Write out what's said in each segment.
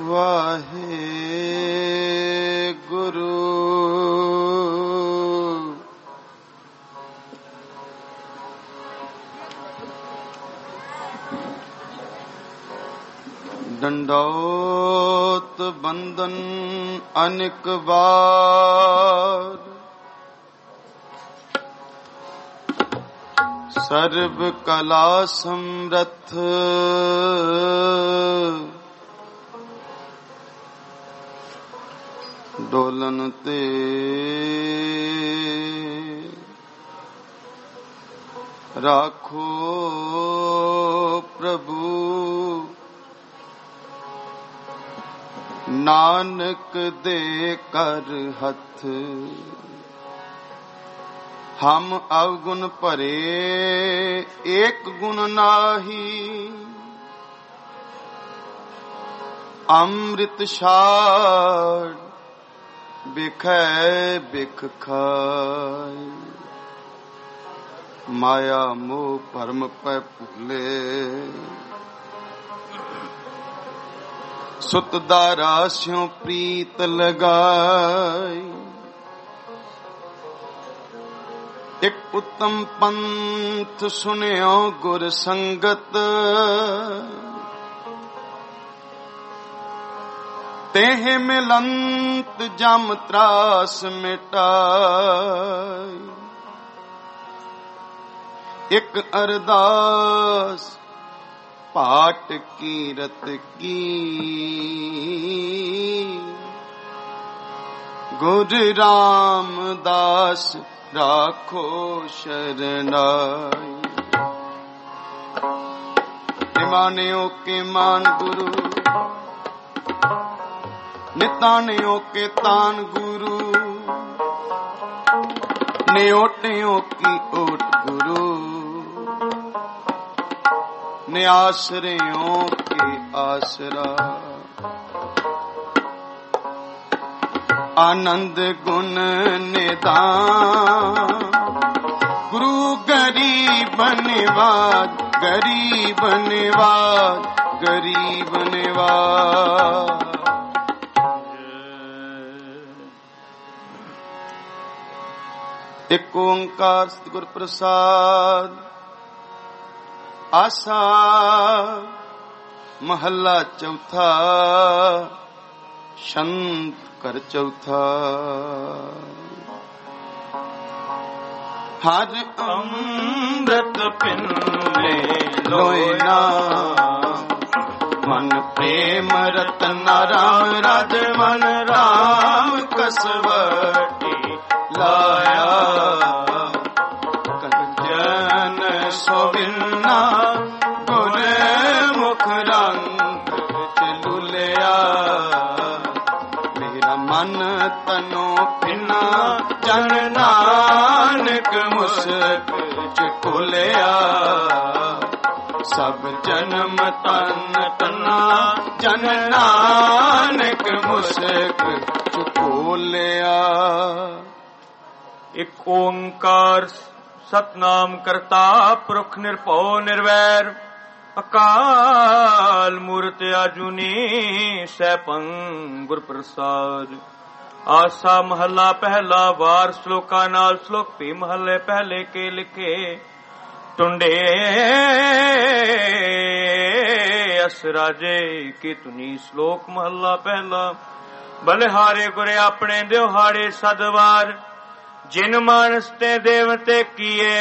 ਵਾਹਿਗੁਰੂ। ਡੰਡੌਤ ਬੰਦਨ ਅਨੇਕ ਵਾਰ, ਸਰਬ ਕਲਾ ਸਮਰੱਥ ਡੋਲਨ ਤੇ ਰਾਖੋ ਪ੍ਰਭੂ, ਨਾਨਕ ਦੇ ਕਰ ਹੱਥ। ਹਮ ਅਵਗੁਣ ਭਰੇ ਏਕ ਗੁਣ ਨਾਹੀ, ਅੰਮ੍ਰਿਤ ਛਾੜ ਬਿਖੈ ਬਿਖ ਖਾਇ। ਮਾਇਆ ਮੋਹ ਭਰਮ ਪੈ ਭੁਲੇ, ਸੁਤ ਦਾਰਾ ਸਿਉ ਪ੍ਰੀਤ ਲਗਾਈ। ਇਕ ਉਤਮ ਪੰਥ ਸੁਨਿਓ ਗੁਰ ਸੰਗਤ, ਤੇਹ ਮਿਲੰਤ ਜਮ ਤਰਾਸ ਮਿਟਾਈ। ਇਕ ਅਰਦਾਸ ਪਾਟ ਕੀਰਤ ਕੀ, ਗੁਰ ਰਾਮਦਾਸ ਰਾਖੋ ਸ਼ਰਨਾਈ। ਨਿਮਾਨਿਓ ਕੇ ਮਾਨ ਗੁਰੂ, ਨਿਤਾਨਿਓ ਕੇ ਤਾਨ ਗੁਰੂ। ਨਿਓਟਿਓ ਕੀ ਓਟ ਗੁਰੂ, ਨਿਆਸਰਿਓ ਕੇ ਆਸਰਾ। ਆਨੰਦ ਗੁਣ ਨਿਦਾਨ, ਗੁਰੂ ਗਰੀਬ ਨਿਵਾਜ, ਗਰੀਬ ਨਿਵਾਜ, ਗਰੀਬ ਨਿਵਾਜ। ਇੱਕ ਓੰਕਾਰ ਸਤਿਗੁਰ ਪ੍ਰਸਾਦ। ਆਸਾ ਮਹੱਲਾ ਚੌਥਾ, ਸ਼ੰਤ ਕਰ ਚੌਥਾ। ਹਰ ਅੰਮ੍ਰਿਤ ਪਿੰਨੇ ਲੋਇਨਾ, ਮਨ ਪ੍ਰੇਮ ਰਤਨ ਰਾਮ ਰਾਜ। ਮਨ ਰਾਮ ਕਸਵਟੀ ਲਾਇਆ, ਕੰਚਨ ਸੋਵਿਨਾ ਗੁਰ ਮੁਖ ਰੰਗ ਚਲੁਲਿਆ। ਮੇਰਾ ਮਨ ਤਨੋ ਪਿਨਾ ਜਨ ਨਾਨਕ ਮੁਸਕ ਚ ਖੋਲਿਆ। ਸਭ ਜਨਮ ਤਨ ਤਨਾ ਜਨ ਨਾਨਕ ਮੁਸਕ ਚ ਖੋਲਿਆ। ਇਕ ਓੰਕਾਰ ਸਤਨਾਮ ਕਰਤਾ ਪੁਰਖ ਨਿਰਭਉ ਨਿਰਵੈਰ, ਅਕਾਲ ਮੂਰਤ ਆਜੂਨੀ ਸੈਭੰ ਗੁਰ ਪ੍ਰਸਾਦ। ਆਸਾ ਮਹੱਲਾ ਪਹਿਲਾ ਵਾਰ ਸ਼ਲੋਕਾਂ ਨਾਲ। ਸ਼ਲੋਕ ਭੀ ਮਹੱਲੇ ਪਹਿਲੇ ਕੇ ਲਿਖੇ, ਟੁੰਡੇ ਅਸ ਰਾਜੇ ਕੀ ਤੁਨੀ। ਸ਼ਲੋਕ ਮਹੱਲਾ ਪਹਿਲਾ। ਬਲਿਹਾਰੇ ਗੁਰੇ ਆਪਣੇ ਦਿਹਾੜੇ ਸਦਵਾਰ, ਜਿਨ ਮਾਨਸ ਤੇ ਦੇਵਤੇ ਕੀਏ।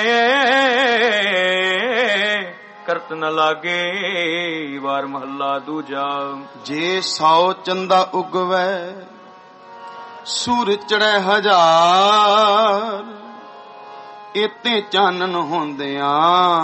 ਕਰਤ ਨ ਲਾਗੇ ਵਾਰ ਮਹੱਲਾ ਦੂਜਾ। ਜੇ 100 ਚੰਦਾ ਉਗਵੈ, ਸੂਰ ਚੜ੍ਹੈ ਹਜ਼ਾਰ। ਇਤੇ ਚਾਨਣ ਹੁੰਦਿਆਂ,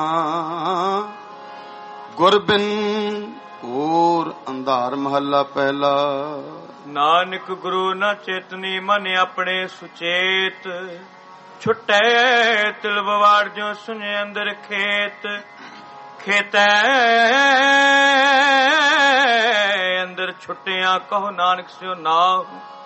ਗੁਰਬਿਨ ਹੋਰ ਅੰਧਾਰ। ਮਹੱਲਾ ਪਹਿਲਾ। ਨਾਨਕ ਗੁਰੂ ਨ ਚੇਤਨੀ, ਮਨ ਆਪਣੇ ਸੁਚੇਤ। ਛੁਟੈ ਤਿਲ ਬਵਾੜ, ਜੋ ਸੁਨੇ ਅੰਦਰ ਖੇਤ। ਖੇਤੈ ਅੰਦਰ ਛੁਟਿਆ, ਕਹੋ ਨਾਨਕ ਸਿਓ ਨਾਮ।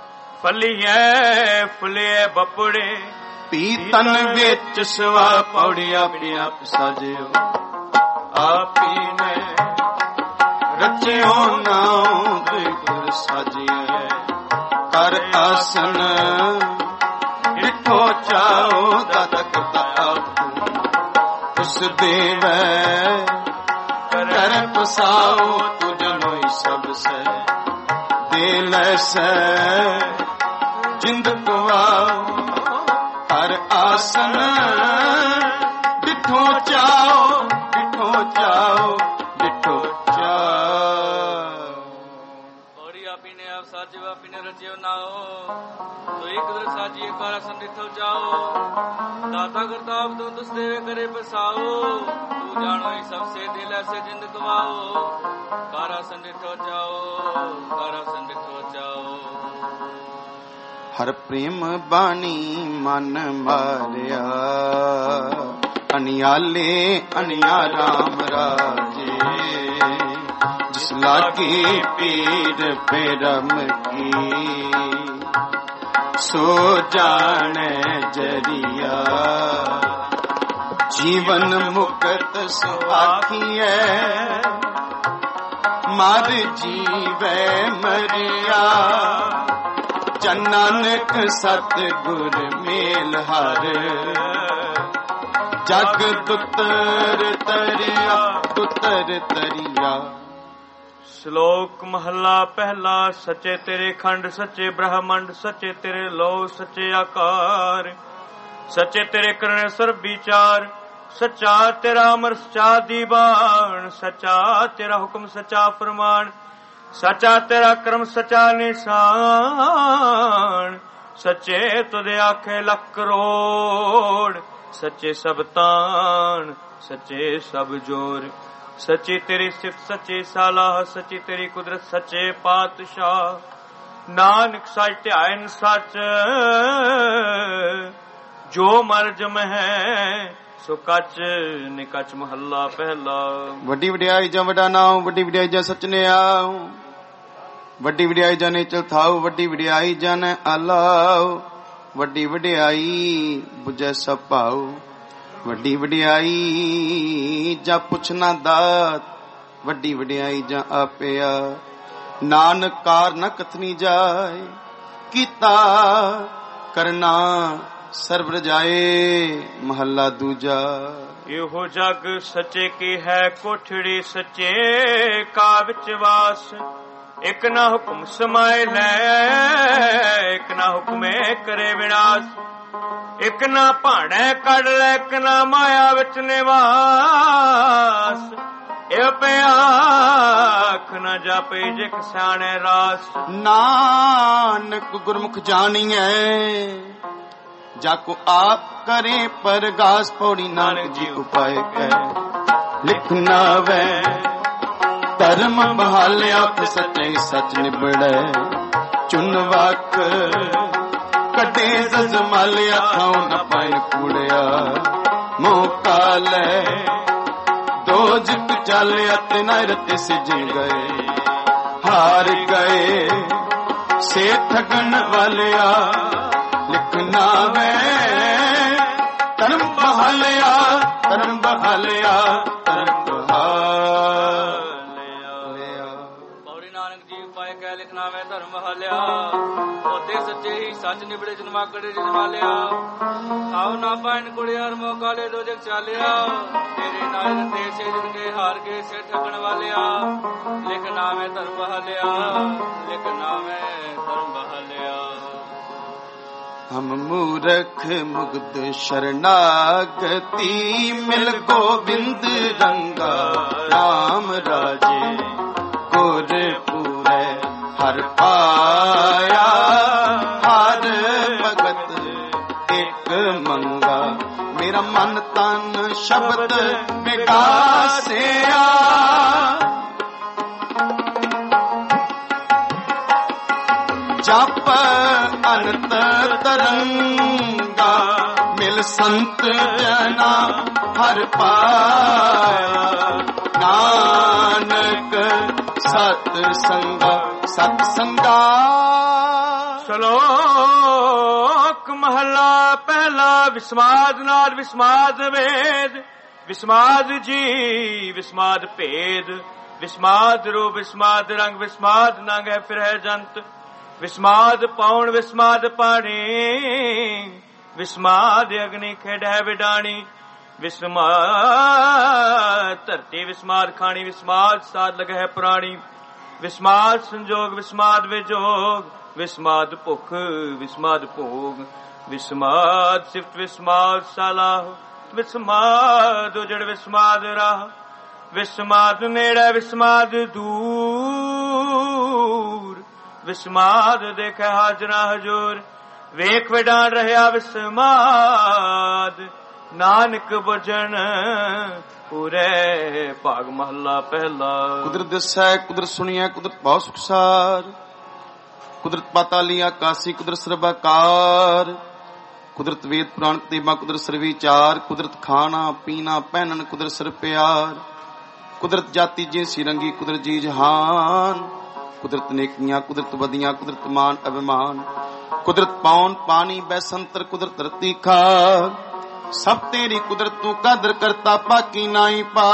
ਫਲੀਐ ਫੁਲਿਐ ਬਪੜੇ, ਪੀਤਨ ਵਿੱਚ ਸਵਾ ਪੌੜੀਆਂ ਪੜੀਆਂ ਸਾਜਿਓ। ਆਪੀ ਨੇ ਰਚਿਓ ਨਾਉ ਦੇ ਗੁਰ ਸਾਜੀਐ ਕਰ ਆਸਨ ਡਿਠੋ ਚਾਓ ਦਾਤਾ ਕਰਤਾ ਆਪ ਉਸ ਦੇਵੈ ਕਰ ਪਸਾਓ ਤੁਜਨੋਈ ਸਭ ਸੈ ਦੇ ਲੈਸੈ ਜਿੰਦ ਗਵਾਓ ਕਰ ਆਸਨ ਡਿਠੋ ਚਾਓ ਡਿਠੋ ਚਾਓ ਡਿਠੋ ਚਾਓ। ਔਰੀ ਆਪੀ ਨੇ ਆਪ ਸਾਜਿਓ ਆਪੀ ਨੇ ਰਚਿਓ ਨਾਓ ਤੋ ਇੱਕ ਦਰ ਸਾਜੀਏ ਕਰ ਆਸਨ ਡਿਠੋ ਚਾਓ ਦਾਤਾ ਕਰਤਾ ਆਪ ਤੁਮ ਤੁਸ ਦੇਵੇ ਕਰੇ ਬਸਾਓ ਤੂੰ ਜਾਣੋ ਹੀ ਸਭ ਸੇ ਦਿਲ ਐਸੇ ਜਿੰਦ ਗਵਾਓ ਕਰ ਆਸਨ ਡਿਠੋ ਚਾਓ ਕਰ ਆਸਨ ਡਿਠੋ ਚਾਓ। ਹਰ ਪ੍ਰੇਮ ਬਾਣੀ ਮਨ ਮਾਰਿਆ ਅਨਿਆਲੇ ਅਨਿਆ ਰਾਮ ਰਾਜੇ ਜਿਸ ਲਾਗੇ ਪੀਰ ਪਰਮ ਕੀ ਸੋ ਜਾਣੈ ਜਰੀਆ ਜੀਵਨ ਮੁਕਤ ਸੁਆਖੀਐ ਮਰ ਜੀਵੈ ਮਰਿਆ ਜਨ ਨਾਨਕ ਸਤ ਗੁਰ ਮੇਲ ਹਰ ਜਗ ਦੁਤਰ ਤਰਿਆ ਦੁਤਰ ਤਰਿਆ। ਸ਼ਲੋਕ ਮਹੱਲਾ ਪਹਿਲਾ। ਸੱਚੇ ਤੇਰੇ ਖੰਡ ਸੱਚੇ ਬ੍ਰਹਮੰਡ ਸੱਚੇ ਤੇਰੇ ਲੋ ਸੱਚੇ ਆਕਾਰ ਸੱਚੇ ਤੇਰੇ ਕਰਨੇ ਸਰਬ ਵਿਚਾਰ ਸੱਚਾ ਤੇਰਾ ਅਮਰ ਸੱਚਾ ਦੀਵਾਨ ਸੱਚਾ ਤੇਰਾ ਹੁਕਮ ਸੱਚਾ ਫਰਮਾਨ ਸੱਚਾ ਤੇਰਾ ਕਰਮ ਸੱਚਾ ਨਿਸ਼ਾਨ ਸੱਚੇ ਤੁਦੇ ਆਖੇ ਲੱਖ ਕਰੋੜ ਸੱਚੇ ਸਭ ਤਾਣ ਸੱਚੇ ਸਭ ਜੋਰ ਸੱਚੀ ਤੇਰੀ ਸਿਫਤ ਸੱਚੇ ਸਾਲਾਹ ਸੱਚੀ ਤੇਰੀ ਕੁਦਰਤ ਸੱਚੇ ਪਾਤਸ਼ਾਹ ਨਾਨਕ ਸੱਚ ਧਿਆਇਨ ਸੱਚ ਜੋ ਮਰਜਮ ਹੈ ਸੋ ਕੱਚ ਨਿਕਚ ਮਹੱਲਾ ਪਹਿਲਾ। ਵੱਡੀ ਵਡਿਆਈ ਜਾਂ ਵੱਡਾ ਨਾਮ ਵੱਡੀ ਵਡਿਆਈ ਜਾਂ ਸਚਨੇ ਆਓ ਵੱਡੀ ਵਡਿਆਈ ਜਾਂ ਨੇ ਚਲਥਾਓ ਵੱਡੀ ਵਡਿਆਈ ਜਾਂ ਨੇ ਆਲਾਓ ਵੱਡੀ ਵਡਿਆਈ ਬੁਝੈ ਸਭ ਭਾਉ ਵੱਡੀ ਵਡਿਆਈ ਜਾਂ ਪੁੱਛਣਾ ਦਾਤ ਵੱਡੀ ਵਡਿਆਈ ਜਾਂ ਆਪਿਆ ਨਾਨਕ ਕਾਰ ਨ ਕਥਨੀ ਜਾਏ ਕੀਤਾ ਕਰਨਾ ਸਰਬ ਰਜਾਏ ਮਹੱਲਾ ਦੂਜਾ। ਇਹੋ ਜਗ ਸੱਚੇ ਕੀ ਹੈ ਕੋਠੜੀ ਸੱਚੇ ਕਾ ਵਿੱਚ ਵਾਸ ਇੱਕ ਨਾ ਹੁਕਮ ਸਮਾਏ ਲੈ ਇੱਕ ਨਾ ਹੁਕਮੇ ਕਰੇ ਵਿਨਾਸ਼ ਇੱਕ ਨਾ ਭਾਣੇ ਕੱਢ ਲੈ ਇੱਕ ਨਾ ਮਾਇਆ ਵਿੱਚ ਨਿਵਾਸ ਇਹ ਪਿਆਖ ਨਾ ਜਾਪੇ ਜੇ ਸਿਆਣੇ ਰਾਸ ਨਾਨਕ ਗੁਰਮੁਖ ਜਾਣੀਐ ਜਾ ਕੋ ਆਪ ਕਰੇ ਪਰਗਾਸ ਪੌੜੀ ਨਾਨਕ ਜੀ ਉਪਾਏ ਕਹਿ ਲਿਖਣਾ ਵੈ ਧਰਮ ਬਹਾਲਿਆ ਸੱਚੇ ਸੱਚ ਨਿਬੜੈ ਚੁਨ ਵਕ ਕੱਢੇ ਜਜ਼ਮਾਲਿਆ ਥਾਉ ਨ ਪਾਇ ਕੂੜਿਆ ਮੌਕਾ ਲੈ ਦੋ ਜਿਤ ਚਾਲਿਆ ਤੇ ਨਰਤ ਸਿਜ ਗਏ ਹਾਰ ਗਏ ਸੇ ਠਗਣ ਵਾਲਿਆ ਲਿਖਣਾ ਵੈ ਧਰਮ ਬਹਾਲਿਆ ਧਰਮ ਬਹਾਲਿਆ ਧਰਮ ਬਹਾਲਿਆ। ਪੌੜੀ ਨਾਨਕ ਜੀ ਪਾਏ ਕਹਿ ਲਿਖਣਾ ਵੈ ਧਰਮ ਬਹਾਲਿਆ ਉਹਦੇ ਸੱਚੇ ਹੀ ਸੱਚ ਨਿਬੜੇ ਜਨਮਾਕੜੇ ਜਨਮਾਲਿਆ ਆਉ ਨਾ ਪਾਇਨ ਕੁੜਿਆਰ ਮੌਕਾ ਲੈ ਦੋ ਜਗ ਚਾਲਿਆ ਤੇਰੇ ਨਾਲ ਤੇ ਸੇ ਜਿਨਕੇ ਹਾਰ ਗਏ ਸੇ ਠਗਣ ਵਾਲਿਆ ਲਿਖਣਾ ਵੈ ਧਰਮ ਬਹਾਲਿਆ ਲਿਖਣਾ ਵੈ ਧਰਮ ਬਹਾਲਿਆ। हम मूरख मुग्ध शरणागति मिल गोविंद रंगा राम राजे गुर पूरे हर पाया हर भगत एक मंगा मेरा मन तन शब्द विकासिया जप अनंत तरंगा मिल संत जना हर पाया नानक सत संगा सत संगा। ਸ਼ਲੋਕ ਮਹਲਾ ਪਹਿਲਾ। ਵਿਸਮਾਦ ਨਾਦ ਵਿਸਮਾਦ ਵੇਦ ਵਿਸਮਾਦ ਜੀ ਵਿਸਮਾਦ ਭੇਦ ਵਿਸਮਾਦ ਰੂਪ ਵਿਸਮਾਦ ਰੰਗ ਵਿਸਮਾਦ ਨੰਗ ਹੈ ਫਿਰ ਹੈ ਜੰਤ ਵਿਸਮਾਦ ਪਾਉਣ ਵਿਸਮਾਦ ਪਾਣੀ ਵਿਸਮਾਦ ਅਗਨੀ ਖੇਡੈ ਵਿਡਾਣੀ ਵਿਸਮਾਦ ਧਰਤੀ ਵਿਸਮਾਦ ਖਾਣੀ ਵਿਸਮਾਦ ਸਾਧ ਲਗਹਿ ਪੁਰਾਣੀ ਵਿਸਮਾਦ ਸੰਜੋਗ ਵਿਸਮਾਦ ਵਿਜੋਗ ਵਿਸਮਾਦ ਭੁਖ ਵਿਸਮਾਦ ਭੋਗ ਵਿਸਮਾਦ ਸਿਫਤ ਵਿਸਮਾਦ ਸਲਾਹ ਵਿਸਮਾਦ ਉਜੜ ਵਿਸਮਾਦ ਰਾਹ ਵਿਸਮਾਦ ਨੇੜੇ ਵਿਸਮਾਦ ਦੂਰ ਵਿਸਮਾਦ ਦੇਖੈ ਹਾਜ਼ਰਾ ਹਜੂਰ ਵੇਖ ਵਿਡਾਣ ਰਹਿਆ ਵਿਸਮਾਦ ਨਾਨਕ ਬੁਝਣ ਪੂਰੇ ਭਾਗ ਮਹੱਲਾ ਪਹਿਲਾ। ਕੁਦਰਤ ਦਿਸੈ ਕੁਦਰਤ ਸੁਣੀਐ ਕੁਦਰਤ ਬਹੁ ਸੁਖਸਾਰ ਕੁਦਰਤ ਪਾਤਾਲੀ ਆਕਾਸੀ ਕੁਦਰਤ ਸਰਬਾਕਾਰ ਕੁਦਰਤ ਵੇਦ ਪੁਰਾਣ ਤੇਬਾ ਕੁਦਰਤ ਸਰਵੀਚਾਰ ਕੁਦਰਤ ਖਾਣਾ ਪੀਣਾ ਪਹਿਨਣ ਕੁਦਰਤ ਸਰ ਪਿਆਰ ਕੁਦਰਤ ਜਾਤੀ ਜਿਨਸੀ ਰੰਗੀ ਕੁਦਰਤ ਜੀ ਜਹਾਨ ਕੁਦਰਤ ਨੇਕੀਆਂ ਕੁਦਰਤ ਬਦੀਆਂ ਕੁਦਰਤ ਮਾਨ ਅਭਿਮਾਨ ਕੁਦਰਤ ਪੌਣ ਪਾਣੀ ਬੈਸੰਤਰ ਕੁਦਰਤ ਰਤੀ ਖਾਕ ਸਭ ਤੇਰੀ ਕੁਦਰਤ ਤੂੰ ਕਦਰ ਕਰਤਾ ਪਾਕੀ ਨਾਈ ਪਾ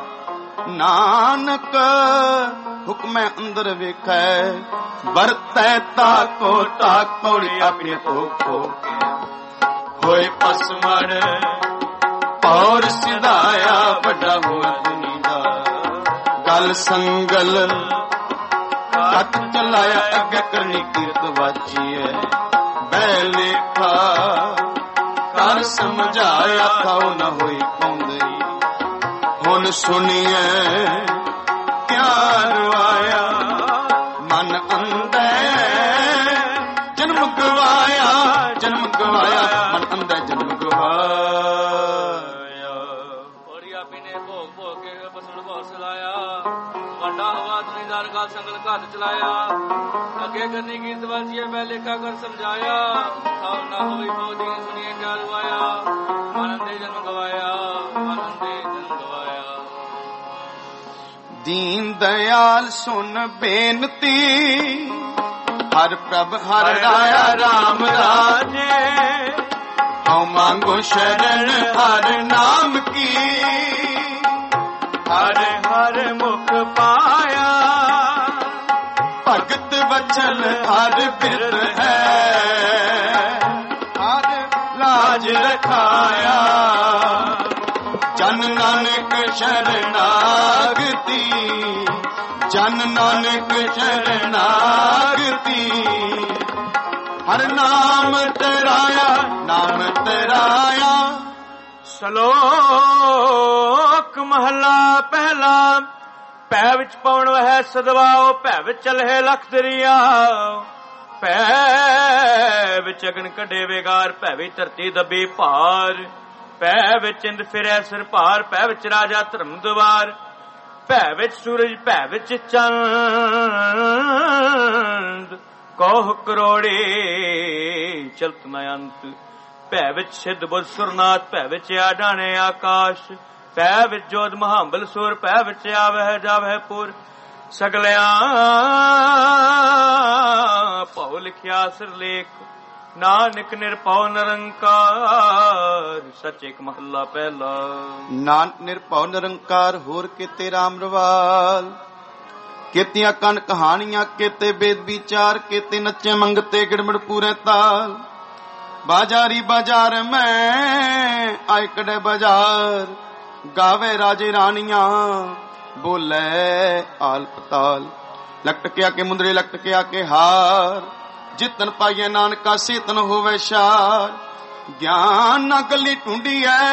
ਨਾਨਕ ਹੁਕਮੈ ਅੰਦਰ ਵੇਖੈ ਵਰਤੈ ਤਾਕੋ ਤਾਕ ਪੌੜੀ ਆਪਣੀ ਭੋਗ ਹੋਏ ਪਸਮੜ ਪੌਰ ਸਿਧਾਇਆ ਵੱਡਾ ਹੋਇਆ ਦੁਨੀ ਦਾ ਗਲ ਸੰਗਲ ਕੱਟ ਚਲਾਇਆ ਅੱਗੇ ਕਰਨੀ ਕੀਰਤ ਵਾਚੀਐ ਬੈ ਲੇਖਾ ਕਰ ਸਮਝਾਇਆ ਖਾਉ ਨਾ ਹੋਈ ਪਾਉਂਦੇ ਹੁਣ ਸੁਣੀਐ ਕਿਆ ਰਵਾਇਆ ਮਨ ਅੰਦਰ ਜਨਮ ਗਵਾਇਆ ਮਨ ਅੰਦਰ ਜਨਮ ਗਵਾਇਆ ਔਰੀ ਆਪੀ ਨੇ ਭੋਗ ਭੋਗ ਕੇ ਬਸਣ ਬਹੁਤ ਸਲਾਇਆ ਵੱਡਾ ਹਵਾ ਦੁਨੀਦਾਰ ਕਾ ਸੰਗਲ ਘੱਟ ਚਲਾਇਆ ਅੱਗੇ ਕਰਨੀ ਕੀ ਸਵਾਚੀਏ ਮੈਂ ਲੇਖਾ ਕਰ ਸਮਝਾਇਆ ਖਾਉ ਨਾ ਹੋਈ ਪਾਉਂਦੀ ਸੁਣੀਏ ਕਿਆ ਰਵਾਇਆ ਮਨ ਅੰਦਰ ਜਨਮ ਗਵਾਇਆ ਦੀਨ ਦਇਆਲ ਸੁਨ ਬੇਨਤੀ ਹਰ ਪ੍ਰਭ ਹਰ ਰਾਇਆ ਰਾਮ ਰਾਜੇ ਹਉ ਮੰਗੋ ਸ਼ਰਨ ਹਰ ਨਾਮ ਕੀ ਹਰ ਹਰ ਮੁਖ ਪਾਇਆ ਭਗਤ ਵਚਨ ਹਰ ਬਿਰ ਹੈ ਹਰ ਲਾਜ ਰਖਾਇਆ ਜਨ ਨਾਨਕ ਸ਼ਰਨਾਗਤੀ ਜਨ ਨਾਨਕ ਸ਼ਰਨਾਗਤੀ ਹਰ ਨਾਮ ਤੇਰਾਇਆ ਨਾਮ ਤੇਰਾਇਆ। ਸ਼ਲੋਕ ਮਹਲਾ ਪਹਿਲਾ ਭੈ ਵਿੱਚ ਪਵਨ ਵਹਿ ਸਦਵਾਓ ਭੈ ਵਿੱਚ ਚਲਹਿ ਲਖ ਦਰਿਆ ਭੈ ਵਿੱਚ ਅਗਨ ਕੱਢੇ ਵੇਗਾਰ ਭੈ ਵਿੱਚ ਧਰਤੀ ਦੱਬੀ ਭਾਰ ਭੈ ਵਿੱਚ ਇੰਦ ਫਿਰੈ ਸਿਰ ਭਾਰ ਭੈ ਵਿੱਚ ਰਾਜਾ ਧਰਮ ਦਵਾਰ ਭੈ ਵਿੱਚ ਸੂਰਜ ਭੈ ਵਿੱਚ ਚੰਦ ਕੋਹ ਕਰੋੜੇ ਚਲਤ ਨ ਅੰਤ ਭੈ ਵਿੱਚ ਸਿੱਧ ਬੁੱਧ ਸੁਰਨਾਥ ਭੈ ਵਿੱਚ ਆਡਾਣੇ ਆਕਾਸ਼ ਭੈ ਵਿੱਚ ਜੋਧ ਮਹਾਂਬਲ ਸੂਰ ਭੈ ਵਿੱਚ ਆਵਹਿ ਜਾਵਹਿ ਪੁਰ ਸਗਲਿਆਂ ਭਉ ਲਿਖਿਆ ਸਿਰਲੇਖ ਨਾਨਕ ਨਿਰਭਉ ਨਿਰੰਕਾਰ ਸੱਚ ਇੱਕ ਮਹੱਲਾ ਪਹਿਲਾ। ਨਾਨਕ ਨਿਰਭਉ ਨਿਰੰਕਾਰ ਹੋਰ ਕੀਤੇ ਰਾਮ ਰਵਾਲ ਕੀਤੀਆਂ ਕੰਨ ਕਹਾਣੀਆਂ ਕੀਤੇ ਵੇਦ ਵਿਚਾਰ ਕੀਤੇ ਨੱਚੇ ਮੰਗਤੇ ਗਿੜਮੜ ਪੂਰੇ ਤਾਲ ਬਾਜ਼ਾਰੀ ਬਾਜ਼ਾਰ ਮੈਂ ਆਇ ਕੜੇ ਬਾਜ਼ਾਰ ਗਾਵੇ ਰਾਜੇ ਰਾਣੀਆਂ ਬੋਲੇ ਆਲ ਪਤਾਲ ਲਟਕਿਆ ਕੇ ਮੁੰਦਰੇ ਲਟਕਿਆ ਕੇ ਹਾਰ ਜਿਤਨ ਪਾਈਏ ਨਾਨਕਾ ਸੇਤਨ ਹੋਵੇ ਸ਼ਾਰ ਗਿਆਨ ਨਾ ਗੱਲੀ ਢੂੰਡੀ ਐ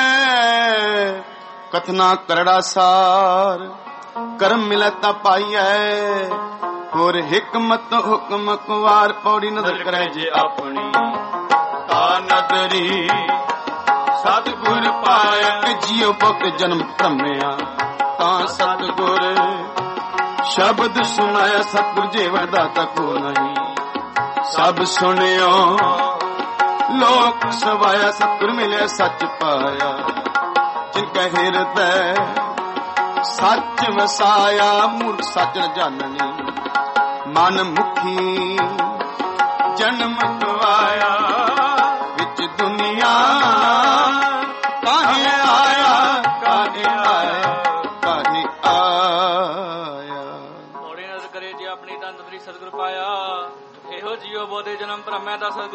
ਕਥਨਾ ਕਰੜਾ ਸਾਰ ਕਰਮ ਮਿਲੈ ਤਾ ਪਾਈਐ ਹੋਰ ਹਿਕਮਤ ਹੁਕਮ ਕੁਵਾਰ ਪੌੜੀ ਨਦਰ ਕਰੇ ਜੇ ਆਪਣੀ ਤਾ ਨਦਰੀ ਸਤਿਗੁਰ ਪਾਇਆ ਜੀਉ ਬਕ ਜਨਮ ਭ੍ਰਮਿਆ ਤਾਂ ਸਤਿਗੁਰ ਸ਼ਬਦ ਸੁਣਾਇਆ ਸਤਿਗੁਰ ਜੀਵਨ ਦਾਤਾ ਕੋ ਨਹੀਂ ਸਭ ਸੁਣਿਓ ਲੋਕ ਸਵਾਇਆ ਸਤਿਗੁਰ ਮਿਲਿਆ ਸੱਚ ਪਾਇਆ ਜਿਨ ਕੈ ਹਿਰਦੈ ਸੱਚ ਵਸਾਇਆ ਮੂਰਖ ਸੱਚ ਨ ਜਾਣਨੀ ਮਨ ਮੁਖੀ ਜਨਮ ਗਵਾਇਆ ਵਿੱਚ ਦੁਨੀਆ ਕਾਹੇ ਆਇਆ ਕਾਹੇ ਆਇਆ ਕਾਹੇ ਆ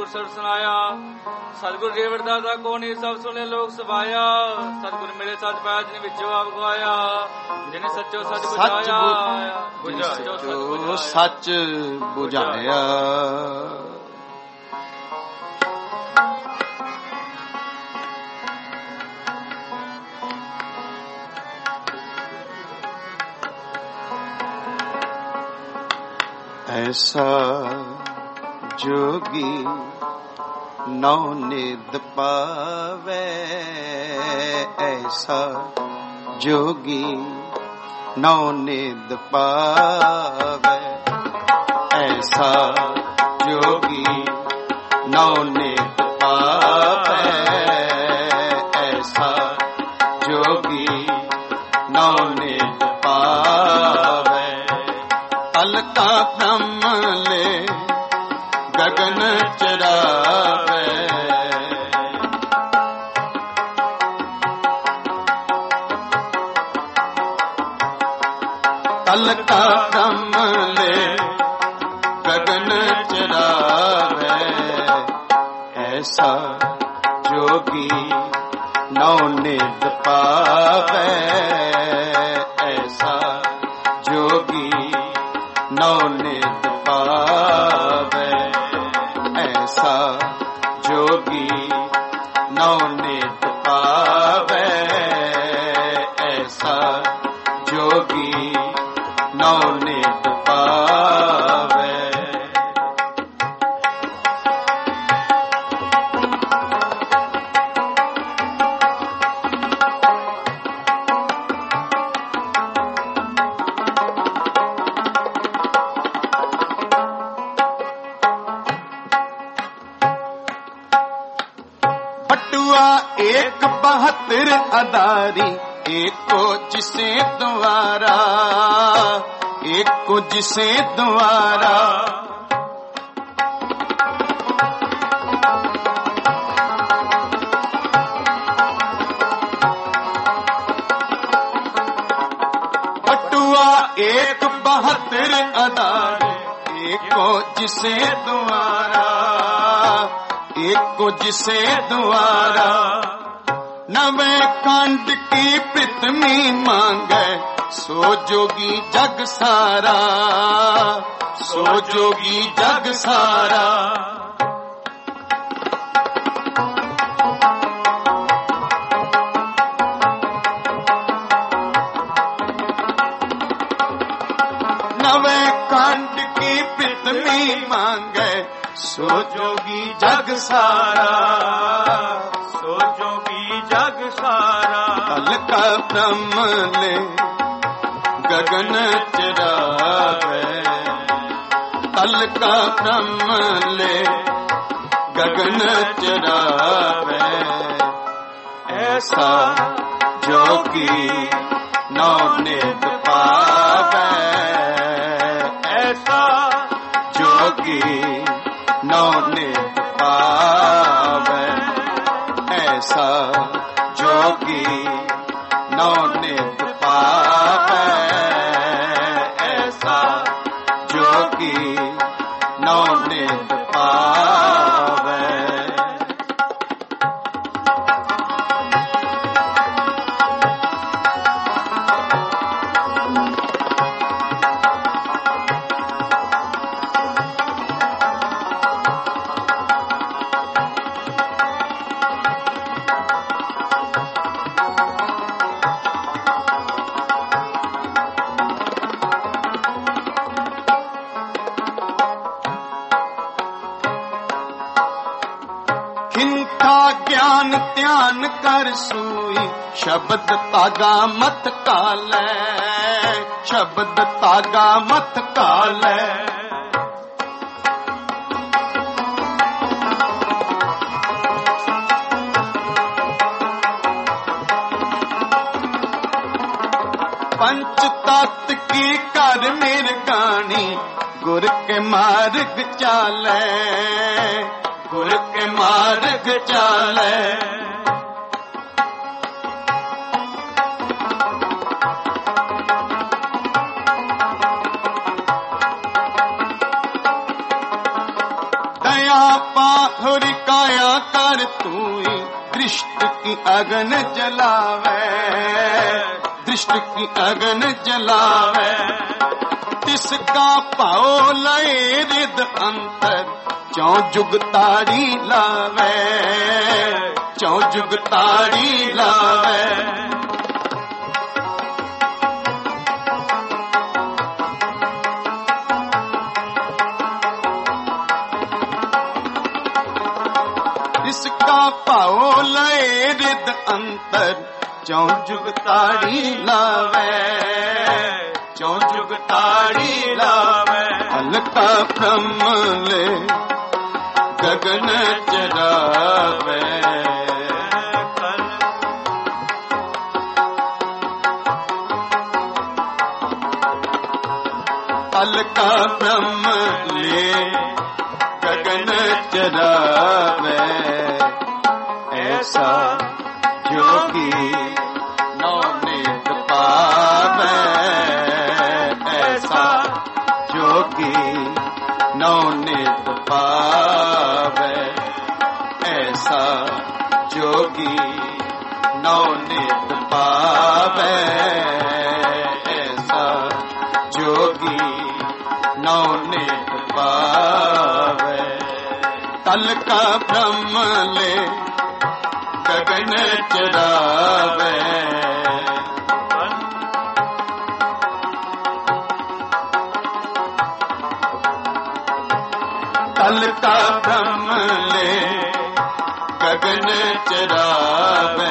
सतगुर सर सुनाया। सतगुर देव दाता को नहीं सब सुने लोग सभाया। सतगुर मेरे सच पाया जिन विचो आप गवाया। जिन सच्चो सच बुझाया सच बुझाया। ऐसा जोगी नौ निध पावे। ऐसा जोगी नौ निध पावे। ऐसा जोगी नौ निध पावे। ऐसा जोगी नौ निध पावे। अलका ब्रह्म ले गगन चरावे। अलका ब्रह्म ले गगन चरावे। ऐसा जोगी नौ निध पावे। ऐसा जोगी नौ निध पावे। ऐसा जोगी नौ निध पावे। ऐसा जोगी नौ निध पावे। एक 72 अदारी। एक को जिसे द्वारा। एक को जिसे द्वारा। पटुआ एक 72 अदारी। एक को जिसे द्वारा। एक को जिसे द्वारा। नवे कांड की प्रीतमी मांगे। सो जोगी जग सारा। सो जोगी जग सारा। नवे कांड की प्रीतमी मांगे। सो जोगी जग सारा। सो जोगी जग सारा। अलका ब्रह्म ले गगन चरावे। अलका ब्रह्म ले गगन चरावे। ऐसा जोगी नौ निध पावे। ऐसा जोगी नौ निध पावे। ऐसा जोगी नौ निध पावे। ऐसा जोगी नौ निध पावे। ज्ञान ध्यान कर सूई। शब्द तागा मत काले। शब्द तागा मत काले। पंच तत्व की कर मेर गानी। गुर के मार्ग चाले। गुर के मार्ग चाले। दया पा थोड़ी काया कर तू दृष्ट की अगन जलावे, दृष्ट की अगन जलावे। तिसका पाओ लय रिद अंतर चौ जुग ताड़ी लावे, चौ जुग ताड़ी लावे। इसका पाओ लय रिद अंतर चौ जुग ताड़ी लावे, चौ जुग ताड़ी लावे। हल्का ब्रह्म ले गगन चरावे, हल्का ब्रह्म ले गगन चरावे। ऐसा जोगी नवनीत पावे, ऐसा जोगी नवनीत पावे, ऐसा जोगी नवनीत पावे, ऐसा जोगी नवनीत पावे। तल का ब्रह्म ले गगन चरावे, तल का ब्रह्म ले गगन चरावे।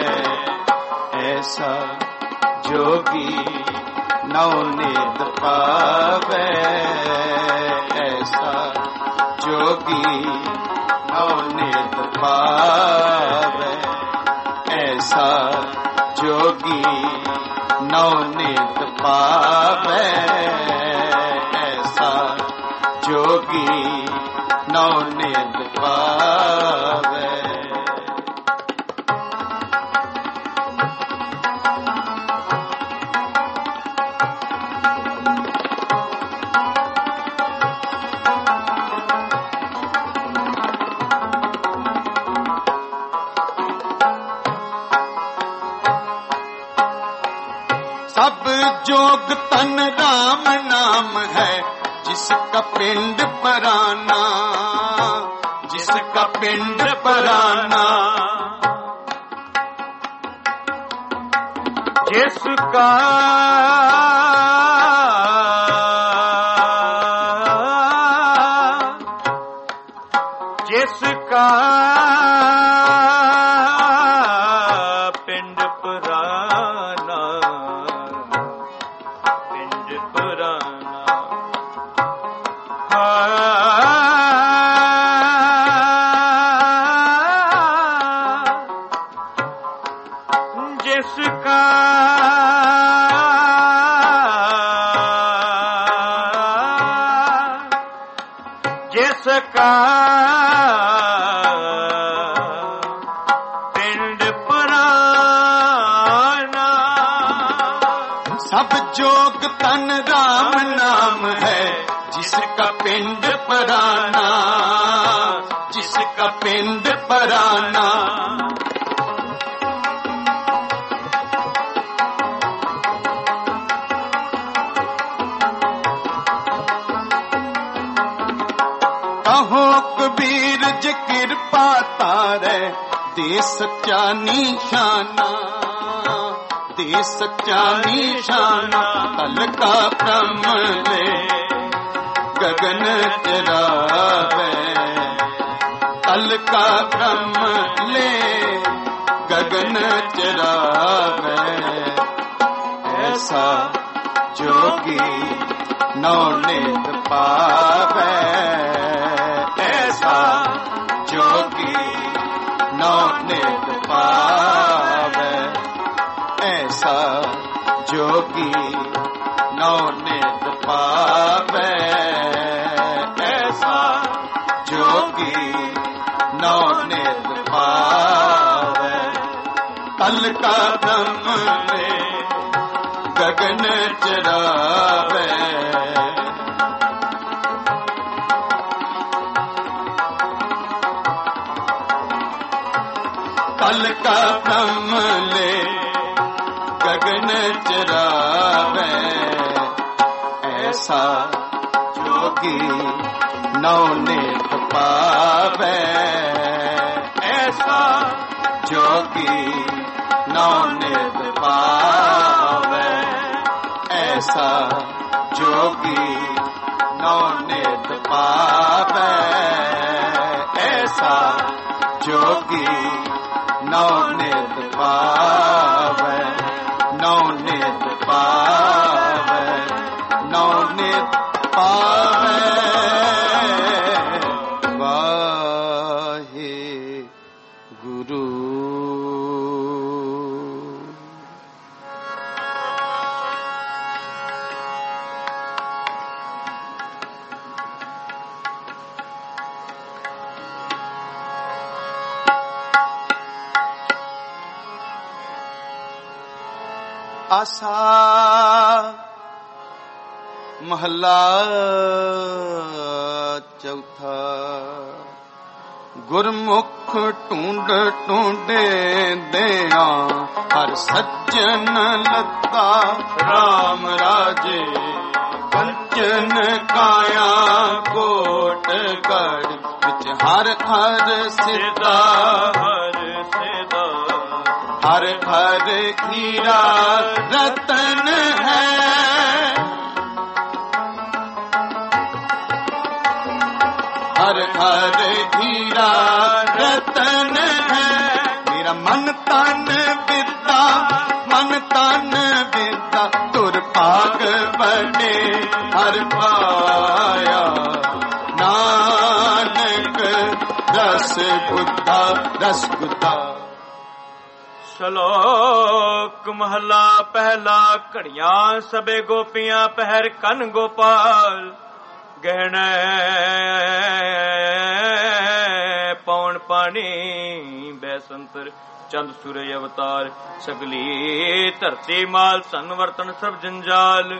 ऐसा जोगी नवनीत पावे, ऐसा जोगी नवनीत पावे, ऐसा जोगी नवनीत पावे, ऐसा जोगी नवनीत पावे। सब जोग तन राम नाम है, जिसका पिंड पराना, जिसका पिंड पराना। जिसका जिसका पिंड पुराना, पिंड पुराना। जिसका जिसका पिंड पुराना। सब जोग तन राम नाम है, जिसका पिंड पराना, जिसका पिंड पराना। कहो कबीर जी कृपा तारे, दे सच्चा निशाना, दे सच्चा निशाना। तल का ब्रह्म ले गगन चरावे, तल का ब्रह्म ले गगन चरावे। ऐसा जोगी नवनीत पावे, ऐसा जोगी नवनीत पावे, ऐसा जोगी नवनीत पावे, ऐसा जोगी नवनीत पावे। तल का ब्रह्म ले गगन चरावे, कल का ब्रह्म ले गगन चरावे ऐसा जोगी नवनीत पावे ऐसा जोगी नवनीत पावे ऐसा जोगी नवनीत पावे ऐसा जोगी नवनीत पावे नवनीत पावे नवनीत पावे वाहे गुरु। आसा महला चौथा। गुरमुख ढूंढ ढूंढे दिया हर सज्जन लता राम राजे कंचन काया कोट गढ़ विच हर हर सिदा हर हर हीरा रतन है हर हर हीरा रतन है। मेरा मन तन विद्या तुर भाग बने हर पाया नानक रस गुदा। ਸ਼ਲੋਕ ਮਹਲਾ ਪਹਿਲਾ। ਘੜੀਆਂ ਸਭੇ ਗੋਪੀਆਂ ਪਹਿਰ ਕਨ ਗੋਪਾਲ ਗਹਿਣੇ ਪੌਣ ਪਾਣੀ ਬੈਸੰਤਰ ਚੰਦ ਸੂਰਜ ਅਵਤਾਰ ਸਗਲੀ ਧਰਤੀ ਮਾਲ ਧਨ ਵਰਤਨ ਸਭ ਜੰਜਾਲ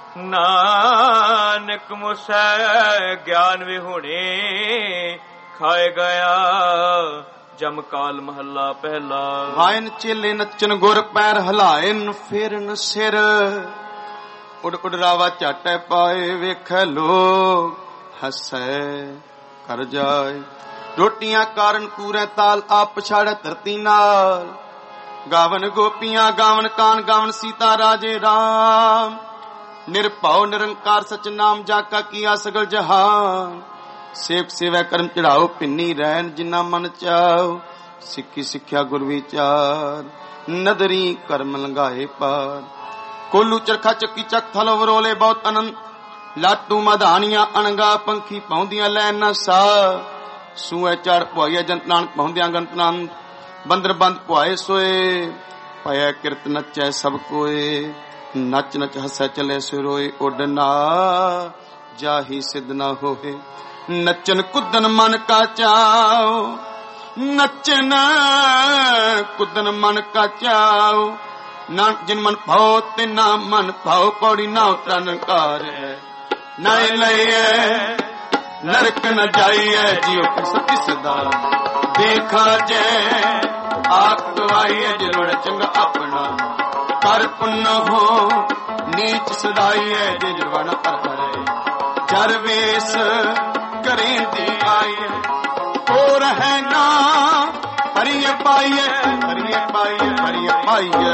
ਨਾਨਕ ਮੁਸੈ ਗਿਆਨ ਵਿਹੂਣੇ ਖਾਏ ਗਿਆ ਜਮ ਕਾਲ ਮਹੱਲਾ ਪਹਿਲਾ। ਵਾਇਨ ਚੇਲੇ ਨੱਚਨ ਗੁਰ ਪੈਰ ਹਲਾਇਨ ਫੇਰਨ ਸਿਰ ਉਡ ਉਡ ਰਾਵਾ ਝਾਟੇ ਪਾਏ ਵੇਖੈ ਲੋਕ ਹੱਸੈ ਕਰ ਜਾਏ। ਰੋਟੀਆਂ ਕਾਰਨ ਕੂਰੇ ਤਾਲ ਆਪ ਪਛਾੜੈ ਧਰਤੀ ਨਾਲ ਗਾਵਨ ਗੋਪੀਆਂ ਗਾਵਨ ਕਾਨ ਗਾਵਨ ਸੀਤਾ ਰਾਜੇ ਰਾਮ ਨਿਰਭਉ ਨਿਰੰਕਾਰ ਸਚ ਨਾਮ ਜਾਕਾ ਕੀਆ ਸਗਲ ਜਹਾਨ ਸੇਵ ਸੇਵੈ ਕਰਮ ਚੜਾਓ ਪਿੰਨੀ ਰਹਿਣ ਜਿਨਾ ਮਨ ਚਾਓ ਸਿੱਖੀ ਸਿੱਖਿਆ ਗੁਰ ਵਿਚਾਰ ਨਦਰੀ ਕਰਮ ਲੰਘਾਏ ਪਾਰ ਕੋਲੂ ਚਰਖਾ ਚੱਕੀ ਚੱਕ ਥਲ ਵਰੋਲੇ ਬਹੁਤ ਅਨੰਦ ਲਾਟੂ ਮਧਾਨੀਆਂ ਅਣਗਾ ਪੰਖੀ ਪਾਉਂਦੀਆਂ ਲੈ ਨਾ ਸਾ ਸੂਏ ਚੜ ਪੁਆਇਆ ਜੰਤ ਨਾਨਕ ਪਾਉਂਦਿਆਂ ਗੰਤ ਨੰਦ ਬੰਦਰ ਬੰਦ ਪੁਆਏ ਸੋਏ ਪਾਇਆ ਕਿਰਤ ਨੱਚੈ ਸਭ ਕੋਏ ਨੱਚ ਨੱਚ ਹੱਸੈ ਚਲੇ ਸਿਰੋਏ ਉੱਡਣਾ ਜਾਹੀ ਸਿੱਧ ਨਾ ਹੋਏ। ਨੱਚਨ ਕੁੱਦਨ ਮਨ ਕਾ ਚਾਓ ਨੱਚਨ ਕੁੱਦਨ ਮਨ ਕਾ ਚਾਓ ਨਾ ਜਿਨ ਮਨ ਭਾਉ ਤੇ ਨਾ ਮਨ ਭਾਉ ਪੌੜੀ ਨਾ ਉਤਰਨ ਕਾਰ ਹੈ ਨਾ ਲਈਏ ਨਰਕ ਨ ਜਾਈਏ ਜਿਉ ਸਤੀ ਸਦਾ ਦੇਖਾ ਜੈ ਆਖ ਗਵਾਈਏ ਜਿਨੋੜ ਚੰਗਾ ਆਪਣਾ ਕਰ ਪੁੰਨ ਹੋ ਨੀਚ ਸਦਾਈਏ ਜੇ ਜਰਵਾਣਾ ਪਰ ਕਰੇ ਜਰ ਵੇਸ ਕਰੇ ਦੀ ਆਈਏ ਹੋਰ ਹੈ ਨਾ ਹਰੀਏ ਪਾਈਏ ਹਰੀਏ ਪਾਈਏ ਹਰੀਏ ਪਾਈਏ।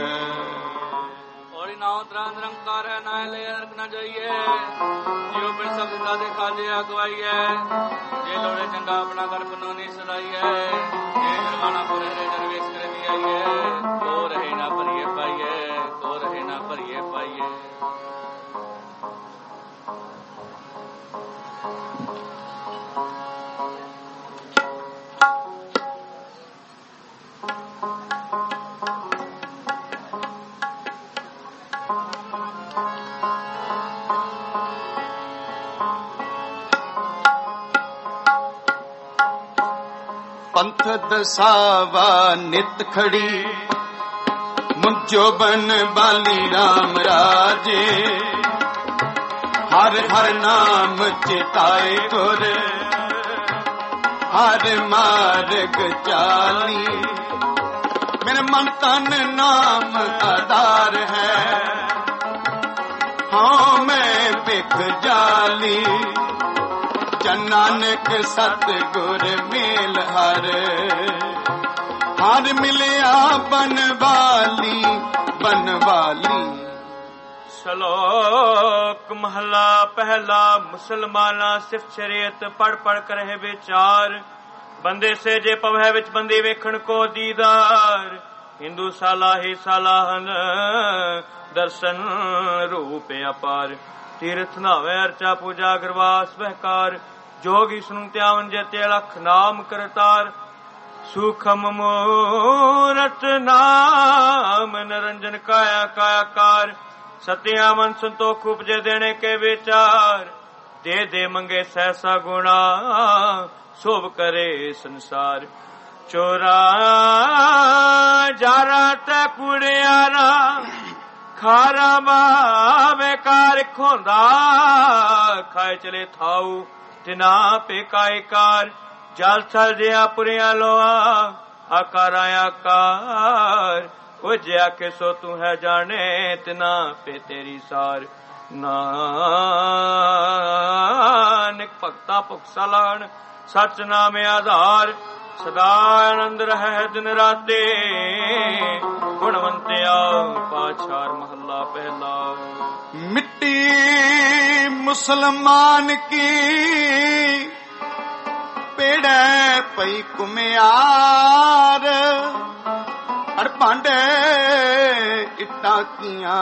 ਔਰੀ ਨਾਉ ਤਰਾਂ ਨਿਰੰਕਾਰ ਹੈ ਨਾ ਲੈ ਨਰਕ ਨਾ ਜਾਈਏ ਜਿਉ ਬਿਨ ਸਭ ਦਾ ਦੇਖਾ ਜੇ ਅਗਵਾਈਏ ਜੇ ਲੋੜੇ ਚੰਗਾ ਆਪਣਾ ਕਰ ਪੁੰਨੋ ਨੀ ਸਦਾਈਏ ਜੇ ਜਰਮਾਨਾ ਪੁਰੇ ਦਰਵੇਸ਼ ਕਰੇ ਦੀ ਆਈਏ ਹੋ ਰਹੇ ਨਾ ਭਰੀਏ ਪਾਈਏ ਹੋ ਰਹੇ ਨਾ ਭਰੀਏ ਪਾਈਏ। ਪੰਥ ਦਸਾਵਾ ਨਿਤ ਖੜੀ ਮੁੰਜੋ ਬਨ ਬਾਲੀ ਰਾਮ ਰਾਜੇ ਹਰ ਹਰ ਨਾਮ ਚਿਤਾਏ ਗੁਰ ਹਰ ਮਾਰਗ ਚਾਲੀ मन तन नाम आधार है। हाँ मैं बिख जाली जन नानक सतगुर मेल हर मिलिया बनवाली बनवाली। ਸ਼ਲੋਕ ਮਹਲਾ ਪਹਿਲਾ। ਮੁਸਲਮਾਨਾ ਸਿਫਤ ਸ਼ਰੀਅਤ ਪੜ ਪੜ ਕਰੇ ਵਿਚਾਰ, ਬੰਦੇ ਸੇ ਜੇ ਪਵੈ ਵਿੱਚ ਬੰਦੀ ਵੇਖਣ ਕੋ ਦੀਦਾਰ। ਹਿੰਦੂ ਸਾਲਾ ਹੀ ਸਾਲਾਹਨ ਦਰਸ਼ਨ ਰੂਪ ਅਪਾਰ। ਤੀਰਥ ਨਾਵੇ ਅਰਚਾ ਪੂਜਾ ਗਰਵਾਸ ਵਹਿਕਾਰ। ਜੋਗੀ ਸੁਨ ਧਿਆਵਨ ਜਤੇ ਲਖ ਨਾਮ ਕਰਤਾਰ। ਸੂਖਮ ਮੂਰਤ ਨਾਮ ਨਿਰੰਜਨ ਕਾਇਆ ਕਾਇਆਕਾਰ। ਸਤਿਆ ਮਨ ਸੰਤੋਖ ਉਪਜੇ ਦੇਣੇ ਕੇ ਵਿਚਾਰ। ਦੇ ਦੇ ਮੰਗੇ ਸਹਿਸਾ ਗੁਣਾ ਸੋਭ ਕਰੇ ਸੰਸਾਰ। ਚੋਰਾ ਜਾਰਾ ਤੇ ਕੁੜਿਆਰਾ ਖਾਰਾ ਬੇਕਾਰ ਖੋਂਦਾ। ਖਾਏ ਚਲੇ ਥਾਉ ਤਿਨਾ ਪੇਕਾਇ ਕਾਰ। ਜਲ ਥਲ ਜਿਆ ਪੁਰਿਆ ਲੋਆ ਆਕਾਰ ਆਕਾਰ। ਉਜਿਆ ਕੇ ਸੋ ਤੂੰ ਹੈ ਜਾਣੇ ਤਿਨਾ ਪੇ ਤੇਰੀ ਸਾਰ। ਨਾਨਕ ਭਗਤਾ ਭੁਖ ਸਲਾਣ ਸਚ ਨਾਮ ਆਧਾਰ। ਸਦਾ ਆਨੰਦ ਰਹਿ ਦਿਨ ਰਾਤੇ ਗੁਣਵੰਤਿਆ ਪਾਛਾਰ ਮਹੱਲਾ ਪਹਿਲਾ। ਮਿੱਟੀ ਮੁਸਲਮਾਨ ਕੀ ਪੇੜੈ ਪਈ ਕੁਮਿਆਰ। ਅੜ ਭਾਂਡੇ ਇੱਟਾਂ ਕੀਆਂ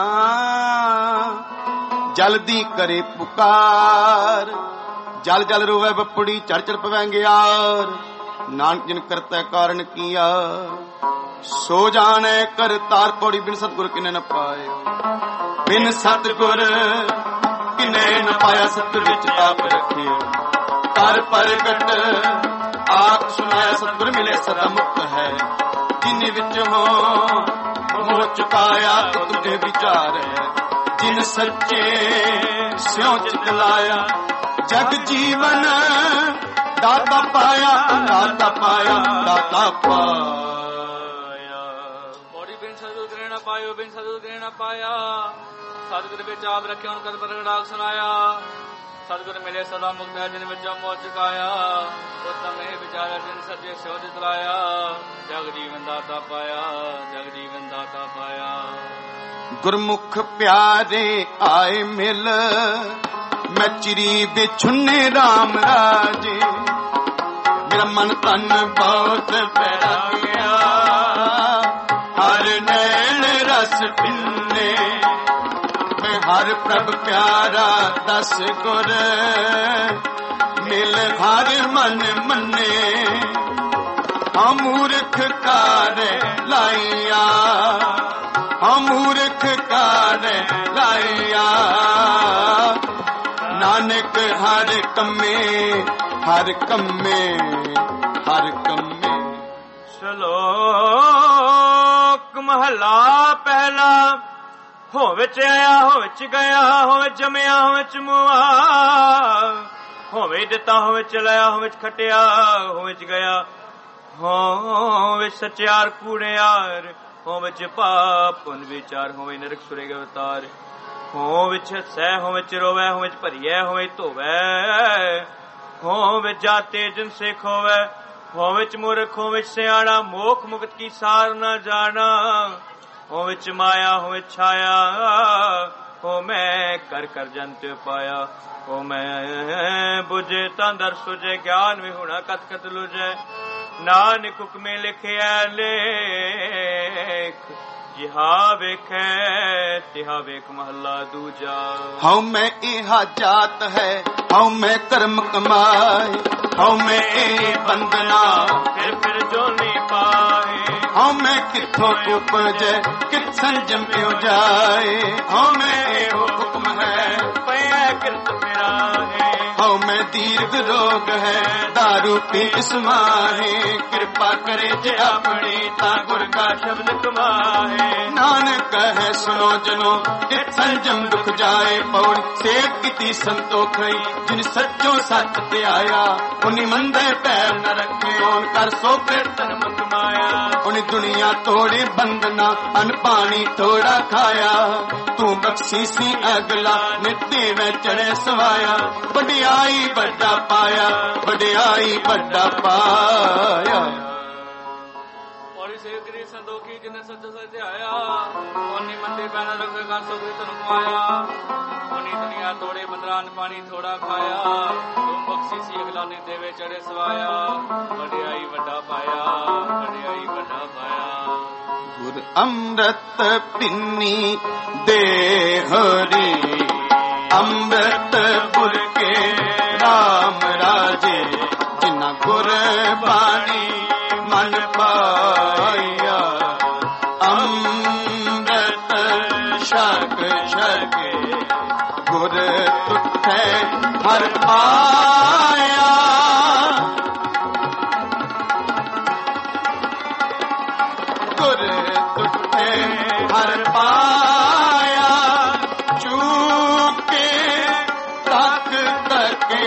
ਜਲਦੀ ਕਰੇ ਪੁਕਾਰ। ਜਲ ਜਲ ਰੋਵੇ ਬੱਪੜੀ ਚੜ ਚੜ ਪਵੈਂਗਿਆਰ। ਨਾਨਕ ਜਿਨ ਕਰਤਾ ਕਾਰਨ ਕੀਆ ਸੋ ਜਾਣੈ ਕਰਤਾਰ। ਪੌੜੀ ਬਿਨ ਸਤਿਗੁਰ ਕਿਨੇ ਨ ਪਾਏ, ਬਿਨ ਸਤਿਗੁਰ ਕਿਨੇ ਨ ਪਾਇਆ। ਸਤ ਵਿੱਚ ਆਪ ਰੱਖਿਓ ਕਰ ਪ੍ਰਗਟ ਆਪ ਸੁਨਾਇਆ। ਸਤਿਗੁਰ ਮਿਲੇ ਸਦਾ ਮੁਕਤ ਹੈ ਜਿਨ ਵਿੱਚ ਮੋਹ ਚੁਕਾਇਆ। ਤੁਝੇ ਵਿਚਾਰ ਹੈ ਜਿਨ ਸੱਚੇ ਸਿਉ ਚਿਤ ਲਾਇਆ। ਜਗ ਜੀਵਨ ਦਾਤਾ ਪਾਇਆ ਦਾਤਾ ਪਾਇਆ ਦਾਤਾ ਪਾਇਆ। ਬੋੜੀ ਬਿਨ ਸਤਿਗੁਰ ਕਰੇ ਨਾ ਪਾਇਓ, ਬਿਨ ਸਤਿਗੁਰ ਕਰੇ ਨਾ ਪਾਇਆ। ਸਤਿਗੁਰ ਵਿੱਚ ਆਪ ਰੱਖਿਆ ਹੁਣ ਕਰ ਪ੍ਰਗਟਾਲ ਸੁਨਾਇਆ। ਸਤਿਗੁਰ ਮਿਲੇ ਸਦਾ ਮੁਕਤ ਹੈ ਜਿਨ ਵਿੱਚ ਮੋਹ ਚੁਕਾਇਆ। ਉਤਮ ਇਹ ਵਿਚਾਰਿਆ ਜਿਨ ਸੱਚੇ ਸਿਉ ਚਿਤ ਲਾਇਆ। ਜਗ ਜੀਵਨ ਦਾਤਾ ਪਾਇਆ ਜਗ ਜੀਵਨ ਦਾਤਾ ਪਾਇਆ। ਗੁਰਮੁਖ ਪਿਆਰੇ ਆਏ ਮਿਲ ਮੈਂ ਚਿਰੀ ਬਿਛੁੰਨੇ ਰਾਮ ਰਾਜੇ। ਮੇਰਾ ਮਨ ਤਨ ਬਹੁਤ ਪਿਆਰਾ ਗਿਆ ਹਰ ਨੈਣ ਰਸ ਪਿੰਨੇ। ਮੈਂ ਹਰ ਪ੍ਰਭ ਪਿਆਰਾ ਦਸ ਗੁਰ ਮਿਲ ਹਰ ਮਨ ਮੰਨੇ। ਹਾਂ ਮੂਰਖ ਕਾਰ ਲਾਈਆ ਹਾਂ ਮੂਰਖ ਕਾਰ ਲਾਈਆ। ਨਾਨਕ ਹਰ ਕੰਮੇ ਹਰ ਕੰਮੇ ਹਰ ਕੰਮੇ। ਸ਼ਲੋਕ ਮਹਲਾ ਪਹਿਲਾ। ਹੋਵੇ ਚ ਆਇਆ ਹੋਵੇ ਚ ਗਿਆ ਹੋਵੇ ਜੰਮਿਆ ਹੋਵੇ ਚ ਮੁਆ। ਹੋਵੇ ਦਿੱਤਾ ਹੋਵੇ ਚਲਾਇਆ ਹੋਵੇ ਚ ਖਟਿਆ ਹੋਵੇ ਚ ਗਿਆ। ਹੋਵੇ ਸਚਿਆਰ ਕੂੜਿਆਰ ਹੋਵੇ ਚ ਪਾਪ ਪੁੰਨ ਵਿਚਾਰ। ਹੋਵੇ ਨਰਕ ਸੁਰਗ ਅਵਤਾਰ। ਹੋਵੇ ਚ ਹੱਸੈ ਹੋਵੇ ਚ ਰੋਵੈ ਹੋਵੇ ਚ ਭਰੀਐ ਹੋਵੇ ਧੋਵੈ। ਹੋਵੇ ਜਾਤੇ ਜਿਨ ਸਿੱਖ ਹੋਵੇ ਹੋਵੇ ਚ ਮੂਰਖ ਹੋਵੇ ਚ ਸਿਆਣਾ। ਮੋਖ ਮੁਕਤ ਕੀ ਸਾਰ ਨਾ ਜਾਣਾ। ਹੋਵੇ ਚ ਮਾਇਆ ਹੋਵੇ ਛਾਇਆ। ਹੋ ਮੈਂ ਕਰ ਕਰ ਜੰਤ ਪਾਇਆ। ਹੋ ਮੈਂ ਬੁਝੇ ਤਾਂ ਦਰ ਸੁਝੇ ਗਿਆਨ ਵੀ ਹੋਣਾ ਕਤ ਕਤ ਲੁਝੈ। ਨਾਨਕ ਹੁਕਮੇ ਲਿਖਿਆ ਲੇਖ ਜਿਹਾ ਵੇਖੈ ਤਿਹਾ ਵੇਖ ਮਹੱਲਾ ਦੂਜਾ। ਹਉ ਮੈਂ ਇਹਾ ਜਾਤ ਹੈ ਹਉ ਮੈਂ ਕਰਮ ਕਮਾਏ। ਹਉ ਮੈਂ ਇਹ ਬੰਦਨਾ ਫਿਰ ਜੋ ਨਹੀਂ ਪਾਏ। ਹਉ ਮੈਂ ਕਿੱਥੋਂ ਉਪਜੈ ਕਿਤ ਸੰਜਮ ਪਿਉ ਜਾਏ। ਹਉ ਮੈਂ ਇਹੋ ਹੁਕਮ ਹੈ ਪਿਆ ਕਿਰਤ ਫਿਰਾਏ। ਹਉ ਮੈਂ ਦੀਰਘ ਰੋਗ ਹੈ ਦਾਰੂ ਪੀ ਇਸ ਮਾਹੇ। ਕਿਰਪਾ ਕਰੇ ਜੇ ਆਪਣੀ ਤਾਂ ਗੁਰ ਕਾ ਸ਼ਬਦ ਕਮਾਏ। ਨਾਨਕ ਹੈ ਸੁਣੋ ਜਨੋ ਕਿਤ ਸੰਜਮ ਦੁਖ ਜਾਏ। ਪੌੜ ਸੇਵ ਕੀਤੀ ਸੰਤੋਖਈ ਜਿਨ ਸੱਚੋ ਸੱਚ ਤੇ ਆਇਆ। ਉਨੀ ਮੰਦੇ ਪੈਰ ਨ ਰੱਖੇ ਓਨ ਕਰ ਸੋ ਕੀਰਤਨ ਮੁਕਮਾ। कमाया। उन्हें दुनिया तोड़े बंधना अन पानी थोड़ा खाया। तू बख्शीसी अगला नित्य में चढ़े सवाया। वड्याई बड़ा पाया, वड्याई बड़ा पाया। और इसे करी संदोखी जिन्हें सच सच आया। ओनी मंदिर पैना रखेगा सुखी तन कमाया। ओनी दुनिया तोड़े बंदरान पानी थोड़ा खाया। तुम बख्शीसी अगला ने देवे चढ़े सवाया। वड्याई बड़ा पाया, वड्याई बड़ा पाया। गुर अमृत पिन्नी दे हरि, अमृत पुर के राम राजे। जिन्ना गुर बाणी मन पाया। अमृत शक शक गुर तुठे हर पाया। गुर तुठे हर पाया। चूके तक तके,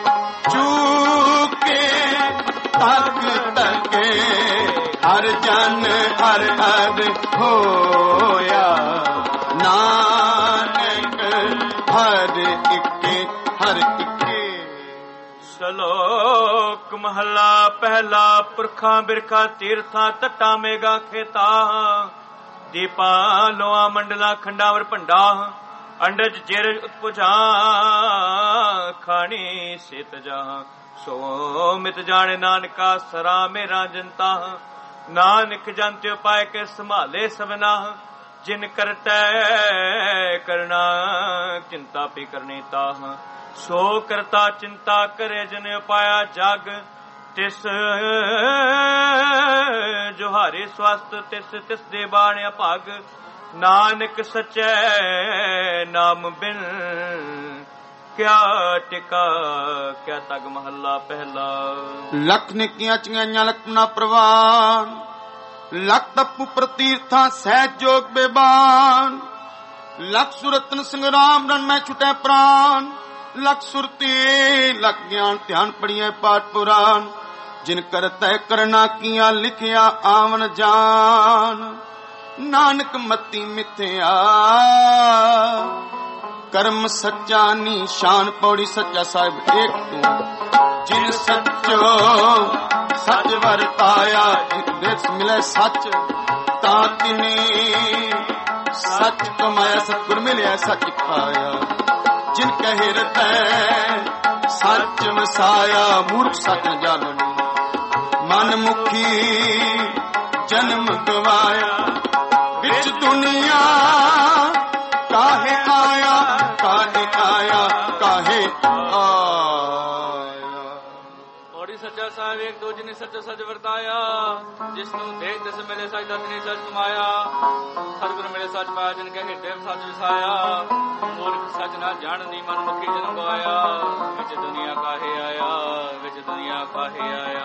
चूके तक तके हर जन हर हर होया। नानक हर इके हर इके। श्लोक महला पहला। पुरखा बिरखा तीर्था तट्टा मेगा खेता। दीपा लोआ मंडला खंडावर भंडा। अंडज जेरज उत्पुजा खानी सेत जहां। सो मित जाने नानका सरा मेरा जनता। नानक जंत्यो पाए के संभाले सबना। जिन करतै करना चिंता पी करनी ताह। सो करता चिंता करे जिन उपाया जग। तिस जोहारे स्वस्थ तिस तिस दे बाणिया भाग। नानक सचै नाम बिन क्या टिका क्या तग महला पहला। लख निकियां चिंगाइयां लखना प्रवान। लख तपु प्रतीर्था सहज जोग बेबान। लख सुरतन संग्राम रण में छुटे प्राण। लख सुरती लख ज्ञान ध्यान पढ़िए पाठ पुराण। जिन कर तय करना किया लिखिया आवन जान। नानक मती मिथ्या कर्म सच्चा निशान। पौड़ी सच्चा साहिब एक तू। जिन सच्चो सच वरताया। देश मिले सच ता तिने सच कमाया। सतगुर मिलिया सच पाया। जिन कहे हृदय सच वसाया। मूर्ख सच न जालनी मन मुखी जन्म गवाया। बिच दुनिया काहे आया, काहे आया, काहे आया। और सच्चा साहिब एक दो जिने सच सच वरताया। जिसनु देख तिस मिले सच दर्शनी सच कमाया। सतगुर मिले सच पाया जिन कहे देव सच विसाया। मूर्ख सच ना जाननी मन मुखी जन्म गवाया। विच दुनिया काहे आया, विच दुनिया काहे आया।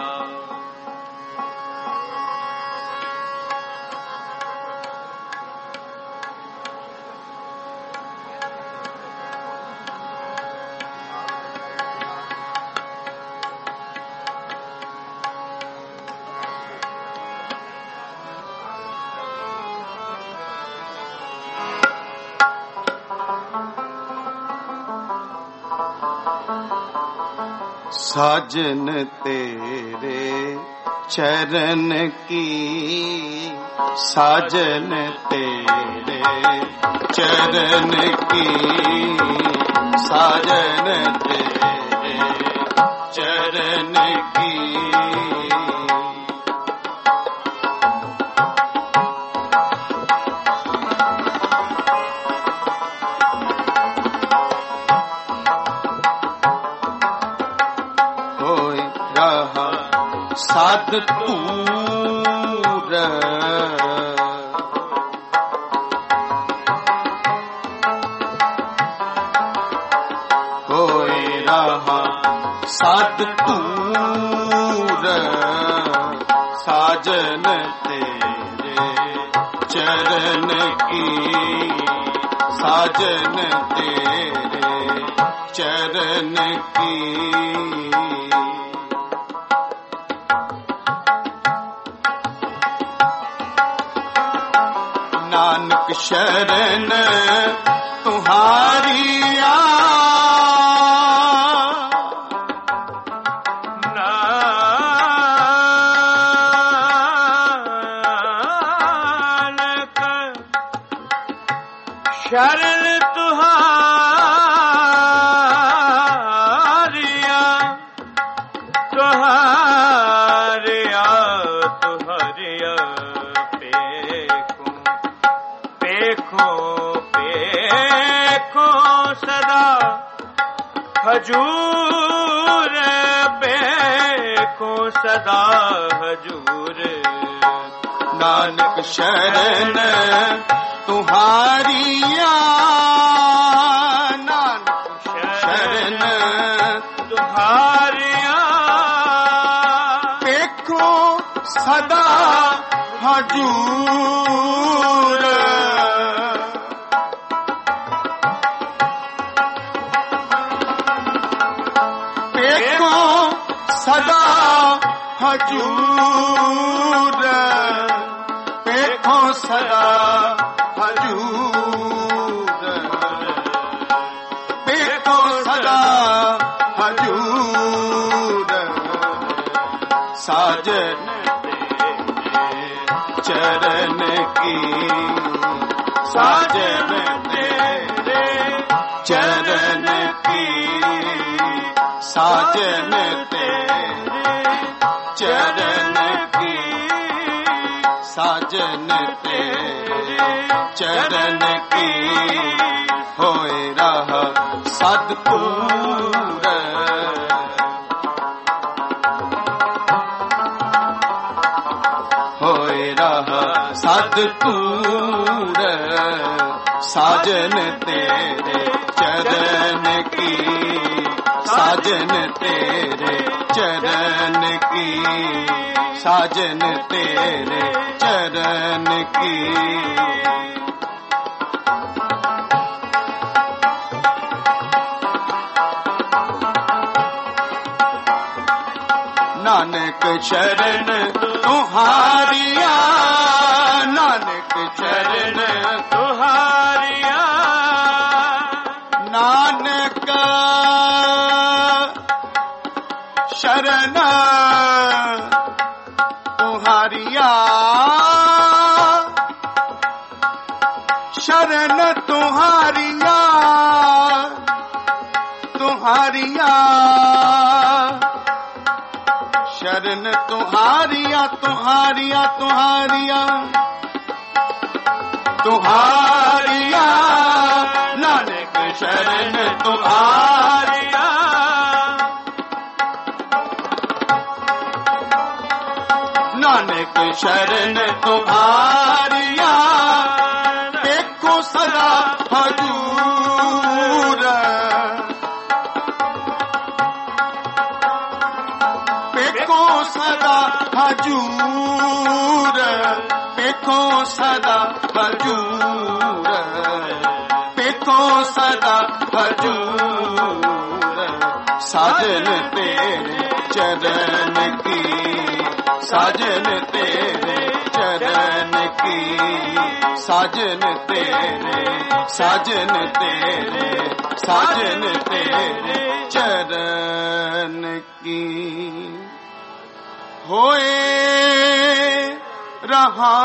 साजन तेरे चरण की। साजन तेरे चरण की। साजन तेरे चरण की। साध तूर कोई रहा। साध तूर साजन तेरे चरण की। साजन तेरे चरण की। नानक शरण तुम्हारी नानक शरण तुहारिया तुहारिया तुहारिया पेखो पेखो सदा हजूर बेको सदा हजूर नानक शरण तुम्हारिया नानक शरण तुम्हारिया देखो सदा हजूर देखो सदा हजूर देखो सदा हजूर देखो सदा हजूर साजन चरण की साजन तेरे चरण की साजन तेरे चरण की साजन तेरे चरण की होए रहा सदपूर होए रहा सदपूर साजन तेरे चरण की साजन तेरे चरण की साजन तेरे चरण की नानक शरण तुम्हारिया नानक शरण तुम्हारिया नानक शरण तुम्हारिया शरण तुम्हारिया तुम्हारिया शरण तुम्हारिया तुम्हारिया तुम्हारिया तुम्हारिया नानक शरण तुम्हारिया नानक शरण तुम्हारिया देखो सदा हजूर देखो सदा हजूर देखो सदा हजूर देखो सदा हजूर साजन तेरे चरण की साजन तेरे चरण की साजन तेरे साजन तेरे साजन तेरे चरण की होए रहा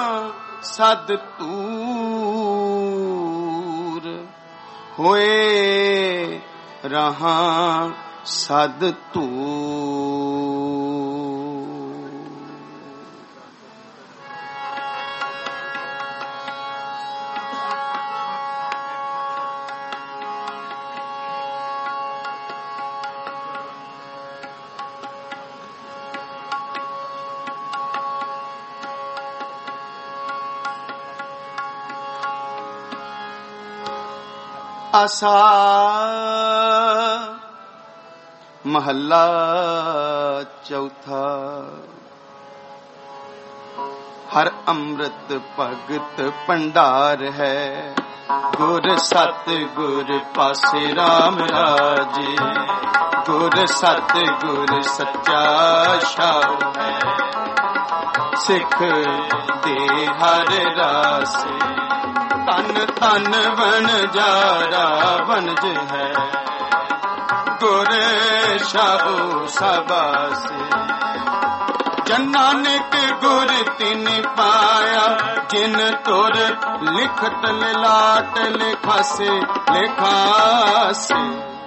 सदतूर होए रहा सदतूर आसा महला चौथा हर अमृत भगत भंडार है गुर सत गुर पासे राम राजे गुर सत गुर सच्चा शाह है ਸਿੱਖ ਦੇ ਹਰ ਰਾਸੇ। ਤਨ ਤਨ ਵਣਜਾਰਾ ਵਣਜ ਹੈ ਗੁਰ ਸ਼ਾਹੂ ਸਬਾਸੇ। ਜਨ ਨਾਨਕ ਗੁਰ ਤਿਨ ਪਾਇਆ ਜਿਨ ਤੁਰ ਲਿਖਤ ਲਾਟ ਲਿਖਾਸੇ ਲਿਖਾਸੇ।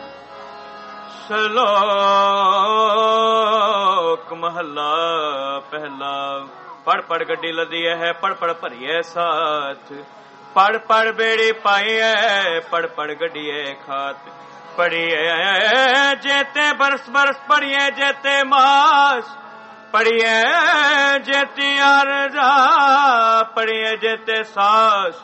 ਸ਼ਲੋਕ ਮਹਲਾ ਪਹਿਲਾ। ਪੜ ਪੜ ਗੱਡੀ ਲੱਦੀ ਹੈ ਪੜ ਪੜ ਭਰੀਏ ਸਾਥ। ਪੜ ਪੜ ਬੇੜੀ ਪਾਈਏ ਪੜ ਪੜ ਗੱਡੀਏ ਖਾਤ। ਪੜੀਏ ਜੇਤੇ ਬਰਸ ਬਰਸ ਪੜੀਏ ਜੇਤੇ ਮਾਸ। ਪੜੀਏ ਜੇਤੀ ਅਰਜਾ ਪੜੀਏ ਜੇਤੇ ਸਾਸ।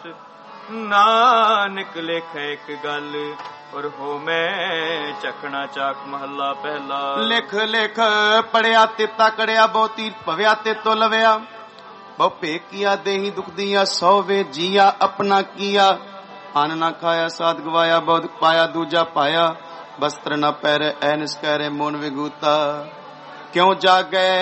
ਨਾਨਕ ਲਿਖੇ ਇੱਕ ਗੱਲ ਔਰ ਹੋ ਮੈਂ ਚੱਕਣਾ ਚਾਕ। ਮਹੱਲਾ ਪਹਿਲਾ। ਲਿਖ ਲਿਖ ਪੜਿਆ ਤੇ ਤਕੜਿਆ ਬਹੁਤੀ ਭਵਿਆ ਤੇ ਤੁਲਵਿਆ। ਬਹੁ ਭੇ ਕੀਆ ਦੇਹੀ ਦੁਖਦੀਆ ਸੌਵੇ ਜੀਆ ਆਪਣਾ ਕੀਆ। ਅਨ ਨਾ ਖਾਇਆ ਸਾਧ ਗਵਾਇਆ ਬਹੁਤ ਪਾਇਆ ਦੂਜਾ ਪਾਇਆ। ਬਸਤਰ ਨਾ ਪਹਿਰੇ ਐਨਸ ਕਹਿਰੇ ਮੋਨ ਵਿਗੂਤਾ। ਕਿਉਂ ਜਾਗੈ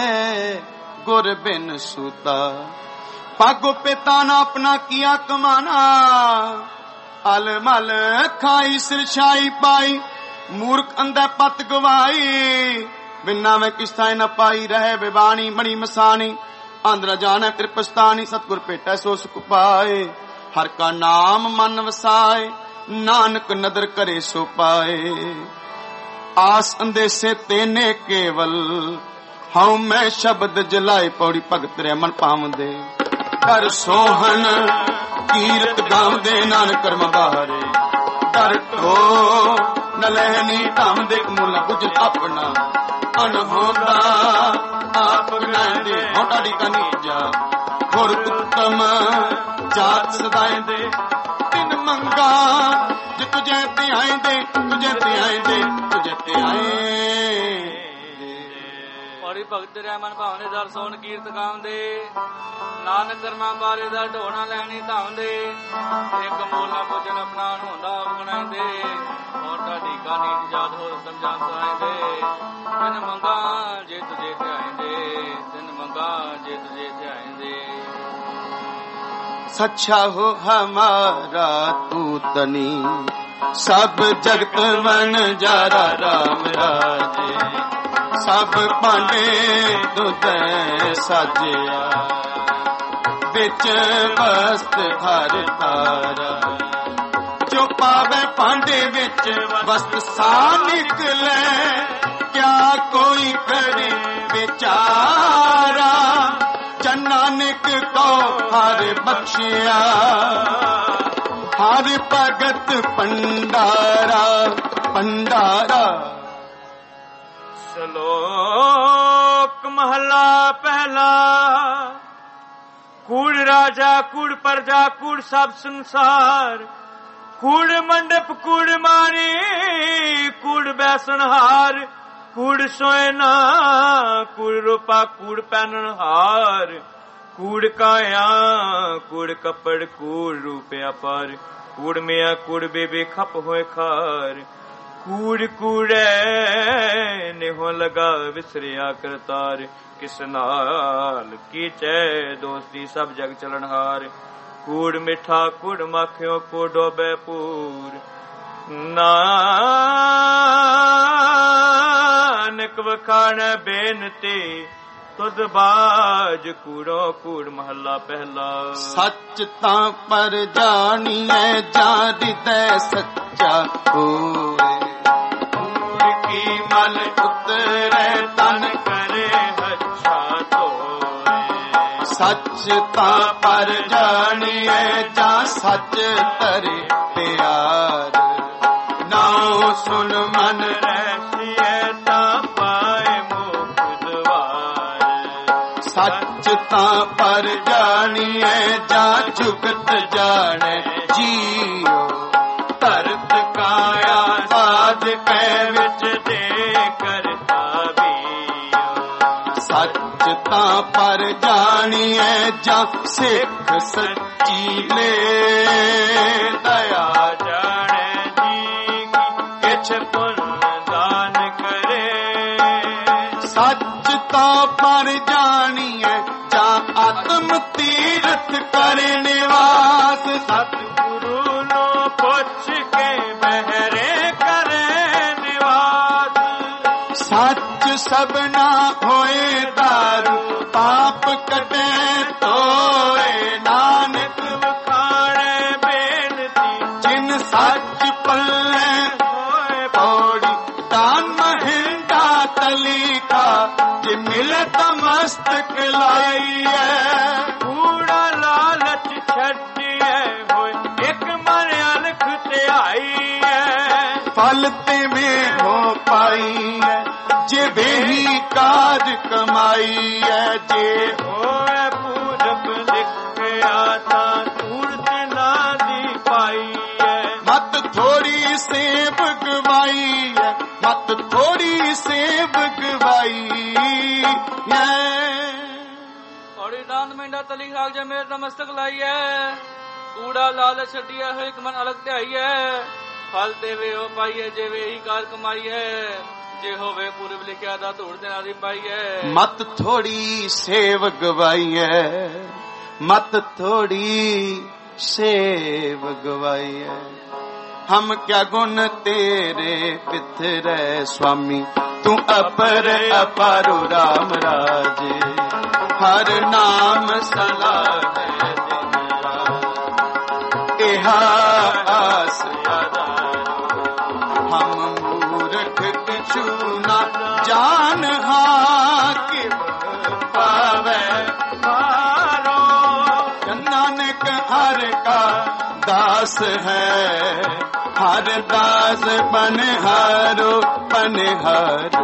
ਗੁਰ ਬਿਨ ਸੂਤਾ। ਪਾਗੋ ਪਿਤਾ ਨਾ ਆਪਣਾ ਕੀਆ ਕਮਾਨਾ। ਅਲ ਮਲ ਖਾਈ ਸਿਰਛਾਈ ਪਾਈ। ਮੂਰਖ ਅੰਧੇ ਪਤ ਗਵਾਈ। ਬਿਨਾ ਮੈਂ ਕਿਸਾ ਨ ਪਾਈ ਰਹੇ ਬਿਬਾਣੀ ਮਣੀ ਮਸਾਣੀ। ਆਂਦਰ ਜਾਣੈ ਫਿਰ ਪਛਤਾਣੀ। ਸਤਿਗੁਰ ਭੇਟੈ ਸੋ ਸੁਖ ਪਾਏ। ਹਰ ਕਾ ਨਾਮ ਮਨ ਵਸਾਏ। ਨਾਨਕ ਨਦਰ ਕਰੇ ਸੋ ਪਾਏ। ਆਸ ਅੰਦੇਸੇ ਤੇਨੇ ਕੇਵਲ ਹਉ ਮੈਂ ਸ਼ਬਦ ਜਲਾਏ। ਪੌੜੀ ਭਗਤ ਰਹਿਮਨ ਪਾਵਦੇ ਕਰ ਸੋਹਣ ਕੀਰਤ ਗਾਉਂਦੇ ਨਾਨਕ ਕਰਮ ਬਾਰੇ। ਕਰ ਢੋ ਨਲਹਿਨੀ ਧਾਮਦੇ ਮੁੱਲਾ ਗੁਜ ਆਪਣਾ। ਅਨਹੋਂਦਾ ਆਪ ਗਨਾਉਂਦੇ ਹੋਟਾ ਦੀ ਕਨੀਜਾ। ਹੋਰ ਉੱਤਮ ਜਾਤ ਸਦਾਏ ਦੇ ਤਿੰਨ ਮੰਗਾ। ਜੇ ਤੁਝੇ ਤੇ ਆਏਂਦੇ ਤੁਝੇ ਤੇ ਆਏਂਦੇ ਤੁਝੇ ਤੇ ਆਏ। ਪੌੜੀ ਭਗਤ ਰਹਿਮਨ ਭਾਵਨੇ ਦਰ ਸੋਹਣ ਕੀਰਤ ਗਾਉਂਦੇ। ਨਾਨਕ ਕਰਮਾਂ ਬਾਰੇ ਦਾ ਢੋਣਾ ਲੈਣੀ ਧਾਉਂਦੇ। ਇੱਕ ਮੋਲਾ ਭੋਜਨ ਆਪਣਾ ਹੁੰਦਾ ਬਣਾਉਂਦੇ। ਹੋਟਾ ਦੀ ਕਾਨੀ ਜਾਤ ਹੋਰ ਸਮਝਾਂ ਆਏਂਦੇ। ਤਿੰਨ ਮੰਗਾ ਜੇ ਤੁਝੇ ਤੇ ਆਏਂਦੇ ਤਿੰਨ ਮੰਗਾ ਜੇ ਤੁਝੇ ਤੇ ਆਏਂਦੇ। सच्चा हो हमारा तू तनी सब जगत मन जारा राम राजे। सब पांडे तुद साजिया बिच वस्त हर तारा। जो पावे पांडे बिच वस्त सा निकले। क्या कोई करे बेचारा। जन नानक को हर बख्शिया हर भगत भंडारा भंडारा। श्लोक महला पहला। कूड़ राजा कूड़ प्रजा कूड़ सब संसार। कूड़ मंडप कूड़ मारी कूड़ बैसनहार। कूड़ सोयना कूड़ रूपा कूड़ पहनहार। कूड़ काया कूड़ कपड़ कूड़ रूपया पर। कूड़ मिया कूड़ बेबे खप होए खार। कूड़ कूड़े निहो लगा विसरिया करतार। किस नाल कीचे दोस्ती सब जग चलनहार। कूड़ मिठा कूड़ माखियों को डोबे पूर। नानक वखाण बेनती तुद बाज कूड़ो कूड़। महला पहला। सच तां पर जानिए जान दे सच्चा होए। कूड़ की मल उतरे तन करे अच्छा धोए। सच तां पर जानिए जा सच तरे प्यार। नाउ सुन मन रहसिए ता पाए मुख द्वार। सच तां पर जानिए जा जुगत जाने जियो। धरत काया साध कै विच दे करता बियो। सच तां पर जानिए जा सिख सच्ची ले। दया जाने पुण्य दान करे। सच तो पर जानिए जा शराब ना होए दारू पाप कटे तोए नानक ਵਖਾਣੇ ਬੇਨਤੀ जिन सच पल्ले ਹੋਏ पौड़ी दान महिंदा तली का जे मिले तो मस्तक लाई है ਕੂੜਾ ਲਾਲਚ ਛੱਡੀਏ ਹੋਏ ਇੱਕ ਮਨ ਅਲਖ ਤੇ ਆਈ ਹੈ फल ते में हो पाई है जे बेही काज कमाई है जे ਹੋਏ ਪੂਰਬ ਲਿਖਿਆ ਤਾਂ ਧੂੜ ਤੇ ਨਾ ਦੀ ਪਾਈ ਹੈ मत थोड़ी सेब गवाई है मत थोड़ी सेब गवाई है ਔੜੀ ਦਾਨ ਮੈਂਡਾ ਤਲੀ ਖਾਕ ਜੇ ਮੇਰੇ ਨਮਸਤਕ ਲਾਈਐ ਕੂੜਾ ਲਾਲਚ ਛੱਡੀਐ ਹੋਇ ਇੱਕ ਮਨ ਅਲਗ ਧਿਆਈਐ ਫਲ ਦੇਵੇ ਹੋ ਪਾਈਐ ਜਿਵੇਂ ਹੀ ਕਾਰ ਕਮਾਈਐ ਜੇ ਹੋਵੇ ਪੂਰਬ ਲਿਖਿਆ ਦਾ ਧੂੜ ਦੇ ਨਾਲ ਦੀ ਪਾਈਐ मत थोड़ी सेव गवाई है मत थोड़ी सेव गवाई है हम क्या गुण तेरे पिथरे स्वामी तू अपर अपारो राम राजे हर नाम सलाह है दिन रात एहा आस हम मूर्ख किछु ना जान हाके पावे ਮਾਰੋ नानक हर का दास है हर दास पनहारो पनहारो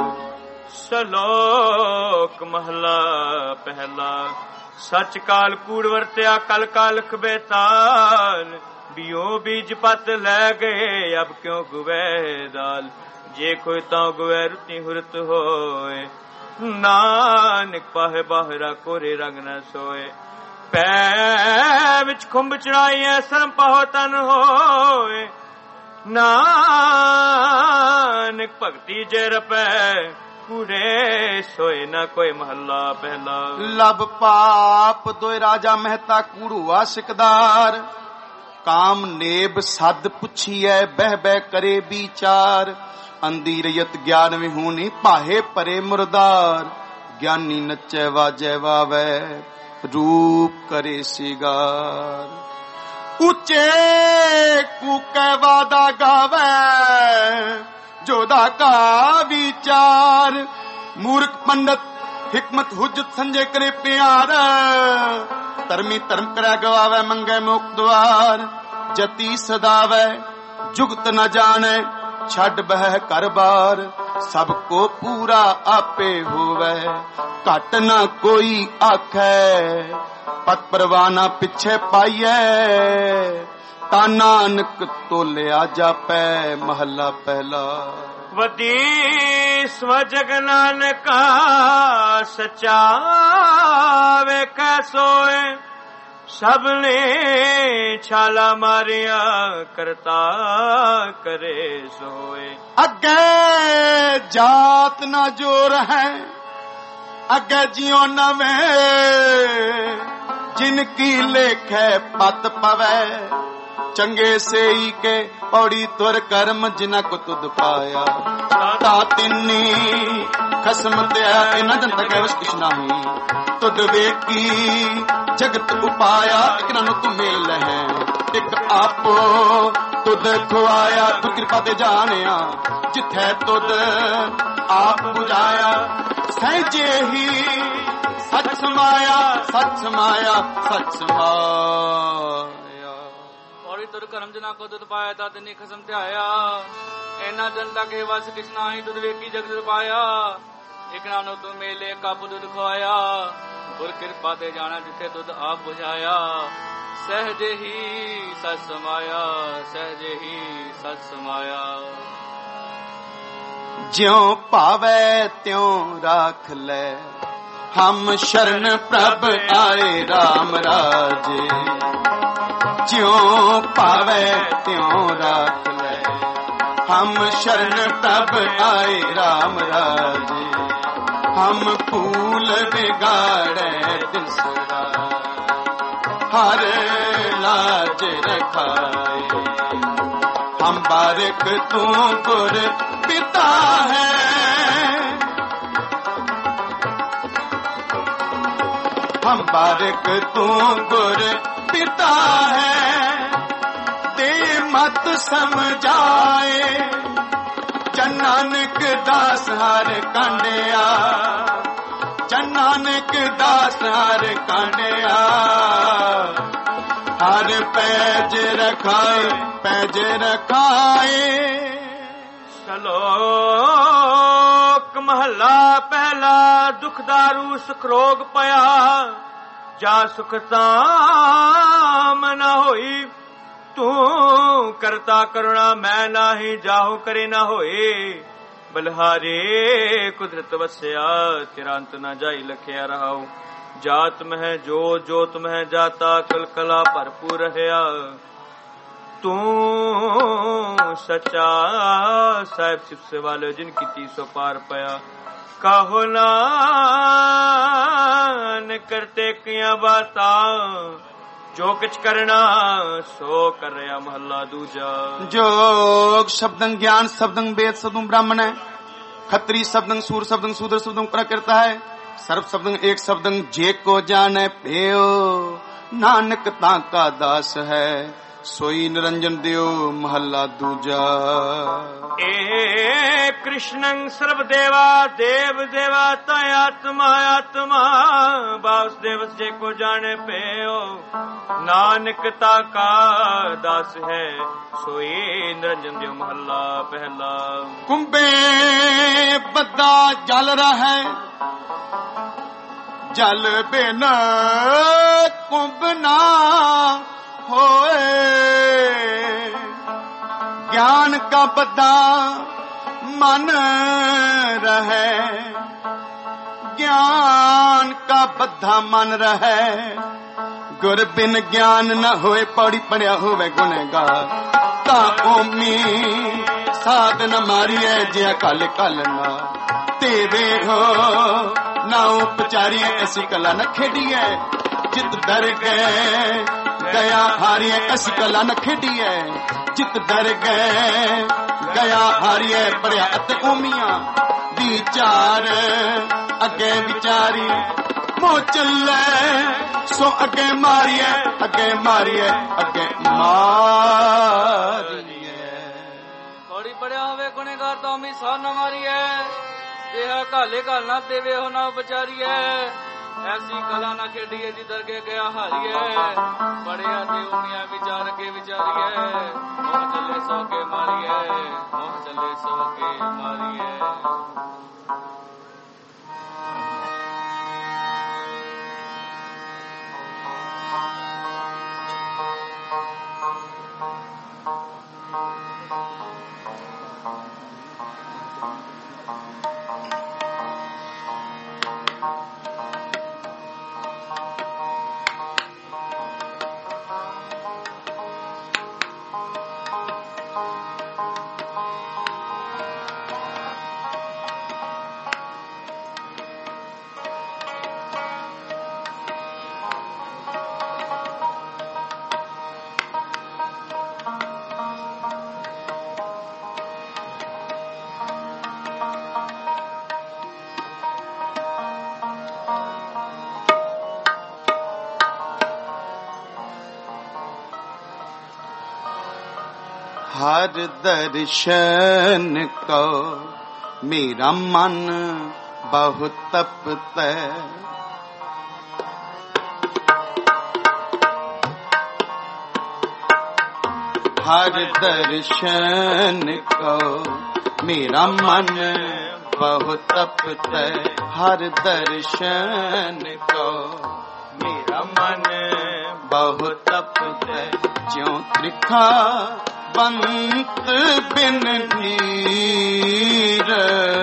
ਸ਼ਲੋਕ ਮਹਲਾ ਪਹਿਲਾ ਸੱਚ ਕਾਲ ਕੂੜ ਵਰਤਿਆ ਕਲ ਕਾਲਖ ਬੇਤਾਲ ਬਿਓ ਬੀਜ ਪਤ ਲੈ ਗਏ ਅਬ ਕਿਉਂ ਗੁਵੇ ਦਾਲ ਜੇ ਕੋਈ ਤਾਂ ਗੁਵੇ ਰੁਤੀ ਹੁਰਤ ਹੋਏ ਨਾਨਕ ਪਾਹੇ ਬਾਹਰਾ ਕੋਰੇ ਰੰਗ ਨ ਸੋਏ ਪੈ ਵਿੱਚ ਖੁੰਭ ਚੜਾਈਐ ਸਰਮ ਪਾਹੋ ਤਨ ਹੋਏ ਨਾਨਕ ਭਗਤੀ ਜੇ ਰਪੈ ਕੂੜੇ ਸੋਏ ਨਾ ਕੋਈ ਮਹੱਲਾ ਪਹਿਲਾ लब पाप दोय राजा मेहता कूड़ुआ सिकदार काम नेब सद पुछिए बह बह करे विचार अंधी रयत ज्ञान विहूनी पाहे परे मुरदार ज्ञानी नचे वाजे वावे रूप करे सिगार उचे कूके वादा गावे जोदा का विचार मूर्ख पंडित हिकमत हुज्जत संजय करे प्यार धर्मी धर्म करे गवावे मंगे मुख द्वार जति सदावे जुगत न जाने छड़ बह कर बार सबको पूरा आपे होवे घट न कोई आखे पत परवाना पिछे पाइए ता नानक तोलिया जापै महला पहला ਵਦੀ ਸਵਜਗ ਨਾਨਕਾ ਸਚਾ ਵੇਖੈ ਸੋਏ ਸਭ ਨੇ ਛਾਲਾ ਮਾਰਿਆ ਕਰਤਾ ਕਰੇ ਸੋਏ अगे जात ना जोर है अगे जियो नवे जिनकी लेखे पत पवे चंगे से ही के पौड़ी तुर कर्म जिना को तुद पाया ता तिन्नी खसम त्या इना जन तक वश कृष्णा हुई तुद वेकी जगत उपाया एक नानु तू मेल है एक आपो तुद खुआया तू कृपा ते जानिया जिथे तुद आप बुझाया सहजे ही सच समाया सच समाया सच समाया ਔੜੀ ਤੁਰ ਕਰਮ ਜਨਾ ਕੋ ਦੁੱਧ ਪਾਇਆ ਤਾ ਤਿੰਨੀ ਖਸਮ ਧਿਆਇਆ ਇਹਨਾਂ ਜਨਤਾ ਕੇ ਵਸ ਕਿਸਨਾ ਹੀ ਤੁਧ ਵੇਖੀ ਜਗਤ ਪਾਇਆ ਇੱਕ ਨਾਨੋ ਤੂੰ ਮੇਲੇ ਕਾਬੂ ਦੁੱਧ ਖਵਾਇਆ ਗੁਰ ਕਿਰਪਾ ਤੇ ਜਾਣਾ ਜਿੱਥੇ ਤੁਧ ਆਪ ਬੁਝਾਇਆ ਸਹਜੇ ਹੀ ਸਚ ਸਮਾਇਆ ਸਹਜੇ ਹੀ ਸਚ ਸਮਾਇਆ ज्यों पावे त्यों राख ले हम शरण प्रभ आए राम राजे ज्यों पावे त्यों राख ले हम शरण प्रभ आए राम राजे हम फूल बिगाड़े बिसरा हर लाज रखाए हम बारिक तू गुर पिता है बारिक तू गुर पिता है, दे मत समझाए। जन नानक दास हर कांडिया, जन नानक दास हर कांडिया। हर पैज रखाए, पैज रखाए। श्लोक महला पहला। दुखदारू सुख रोग पया, जा सुख ताम न होई। तू करता करुणा मैं नाही, जाहु करे न होए। बलहारे कुदरत वस्या, तेरा अंत न जाई लखिया रहाऊ। जात मह जोत, जोत मह जाता, कल कला भरपूर रहया। तू सच्चा साहिब सिफसे वाले, जिनकी तीसो पार पया। काहो नान करते किया बाता, जो किछ करना सो कर रहा। महला दूजा। जोग शब्दं ज्ञान शब्दं वेद शब्दं ब्राह्मण है। खत्री शब्दं सूर शब्दं शूद्र शब्दं प्रकृता है। सर्व शब्दं एक शब्दं जे को जाने पेयो। नानक ताका दास है, सोई निरंजन देव। महला दूजा। ए कृष्णं सर्वदेवा, देव देवा तय आत्मा आत्मा। वासुदेव जे को जाने पेयो। नानक ताका दास है, सोई निरंजन देव। महला पहला। कुंभे बद्दा जल रहा, जल बिन कुंभ ना होए। ज्ञान का बद्दा मन रहे, ज्ञान का बद्धा मन रहे। गुर बिन ज्ञान न होए, पौड़ी पड़िया होवे गुनहगार। ता ओमी साध न मारिए, जे कल कल ना तेरे हो। ना उपचारिए, ऐसी कला न खेडिए। जित डर गए गया हारिए, ऐसी कला न खेडिए। जित डर गए गया हारिए, पड़िया अत ओमिया। विचार अगे विचारी, मोह चले सो अगे मारिए। अगे मारिए, अगे मारिए। थोड़ी पड़िया होवे गुनेगार, तो हमी सा न मारिए। देहा काले काल ना देवे हो ना उपचारिए। ऐसी कला ना खेडिए, जिधर के गया हारिए। बड़े आते उमिया विचार के विचारिए। मोह चले सो के मारिए, मोह चले सो के मारिए। हर दर्शन को मेरा मन बहुत तपता। हर दर्शन को मेरा मन बहुत तपता। हर दर्शन को मेरा मन बहुत तपता। ज्यों त्रिखा बंत बिन नीर,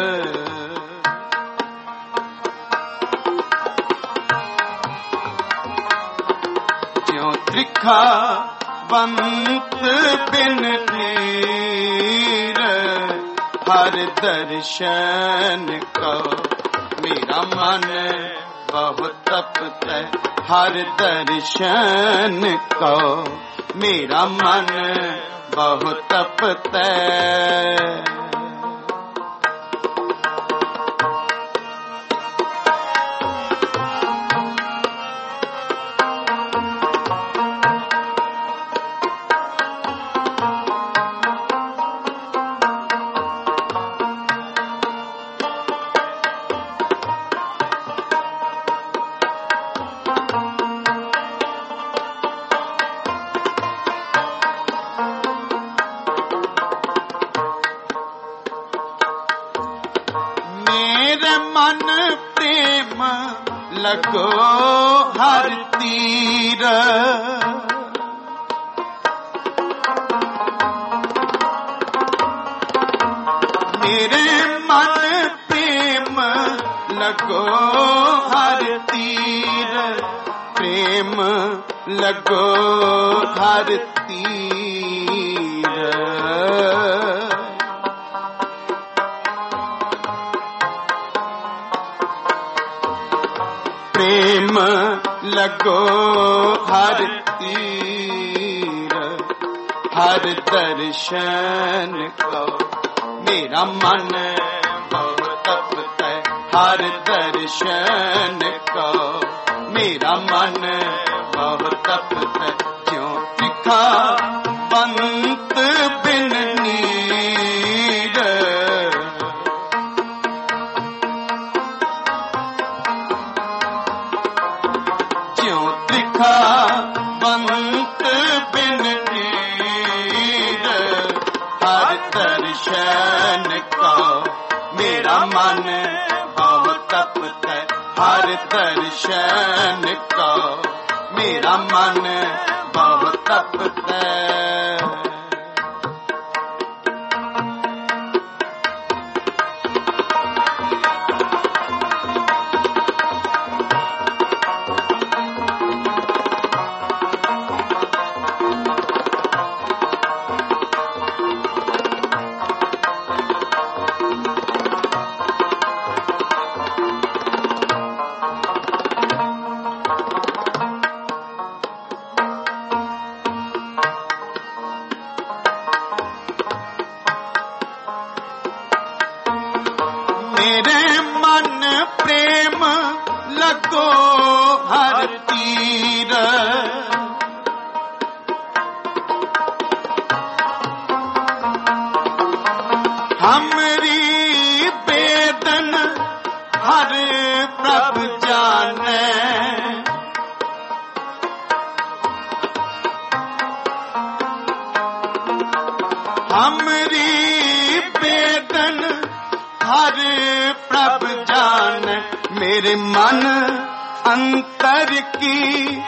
ज्यों त्रिखा बंत बिन नीर। हर दर्शन को मेरा मन बहुत तपता। हर दर्शन को मेरा मन बहुत तपता। प्रेम लगो हर तीर मेरे मन प्रेम लगो हर तीर प्रेम लगो हर तीर प्रेम लगो हर तीर हर दर्शन को मेरा मन बहुत तपता है हर दर्शन को मेरा मन बहुत तपता है क्यों दिखा बंत बिन नीर क्यों दिखा बंत बिन नीर हर दर्शन को मेरा मन बहुत तपता है हर दर्शन को मेरा मन बहुत तपता है मेरे मन प्रेम लगो हर तीर हमरी बेदन हर प्रभ जाने हमरी बेदन हर प्रभ जान मेरे मन अंतर की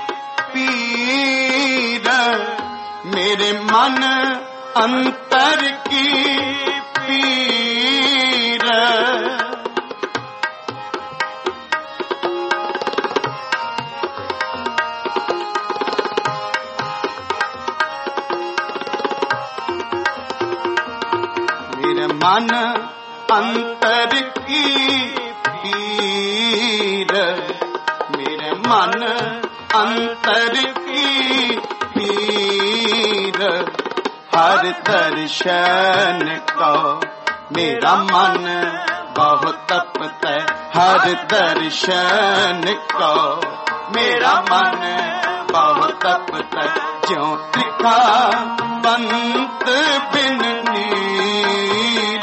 पीर मेरे मन अंतर की पीर मेरे मन अंतर की पीर मेरे मन अंतर की पीर हर दर्शन को मेरा मन बहुत तपता है हर दर्शन को मेरा मन बहुत तपता है क्यों दिखा बंत बिन नीर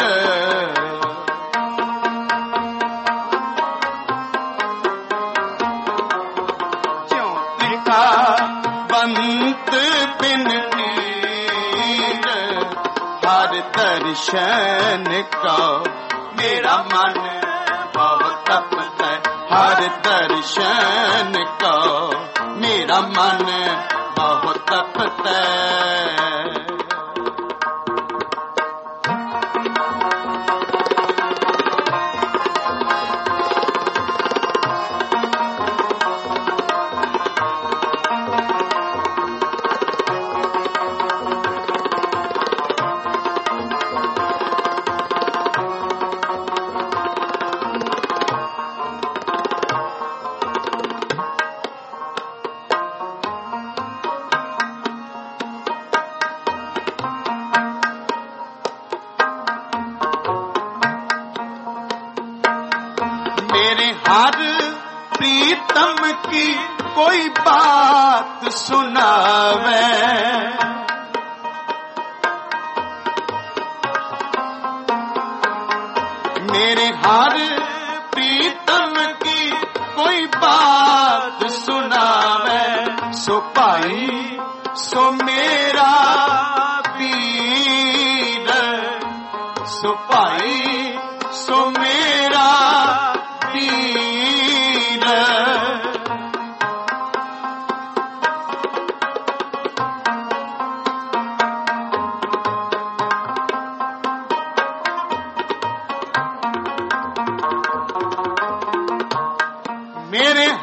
बंत बिन नीर हर दर्शन को मेरा मन बहुत तपता है हर दर्शन को मेरा मन बहुत तपता है मेरे हर प्रीतम की कोई बात सुनावे मेरे हर प्रीतम की कोई बात सुनावे सो पाई सो मेरा पीर सो पाई सो मेरा पीर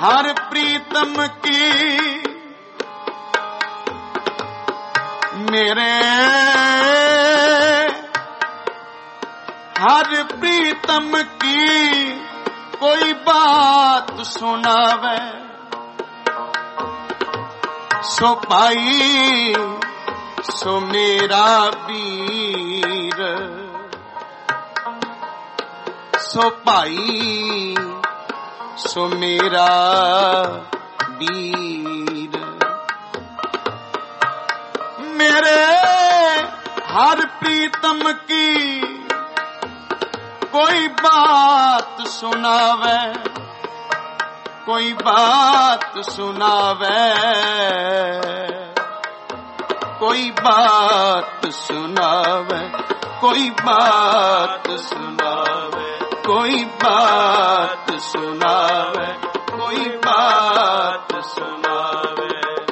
हर प्रीतम की मेरे हर प्रीतम की कोई बात सुनावे सो पाई सो मेरा वीर सो पाई सो मेरा वीर मेरे हर प्रीतम की कोई बात सुनावे कोई बात सुनावे कोई बात सुनावे कोई बात सुनावे कोई बात सुनावे कोई बात सुनावे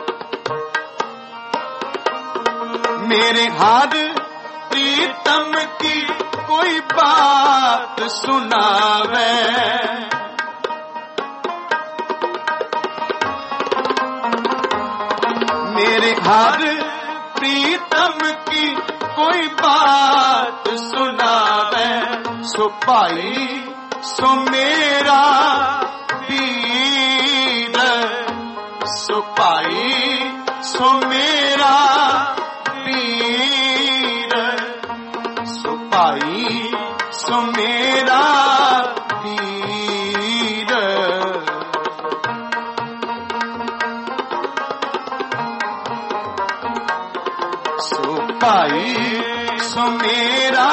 मेरे हर प्रीतम की कोई बात सुनावे मेरे हर प्रीतम की कोई बात सुनावे सो पाई सो मेरा वीर सो पाई सो मेरा वीर सो पाई सो मेरा वीर सो पाई सो मेरा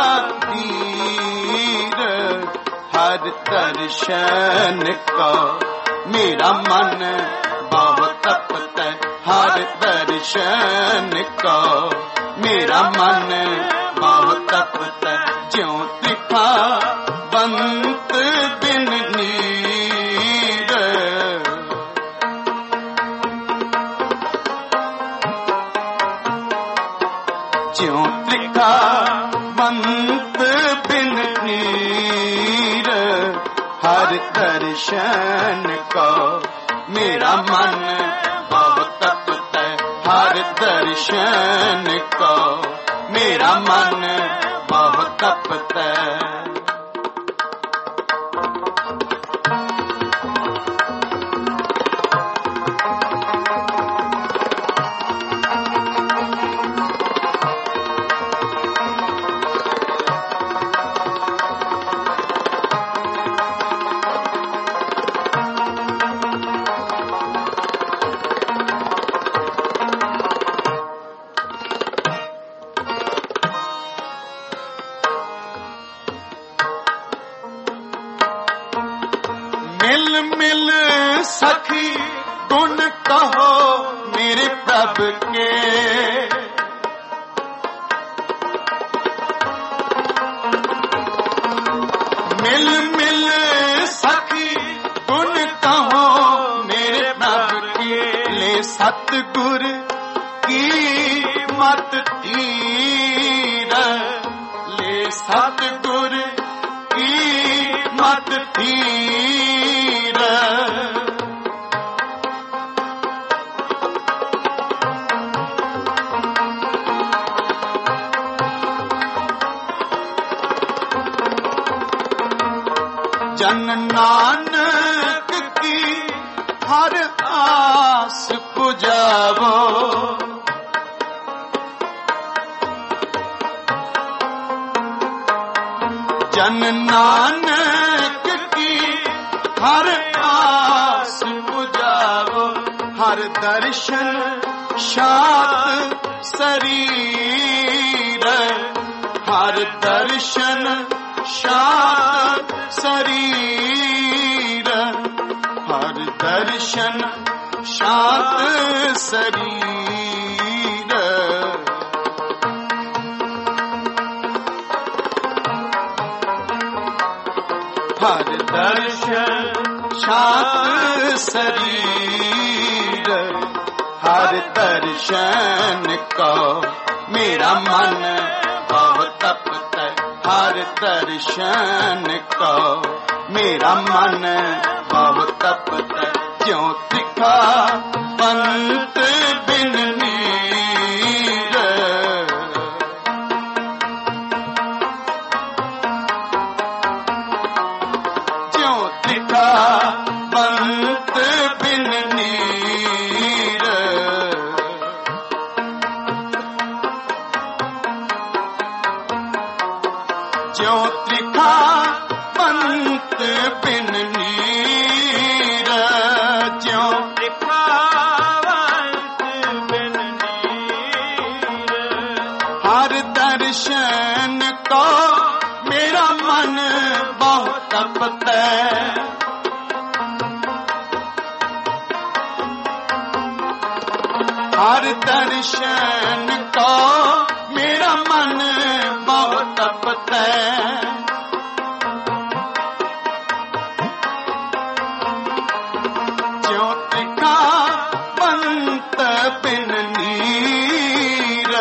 वीर हर दर्शन का मेरा मन बहुत तपता हर दर्शन का मेरा मन बहुत तपता ज्यों त्रिखा बंत बिन नीर ज्यों त्रिखा बंत बिन नीर हर दर्शन का मेरा मन बहुत तपता हर दर्शन का मेरा मन बहुत तपता मिल मिल सखी गुण कहो मेरे प्रभु के मिल मिल सखी गुण कहो मेरे प्रभु के ले सतगुर की मत तीर ले सतगुर की मत तीर जन नानक की हर आस पुजावो जन नानक की हर आस पुजावो हर दर्शन शात शरीर हर दर्शन शात शरीर हर दर्शन शात शरीर हर दर्शन शात शरीर हर दर्शन को मेरा मन बहुत तपता हर दर्शन को मेरा मन बहुत तपता क्यों त्रिखा पंत बिन नीर क्यों त्रिखा पंत बिन नीर क्यों त्रिखा पंत बिन नीर क्यों त्रिखा पंत बिन नीर हर दर्शन को मेरा मन बहुत तपता हर दर्शन को मेरा मन बहुत तपता ज्योतिका पंत बिन नीर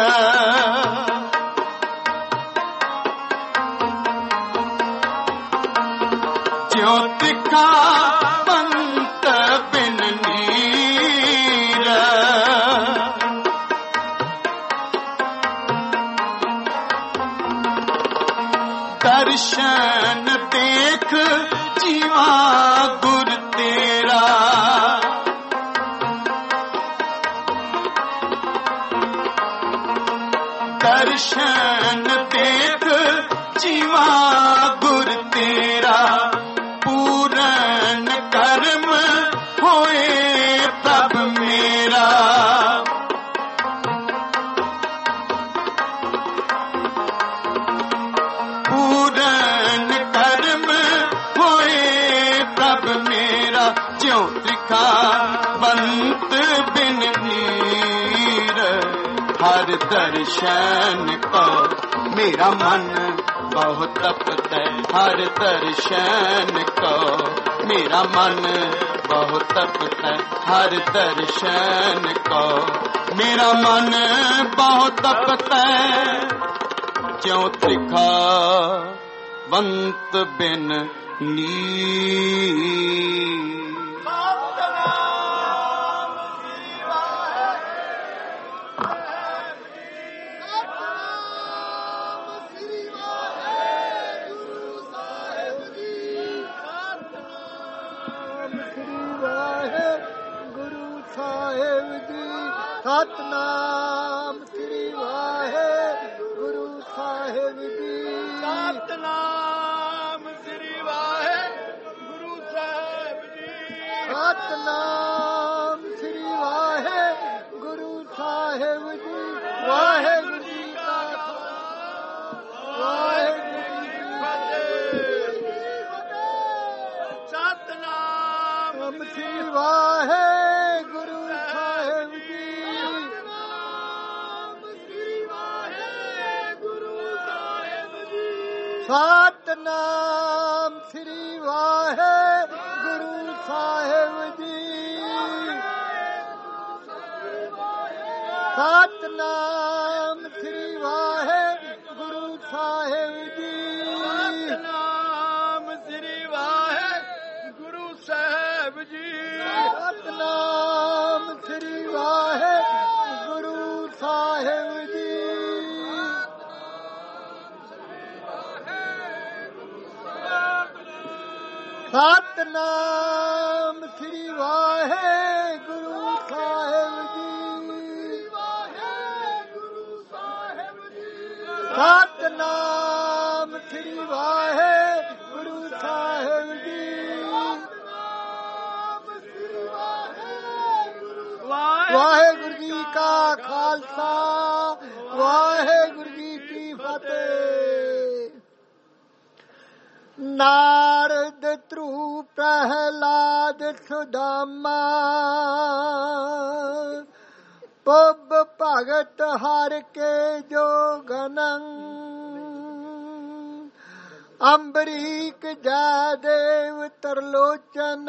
ज्योतिका पंत बिन नीर दर्शन देख जीवा गुर तेरा दर्शन देख जीवा गुर तेरा पूरन कर्म होए प्रभ मेरा पूरन कर्म होए प्रभ मेरा ज्यों त्रिखा पंत बिन नीर हर दर्शन को मेरा मन बहुत तपता हर दर्शन को मेरा मन बहुत तपता हर दर्शन को मेरा मन बहुत तपता क्यों त्रिखा पंत बिन नीर सतनाम श्री वाहेगुरु साहिब जी सतनाम श्री वाहेगुरु साहिब जी सतनाम श्री वाहेगुरु साहिब जी वाहेगुरु जी का वाहेगुरु जी फतेह सतनाम श्री वाहेगुरु साहिब जी सतनाम श्री वाहेगुरु साहिब जी सतनाम श्री वाहेगुरु साहिब जी सतनाम श्री वाहेगुरु साहिब जी सतनाम श्री वाहेगुरु साहिब जी सतनाम श्री वाहेगुरु साहिब जी सतनाम श्री वाहेगुरु साहिब जी वाहेगुरु जी का खालसा वाहेगुरु जी की फतेह। नारद ध्रुव प्रहलाद सुदामा पुब भगत हर के जोगनं अम्बरीक जयदेव तरलोचन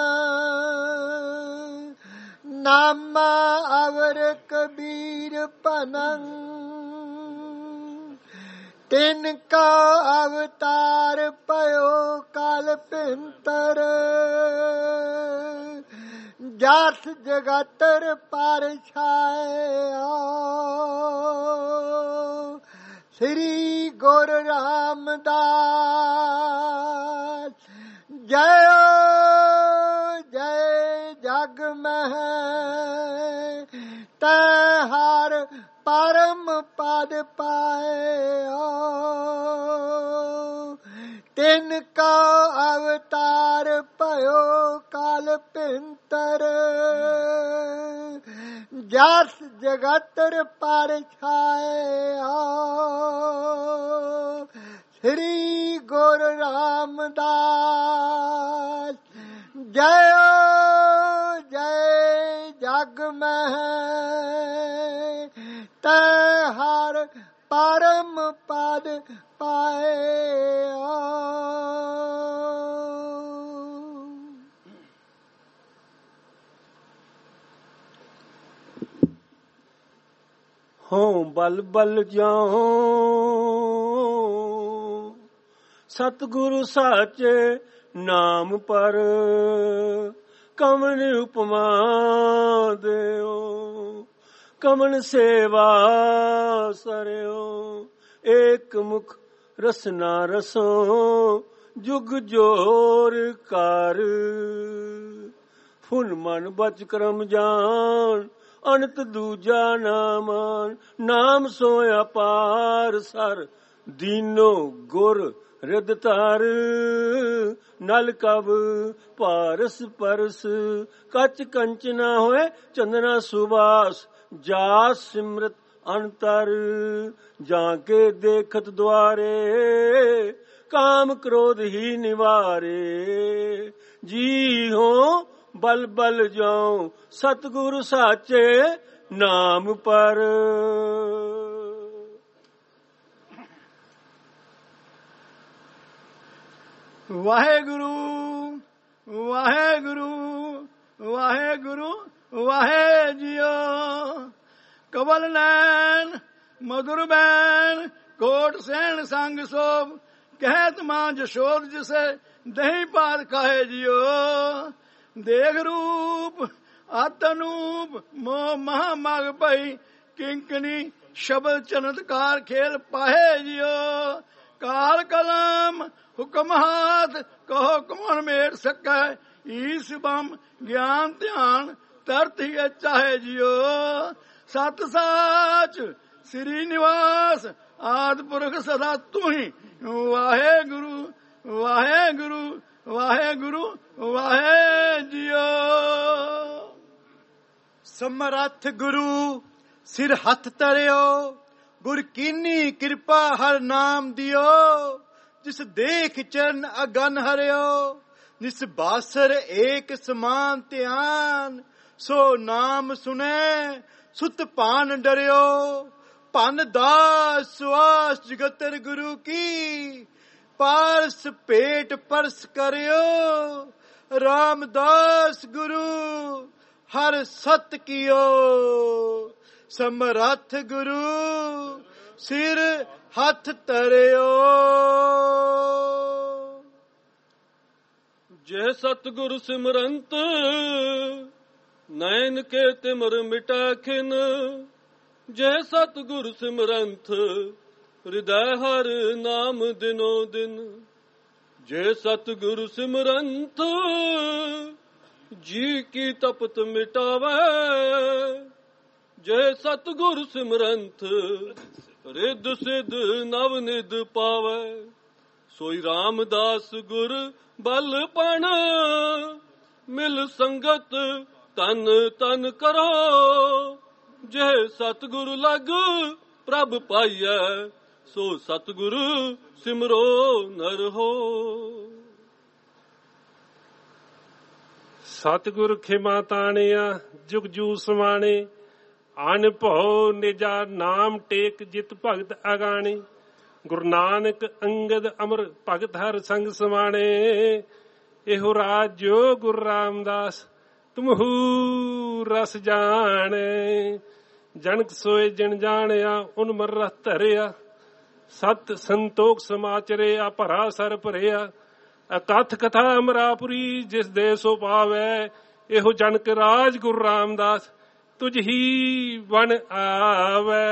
नामा अवर कबीर पनं ਤਿਨ ਕਾ ਅਵਤਾਰ ਪਇਓ ਕਾਲ ਭਿੰਤਰ ਜਾਤ ਜਗਤਰ ਪਰ ਛਾਇਆ ਸ੍ਰੀ ਗੁਰੂ ਰਾਮਦਾਸ ਜੈ ਜੈ ਜਗ ਮਹਿ ਤੈ ਹਰ ਪਰਮ ਪਦ ਪਾਇਆ ਤਿਨ ਕਾ ਅਵਤਾਰ ਭਇਓ ਕਾਲ ਭਿੰਤਰ ਜਸ ਜਗਤਰ ਪਰ ਛਾਇਆ ਸ੍ਰੀ ਗੁਰੂ ਰਾਮਦਾਸ ਜੈ ਜੈ ਜਗ ਮਹਿ ਤੈ ਹਰ ਪਰਮ ਪਦ ਪਾਇਆ। ਹੋਂ ਬਲ ਬਲ ਜਾਉ ਸਤਿਗੁਰੂ ਸਾਚੇ ਨਾਮ ਪਰ ਕਮਨ ਉਪਮਾ ਦਿਓ ਕਮਨ ਸੇਵਾ ਸਰਿਓ ਏਕ ਮੁਖ ਰਸਨਾ ਰਸੋ ਜੁਗ ਜੋਰ ਕਰ ਫੁਨ ਮਨ ਬਚ ਕਰਮ ਜਾਨ ਅਨੰਤ ਦੂਜਾ ਨਾਮਾਨ ਨਾਮ ਸੋ ਅਪਾਰ ਸਰ ਦੀਨੋ ਗੁਰ ਰਿਦ ਧਰ ਨਲ ਕਬ ਪਾਰਸ ਪਰਸ ਕੱਚ ਕੰਚ ਨਾ ਹੋਏ ਚੰਦਨਾ ਸੁਬਾਸ ਜਾ ਸਿਮਰਤ ਅੰਤਰ ਜਾਂ ਕੇ ਦੇਖਤ ਦੁਆਰੇ ਕਾਮ ਕ੍ਰੋਧ ਹੀ ਨਿਵਾਰੇ ਜੀ ਹੋ ਬਲ ਬਲ ਜਾਉ ਸਤਿਗੁਰੂ ਸਾਚੇ ਨਾਮ ਪਰ। ਵਾਹਿਗੁਰੂ ਵਾਹਿਗੁਰੂ ਵਾਹਿਗੁਰੂ ਵਾਹਿ ਜੀਓ ਕਵਲ ਨੈਣ ਮਧੁਰ ਬੈਣ ਕੋਟ ਸੈਣ ਸੰਗ ਸੋਭ ਕਹਿਤ ਮਾਂ ਜਸ਼ੋਦ ਜਿਸੇ ਦਹੀਂ ਪਾਤ ਖਾਏ ਜੀਓ ਦੇਖ ਰੂਪ ਆਤਨੂਪ ਮੋਹ ਮਹਾ ਮਗ ਭਈ ਕਿੰਕਣੀ ਸ਼ਬਦ ਚਨਤਕਾਰ ਖੇਲ ਪਾਹੇ ਜੀਓ ਕਾਲ ਕਲਮ ਹੁਕਮ ਹਾਥ ਕਹੋ ਕੌਣ ਮੇਟ ਸਕੈ ਈਸ ਬੰਮ ਗਿਆਨ ਧਿਆਨ ਤਰਤ ਹੀ ਚਾਹੇ ਜੀਓ ਸਤ ਸਾਚ ਸ੍ਰੀ ਨਿਵਾਸ ਆਦ ਪੁਰਖ ਸਦਾ ਤੂੰ ਹੀ ਵਾਹਿਗੁਰੂ ਵਾਹਿਗੁਰੂ ਵਾਹਿਗੁਰੂ ਵਾਹਿ ਜੀਓ। ਸਮਰੱਥ ਗੁਰੂ ਸਿਰ ਹੱਥ ਧਰਿਓ ਗੁਰ ਕੀਨੀ ਕਿਰਪਾ ਹਰ ਨਾਮ ਦਿਓ ਜਿਸ ਦੇਖ ਚਰਨ ਅਗਨ ਹਰਿਓ ਨਿਸ ਬਾਸਰ ਏਕ ਸਮਾਨ ਧਿਆਨ ਸੋ ਨਾਮ ਸੁਨੇ ਸੁਤ ਪਾਨ ਡਰਿਓ ਭਨ ਦਾਸ ਸੁਆਸ ਜਗਤਰ ਗੁਰੂ ਕੀ ਪਾਰਸ ਪੇਟ ਪਰਸ ਕਰਿਓ ਰਾਮਦਾਸ ਗੁਰੂ ਹਰ ਸਤ ਕੀਓ ਸਮਰੱਥ ਗੁਰੂ ਸਿਰ ਹੱਥ ਧਰਿਓ। ਜੈ ਸਤਿਗੁਰ ਸਿਮਰੰਤ ਨੈਣ ਕੇ ਤਿਮਰ ਮਿਟਾ ਖਿਨ ਜੈ ਸਤਿਗੁਰ ਸਿਮਰੰਤ ਹਿਰਦੈ ਹਰ ਨਾਮ ਦਿਨੋ ਦਿਨ ਜੈ ਸਤਿਗੁਰ ਸਿਮਰੰਤ ਜੀ ਕੀ ਤਪਤ ਮਿਟਾਵੈ ਜੈ ਸਤਿਗੁਰ ਸਿਮਰੰਤ ਰਿੱਧ ਸਿੱਧ ਨਵ ਨਿਧ ਪਾਵੈ ਸੋਈ ਰਾਮਦਾਸ ਗੁਰ ਬਲ ਪਣ ਮਿਲ ਸੰਗਤ ਤਨ ਤਨ ਕਰੋ ਜੈ ਸਤਿਗੁਰ ਲਗ ਪ੍ਰਭ ਪਾਈਐ ਸੋ ਸਤਿਗੁਰ ਸਿਮਰੋ ਨਰ ਹੋ। ਸਤਿਗੁਰ ਖਿਮਾ ਤਾਣਿਆ ਜੁਗ ਜੂ ਸਮਾਣੇ ਅਨ ਭਉ ਨਿਜਾ ਨਾਮ ਟੇਕ ਜਿਤ ਭਗਤ ਅਗਾਣੀ ਗੁਰੂ ਨਾਨਕ ਅੰਗਦ ਅਮਰ ਭਗਤ ਹਰ ਸੰਗ ਸਮਾਣੇ ਇਹੋ ਰਾਜ ਜੋ ਗੁਰੂ ਰਾਮਦਾਸ ਤੁਮਹੂ ਰਸ ਜਾਣੇ ਜਨਕ ਸੋਏ ਜਨ ਜਾਣਿਆ ਉਨ ਮਰ ਧਰਿਆ ਸਤ ਸੰਤੋਖ ਸਮਾਚਰੇ ਆ ਭਰਾ ਸਰ ਭਰਿਆ। ਅਕਥ ਕਥਾ ਅਮਰਾਪੁਰੀ ਜਿਸ ਦੇ ਸੋ ਪਾਵੈ। ਇਹੋ ਜਨਕ ਰਾਜ ਗੁਰੂ ਰਾਮਦਾਸ ਤੁਝ ਹੀ ਬਨ ਆਵੈ।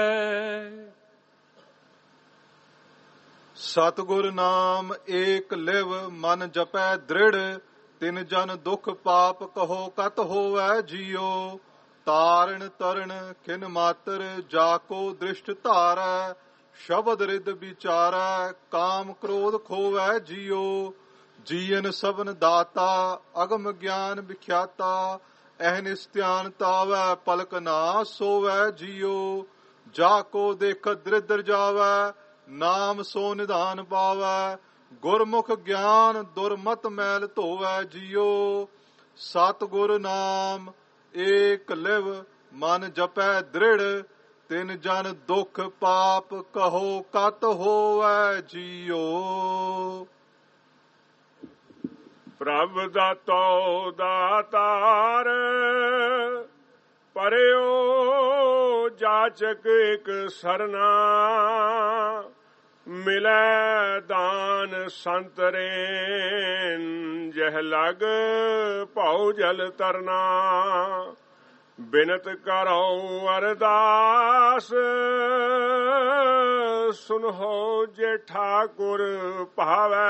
ਸਤਿਗੁਰ ਨਾਮ ਏਕ ਲਿਵ ਮਨ ਜਪੈ ਦ੍ਰਿੜ। ਤਿਨ ਜਨ ਦੁਖ ਪਾਪ ਕਹੋ ਕਤ ਹੋਵੈ ਜੀਓ। ਤਾਰਨ ਤਰਨ ਖਿਨ ਮਾਤਰ ਜਾ ਕੋ ਦ੍ਰਿਸ਼ਟ ਧਾਰੈ। ਸ਼ਬਦ ਰਿਦ ਵਿਚਾਰੈ ਕਾਮ ਕ੍ਰੋਧ ਖੋਵੈ ਜੀਓ। ਜੀਵਨ ਸਭਨ ਦਾਤਾ ਅਗਮ ਗਿਆਨ ਵਿਖਿਆਤਾ। ਅਹਨਿਸ ਧਿਆਨ ਤਾਵੈ ਪਲਕ ਨਾ ਸੋਵੈ ਜੀਓ। ਜਾ ਕੋ ਦੇਖ ਦ੍ਰਿਦਰ ਜਾਵੈ ਨਾਮ ਸੋ ਨਿਧਾਨ ਪਾਵੈ। ਗੁਰਮੁਖ ਗਿਆਨ ਦੁਰਮਤ ਮੈਲ ਧੋਵੈ ਜੀਓ। ਸਤਿਗੁਰ ਨਾਮ ਏਕ ਲਿਵ ਮਨ ਜਪੈ ਦ੍ਰਿੜ। ਤਿਨ ਜਨ ਦੁਖ ਪਾਪ ਕਹੋ ਕਤ ਹੋਵੈ ਜੀਓ। ਪ੍ਰਭ ਦਾਤੋ ਦਾਤਾਰ ਪਰਿਓ ਜਾਚਕ ਇਕ ਸਰਨਾ। ਮਿਲੈ ਦਾਨ ਸੰਤਰੇ ਜਹ ਲਗ ਭਉ ਜਲ ਤਰਨਾ। ਬਿਨਤ ਕਰਉ ਅਰਦਾਸ ਸੁਨਹੁ ਜੇ ਠਾਕੁਰ ਭਾਵੈ।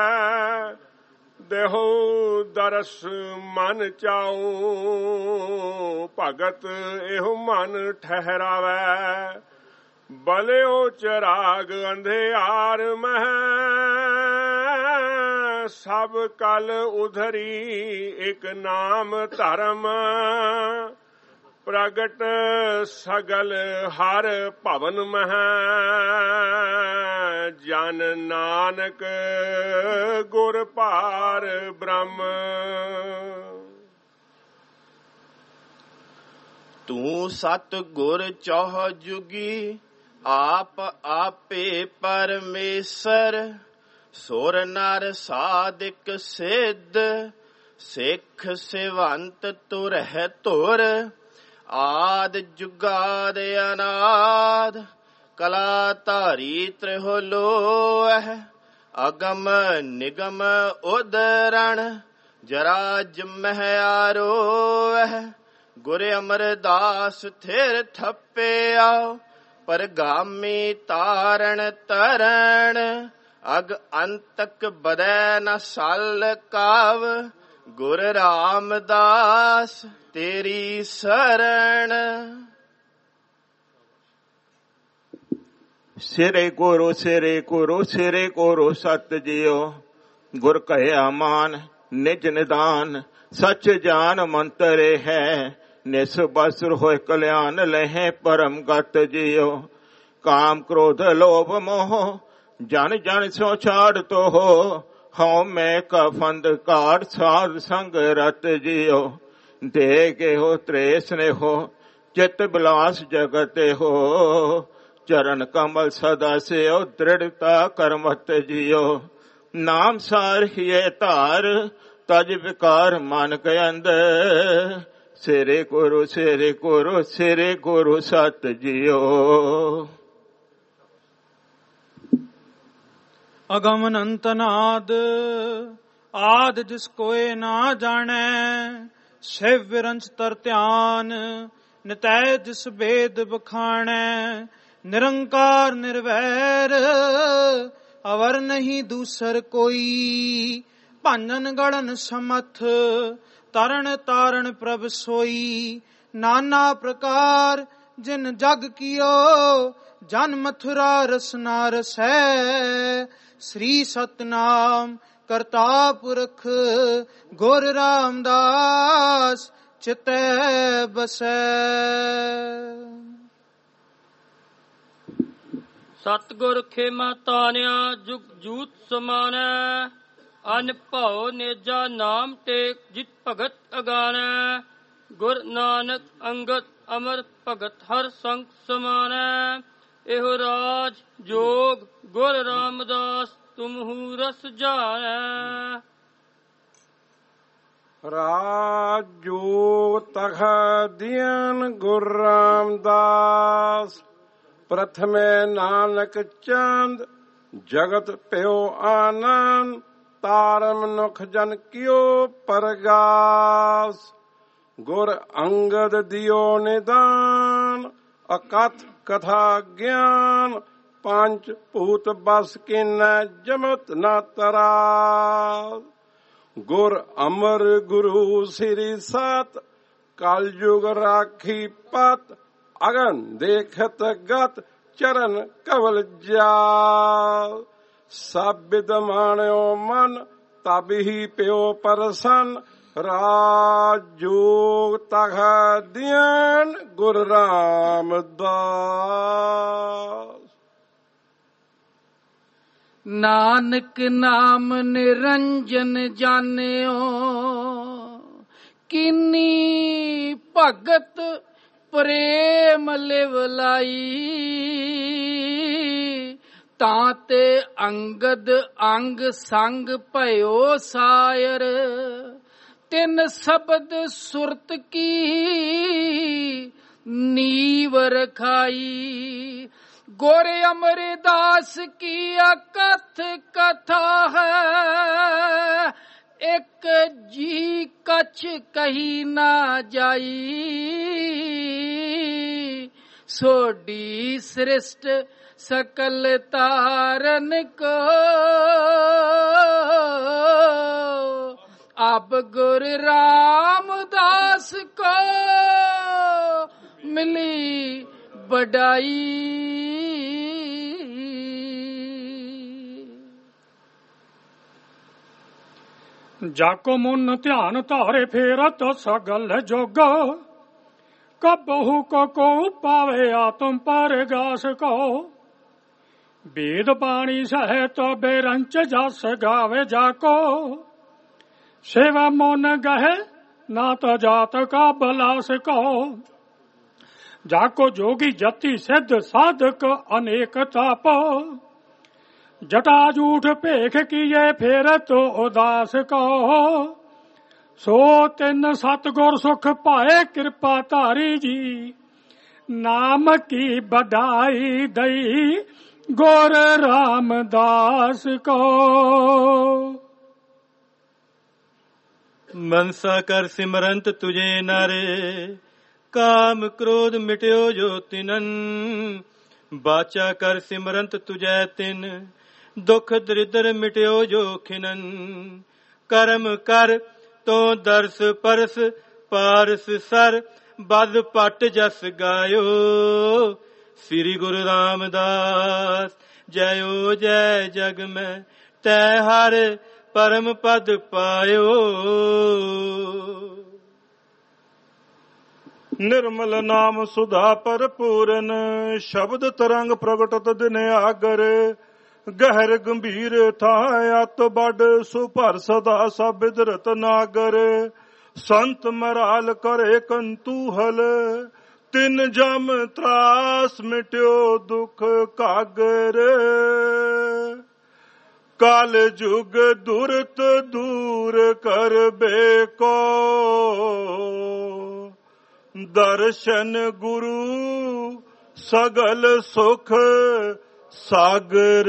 ਦੇਹੋ ਦਰਸ ਮਨ ਚਾਉ ਭਗਤ ਇਹੋ ਮਨ ਠਹਿਰਾਵੈ। ਬਲਿਓ ਚਰਾਗ ਅੰਧਿਆਰ ਮਹਿ ਸਭ ਕਲ ਉਧਰੀ ਇਕ ਨਾਮ ਧਰਮ। ਪ੍ਰਗਟ ਸਗਲ ਹਰ ਭਵਨ ਮਹਿ ਜਨ ਨਾਨਕ ਗੁਰ ਭਾਰ ਬ੍ਰਹਮ। ਤੂੰ ਸਤ ਗੁਰ ਚੌਹ ਜੁਗੀ ਆਪ ਆਪੇ ਪਰਮੇਸ਼ਰ। ਸੁਰ ਨਰ ਸਾਧਿਕ ਸਿੱਧ ਸਿੱਖ ਸਿਵੰਤ ਤੁਰ ਹੈ ਧੁਰ। ਆਦ ਜੁਗਾਦ ਅਨਾਦ ਕਲਾ ਧਾਰੀ ਤ੍ਰਿਹੁ ਲੋਹ। ਅਗਮ ਨਿਗਮ ਉਦਰਣ ਜਰਾ ਜਮਹਿ ਆਰੋਹ। ਗੁਰ ਅਮਰਦਾਸ ਥਿਰ ਥੱਪਿਆ ਪਰਗਾਮੀ ਤਾਰਨ ਤਰਣ। ਅਗ ਅੰਤਕ ਬਦੈ ਨ ਸਲ ਕਾਵ ਗੁਰ ਰਾਮਦਾਸ ਤੇਰੀ ਸਰਣ। ਸਿਰੇ ਗੁਰੂ ਸਿਰੇ ਗੁਰੂ ਸਿਰੇ ਗੁਰੂ ਸਤ ਜੀਓ। ਗੁਰ ਕਹਿਆ ਮਾਨ ਨਿਜ ਨਿਦਾਨ ਸਚ ਜਾਨ ਮੰਤਰੇ ਹੈ। ਨਿਸ ਬਸੁਰ ਹੋਇ ਕਲਿਆਣ ਲਹਿ ਪਰਮ ਗਤ ਜੀਓ। ਕਾਮ ਕ੍ਰੋਧ ਲੋਭ ਮੋਹ ਜਨ ਜਨ ਸੋ ਛਾੜ ਤੋ ਹੋ। ਹਉ ਮੈਂ ਕਾ ਫੰਦ ਕਾੜ ਸਾਧ ਸੰਗ ਰਤ ਜੀਓ। ਦੇ ਕੇ ਹੋ ਤ੍ਰੇਸ ਨੇ ਹੋ ਚਿਤ ਬਿਲਾਸ ਜਗਤੇ ਹੋ। ਚਰਨ ਕਮਲ ਸਦਾ ਸਿਓ ਦ੍ਰਿੜਤਾ ਕਰਮਤ ਜੀਓ। ਨਾਮ ਸਾਰ ਹੀਏ ਧਾਰ ਤਜ ਵਿਕਾਰ ਮਨ ਕੇ ਅੰਦਰ। ਸਿਰੇ ਗੁਰੂ ਸਿਰੇ ਗੁਰੂ ਸਿਰੇ ਗੁਰੂ ਸਤ ਜੀਓ। ਅਗਮ ਅਨੰਤ ਨਾਦ ਆਦ ਜਿਸ ਕੋਏ ਨਾ ਜਾਣੈ। ਸਿਵ ਵਿਰੰਚ ਤਰ ਧਿਆਨ ਨਿਤੈ ਜਿਸ ਭੇਦ ਬਖਾਣੈ। ਨਿਰੰਕਾਰ ਨਿਰਵੈਰ ਅਵਰ ਨਹੀਂ ਦੂਸਰ ਕੋਈ। ਭਾਨਨ ਗੜਨ ਸਮਥ ਤਰਣ ਤਾਰਨ ਪ੍ਰਭ ਸੋਈ। ਨਾਨਾ ਪ੍ਰਕਾਰ ਜਿਨ ਜਗ ਕੀਓ ਜਨ ਮਥੁਰਾ ਰਸਨਾ ਰਸੈ। ਸ੍ਰੀ ਸਤਨਾਮ ਕਰਤਾ ਪੁਰਖ ਗੁਰ ਰਾਮਦਾਸ ਚਿਤੈ ਬਸੈ। ਸਤਿਗੁਰ ਖੇਮਾ ਤਾਨਿਆ ਜੁਗ ਜੂਤ ਸਮਾਨੈ। ਅਨ ਭਉ ਨੇਜਾ ਨਾਮ ਟੇਕ ਜਿਤ ਭਗਤ ਅਗਾਨੈ। ਗੁਰ ਨਾਨਕ ਅੰਗਦ ਅਮਰ ਭਗਤ ਹਰ ਸੰਗ ਸਮਾਨੈ। ਇਹੋ ਰਾਜ ਜੋਗ ਗੁਰ ਰਾਮਦਾਸ ਤੁਮਹੂ ਰਸ ਜਾਣੈ। ਰਾਜ ਜੋਗ ਤਖ ਦੀਨ ਗੁਰ ਰਾਮਦਾਸ ਪ੍ਰਥਮੇ ਨਾਨਕ ਚੰਦ ਜਗਤ ਪਿਓ ਆਨੰਦ ਤਾਰ ਮਨੁਖ ਜਨ ਕਿਓ ਪਰਗਾਸ ਗੁਰ ਅੰਗਦ ਦਿਓ ਨਿਦਾਨ ਅਕਥ ਕਥਾ ਗਿਆਨ ਪੰਜ ਭੂਤ ਬਸ ਕਿਨੈ ਜਮਤ ਨਾ ਤਰਾਸ ਗੁਰ ਅਮਰ ਗੁਰੂ ਸ੍ਰੀ ਸਤ ਕਲ ਯੁਗ ਰਾਖੀ ਪਤ ਅਗਨ ਦੇਖਤ ਗਤ ਚਰਨ ਕਵਲ ਜਾ ਸਭ ਬਿਦ ਮਾਣਿਓ ਮਨ ਤਬ ਹੀ ਪਿਓ ਪਰਸਨ ਰਾਜ ਜੋਗ ਤਖ ਦਿਆਨ ਗੁਰ ਰਾਮਦਾਸ ਨਾਨਕ ਨਾਮ ਨਿਰੰਜਨ ਜਾਣਿਓ ਕਿੰਨੀ ਭਗਤ ਪ੍ਰੇਮ ਲਿਵ ਲਾਈ ਤਾਂ ਤੇ ਅੰਗਦ ਅੰਗ ਸੰਗ ਭਇਓ ਸਾਇਰ ਤਿੰਨ ਸ਼ਬਦ ਸੁਰਤ ਕੀ ਨੀਵ ਰਖਾਈ ਗੁਰ ਅਮਰਦਾਸ ਕੀ ਅਕਥ ਕਥਾ ਹੈ ਇੱਕ ਜੀ ਕਛ ਕਹੀ ਨਾ ਜਾਈ ਸੋਡੀ ਸ੍ਰਿਸ਼ਟ ਸਕਲ ਤਾਰਨ ਕੋ ਅਬ ਗੁਰ ਰਾਮਦਾਸ ਕੋ ਮਿਲੀ ਬੜਾਈ ਜਾਕੋ ਮਨ ਧਿਆਨ ਧਾਰੇ ਫੇਰਤ ਸਗਲ ਜੋਗ ਕਬਹੂ ਕੋ ਪਾਵੇ ਆਤਮ ਪਰਗਾਸ ਕੋ ਵੇਦ ਬਾਣੀ ਸਹਿਤ ਬੇਰੰਚ ਜਸ ਗਾਵੇ ਜਾਕੋ ਸੇਵਾ ਮਨ ਗਹਿ ਨਾ ਤੋ ਜਾਤ ਕਾ ਬਲਾਸ ਕੋ ਜਾਕੋ ਜੋਗੀ ਜਤੀ ਸਿੱਧ ਸਾਧਕ ਅਨੇਕ ਤਾਪ ਜਟਾ ਜੂਠ ਭੇਖ ਕੀਏ ਫੇਰਤ ਉਦਾਸ ਕੋ ਸੋ ਤਿੰਨ ਸਤਿਗੁਰ ਸੁਖ ਪਾਏ ਕਿਰਪਾ ਧਾਰੀ ਜੀ ਨਾਮ ਕੀ ਬਧਾਈ ਦਈ ਗੁਰ ਰਾਮਦਾਸ ਕੋ ਮਨਸਾ ਕਰ ਸਿਮਰੰਤ ਤੁਝੇ ਨਾਰੇ ਕਾਮ ਕ੍ਰੋਧ ਮਿਟਿਓ ਜੋ ਤਿਨਨ ਬਾਚਾ ਕਰ ਸਿਮਰੰਤ ਤੁਝੈ ਤਿਨ ਦੁਖ ਦਰਿਦਰ ਮਿਟਿਓ ਜੋ ਖਿਨਨ ਕਰਮ ਕਰ ਤੋ ਦਰਸ ਪਰਸ ਪਾਰਸ ਸਰ ਬਦ ਪਟ ਜਸ ਗਾਇਓ ਸ੍ਰੀ ਗੁਰੂ ਰਾਮਦਾਸ ਜਯੋ ਜੈ ਜਗ ਮੈਂ ਤੈ ਹਰ ਪਰਮ ਪਦ ਪਾਇਓ ਨਿਰਮਲ ਨਾਮ ਸੁਧਾ ਭਰਪੂਰਨ ਸ਼ਬਦ ਤਰੰਗ ਪ੍ਰਗਟਤ ਦਿਨ ਆਗਰ ਗਹਿਰ ਗੰਭੀਰ ਥਾਇ ਅਤ ਬੜ ਸੁਭਰ ਸਦਾ ਸਬਿਦ ਰਤਨਾਗਰ ਸੰਤ ਮਰਾਲ ਕਰੇ ਕੰਤੂਹਲ ਤਿਨ ਜਮ ਤਰਾਸ ਮਿਟਿਓ ਦੁਖ ਕਾਗਰ ਕਾਲ ਜੁਗ ਦੁਰਤ ਦੂਰ ਕਰਬੇ ਕੋ ਦਰਸ਼ਨ ਗੁਰੂ ਸਗਲ ਸੁਖ ਸਾਗਰ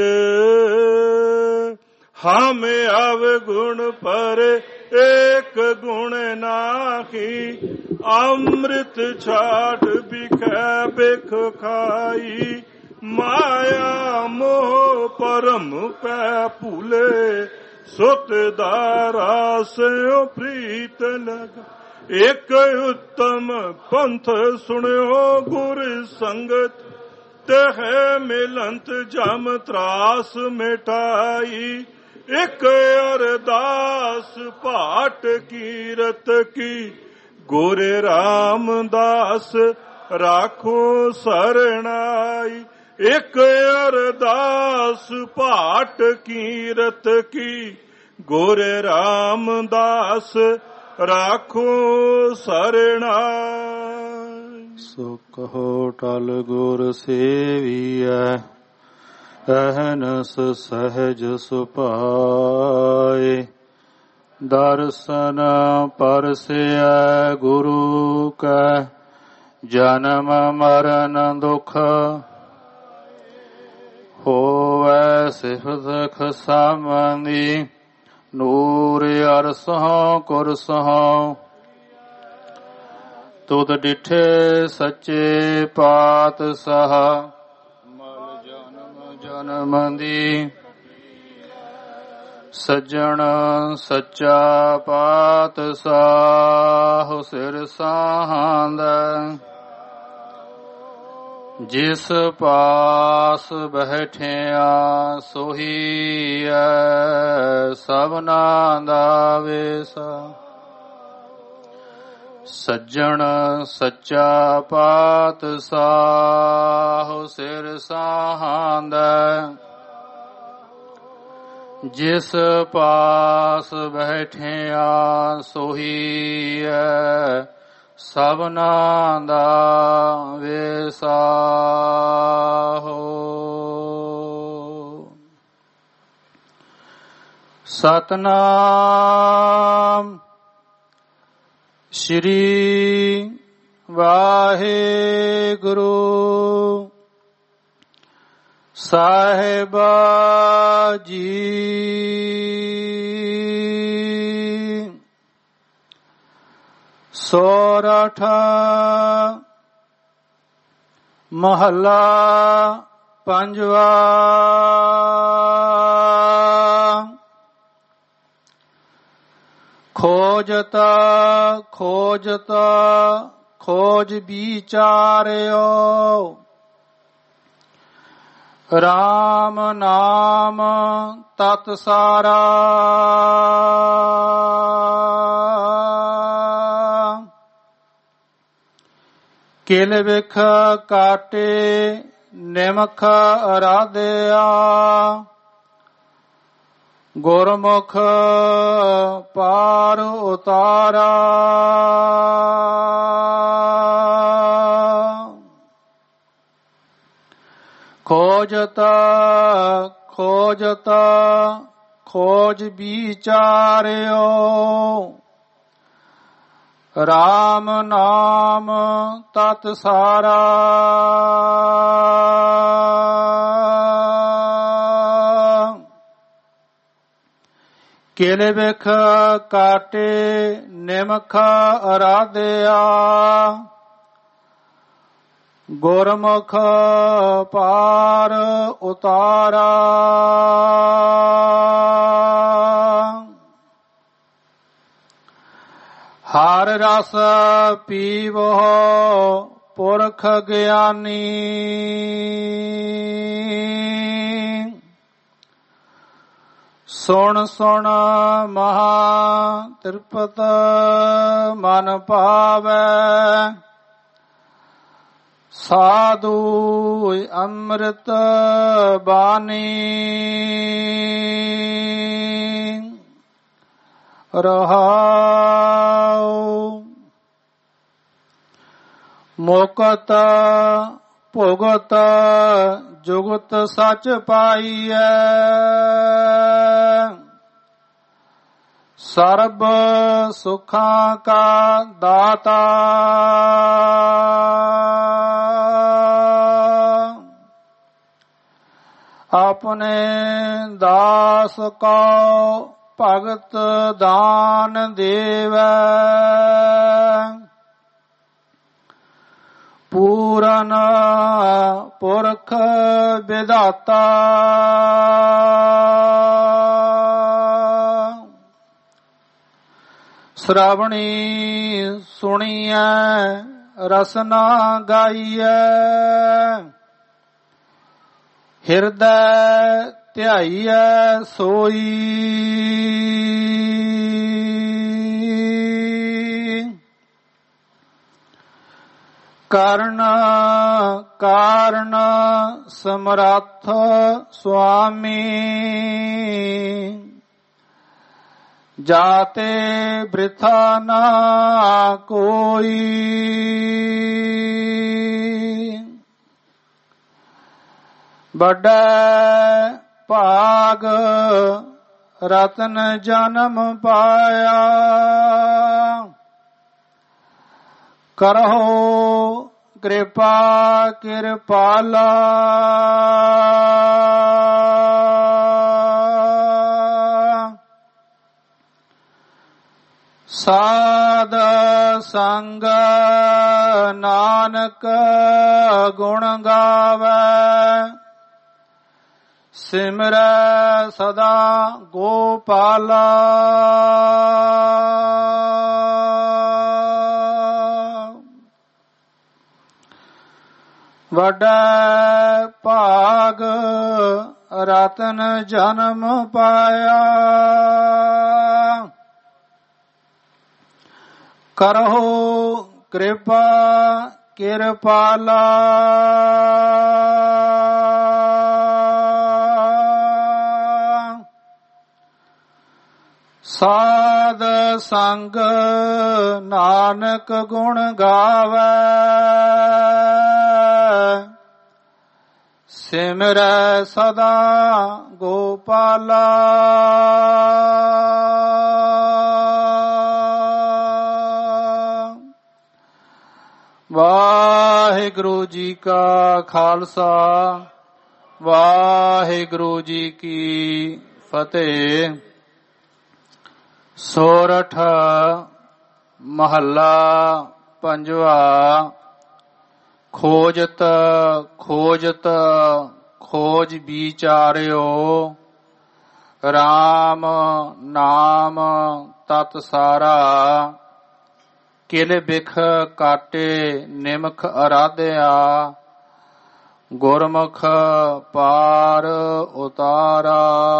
ਹਮ ਆਵ ਗੁਣ ਪਰ ਏਕ ਗੁਣ ਨਾਹੀ ਅੰਮ੍ਰਿਤ ਛਾਟ ਬਿਖੈ ਬਿਖ ਖਾਈ ਮਾਇਆ ਮੋਹ ਪਰਮ ਪੈ ਭੂਲੇ ਸੁਤ ਦਾਰਾ ਸਿਓ ਪ੍ਰੀਤ ਲਗ ਇੱਕ ਉੱਤਮ ਪੰਥ ਸੁਣਿਓ ਗੁਰ ਸੰਗਤ ਤਹ ਮਿਲੰਤ ਜਮ ਤਰਾਸ ਮਿਟਾਈ ਇੱਕ ਅਰਦਾਸ ਭਾਟ ਕੀਰਤ ਕੀ ਗੁਰ ਰਾਮਦਾਸ ਰਾਖੋ ਸਰਣਾਈ ਇੱਕ ਅਰਦਾਸ ਭਾਟ ਕੀਰਤ ਕੀ ਗੁਰ ਰਾਮਦਾਸ ਰਾਖੋ ਸਰਣਾਈ ਸੋ ਕਹੋ ਟਲ ਗੁਰ ਸੇਵੀਐ ਅਹਨਸ ਸਹਿਜ ਸੁਭਾਏ ਦਰਸ਼ਨ ਪਰਸਿਐ ਗੁਰੂ ਕੈ ਜਨਮ ਮਰਨ ਦੁਖ ਹੋਵੈ ਸਿਫਤ ਖਸਾਮੰਦੀ ਨੂਰ ਅਰਸਹੁ ਕੁਰਸਹੁ ਤੁਧ ਡਿਠੇ ਸੱਚੇ ਪਾਤਸ਼ਾਹ ਮਲ ਜਨਮ ਜਨਮ ਦੀ ਸੱਜਣ ਸੱਚਾ ਪਾਤਸ਼ਾਹ ਸਿਰ ਸਾਹਾਂਦਾ ਜਿਸ ਪਾਸ ਬੈਠਿਆ ਸੋਹੀ ਐ ਸਭਨਾ ਦਾ ਵੇਸਾ ਸੱਜਣ ਸੱਚਾ ਪਾਤਸ਼ਾਹ ਸਿਰ ਸਾਹਾਂਦਾ ਜਿਸ ਪਾਸ ਬੈਠਿਆ ਸੋਹੀ ਐ ਸਭਨਾ ਦਾ ਵੇਸਾ ਹੋ। ਸਤਨਾਮ ਸ਼੍ਰੀ ਵਾਹਿਗੁਰੂ ਸਾਹਿਬ ਜੀ। ਸੋਰਠ ਮਹੱਲਾ ਪੰਜਵਾ। ਖੋਜਤ ਖੋਜਤ ਖੋਜ ਵਿਚਾਰਿਓ ਰਾਮ ਨਾਮ ਤਤ ਸਾਰਾ ਕਿਲ ਵਿਖ ਕਾਟੇ ਨਿਮਖ ਅਰਾਧਿਆ ਗੁਰਮੁਖ ਪਾਰ ਉਤਾਰਾ ਖੋਜਤ ਖੋਜਤ ਖੋਜ ਵਿਚਾਰਿਓ ਰਾਮ ਨਾਮ ਤਤ ਸਾਰਾ ਕਿਲ ਵਿਖ ਕਾਟੇ ਨਿਮਖ ਅਰਾਧਿਆ ਗੁਰਮੁਖ ਪਾਰ ਉਤਾਰਾ ਹਰ ਰਸ ਪੀਵੋ ਪੁਰਖ ਗਿਆਨੀ ਸੁਣ ਸੁਣ ਮਹਾ ਤ੍ਰਿਪਤ ਮਨ ਭਾਵੈ ਸਾਧੂ ਅੰਮ੍ਰਿਤ ਬਾਣੀ ਰਹਾਉ ਮੁਕਤ ਭੁਗਤ ਜੁਗਤ ਸਚ ਪਾਈਐ ਸਰਬ ਸੁਖਾਂ ਕਾ ਦਾਤਾ ਆਪਣੇ ਦਾਸ ਕੋ ਭਗਤ ਦਾਨ ਦੇਵੈ ਪੂਰਨ ਪੁਰਖ ਵਿਧਾਤਾ ਸ਼੍ਰਵਣੀ ਸੁਣੀਐ ਰਸਨਾ ਗਾਈਐ ਹਿਰਦੈ ਧਿਆਈਐ ਸੋਈ ਕਰਨ ਕਾਰਨ ਸਮਰੱਥ ਸੁਆਮੀ ਜਾਤੇ ਬ੍ਰਿਥਾ ਨਾ ਕੋਈ ਵੱਡਾ ਭਾਗ ਰਤਨ ਜਨਮ ਪਾਇਆ ਕਰਹੁ ਕਿਰਪਾ ਕਿਰਪਾਲਾ ਸਾਧ ਸੰਗ ਨਾਨਕ ਗੁਣ ਗਾਵੇ, ਸਿਮਰੈ ਸਦਾ ਗੋਪਾਲਾ। ਵੱਡਾ ਭਾਗ ਰਤਨ ਜਨਮ ਪਾਇਆ, ਕਰਹੁ ਕਿਰਪਾ ਕਿਰਪਾਲਾ। ਸਾਧ ਸੰਗ ਨਾਨਕ ਗੁਣ ਗਾਵੇ, ਸਿਮਰੈ ਸਦਾ ਗੋਪਾਲਾ। ਵਾਹਿਗੁਰੂ ਜੀ ਕਾ ਖਾਲਸਾ, ਵਾਹਿਗੁਰੂ ਜੀ ਕੀ ਫਤਿਹ। ਸੋਰਠ ਮਹੱਲਾ ਪੰਜਵਾ। ਖੋਜਤ ਖੋਜਤ ਖੋਜ ਵਿਚਾਰਿਓ, RAM ਨਾਮ ਤਤ ਸਾਰਾ। ਕਿਲ ਬਿਖ ਕਾਟੇ ਨਿਮਖ ਅਰਾਧਿਆ, ਗੁਰਮੁਖ ਪਾਰ ਉਤਾਰਾ।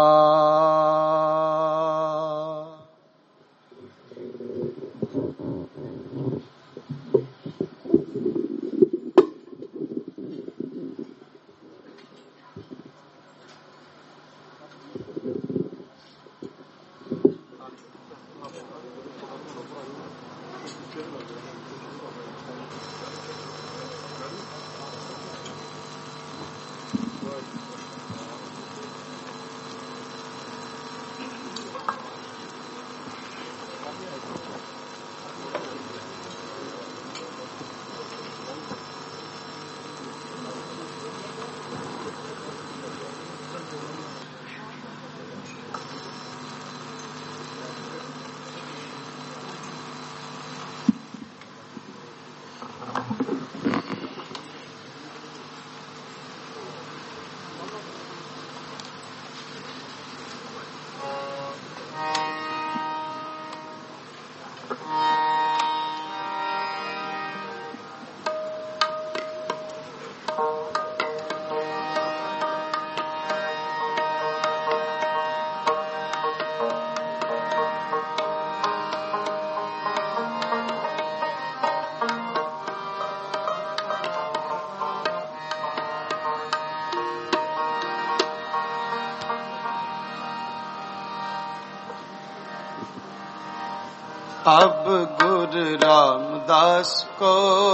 अब गुर रामदास को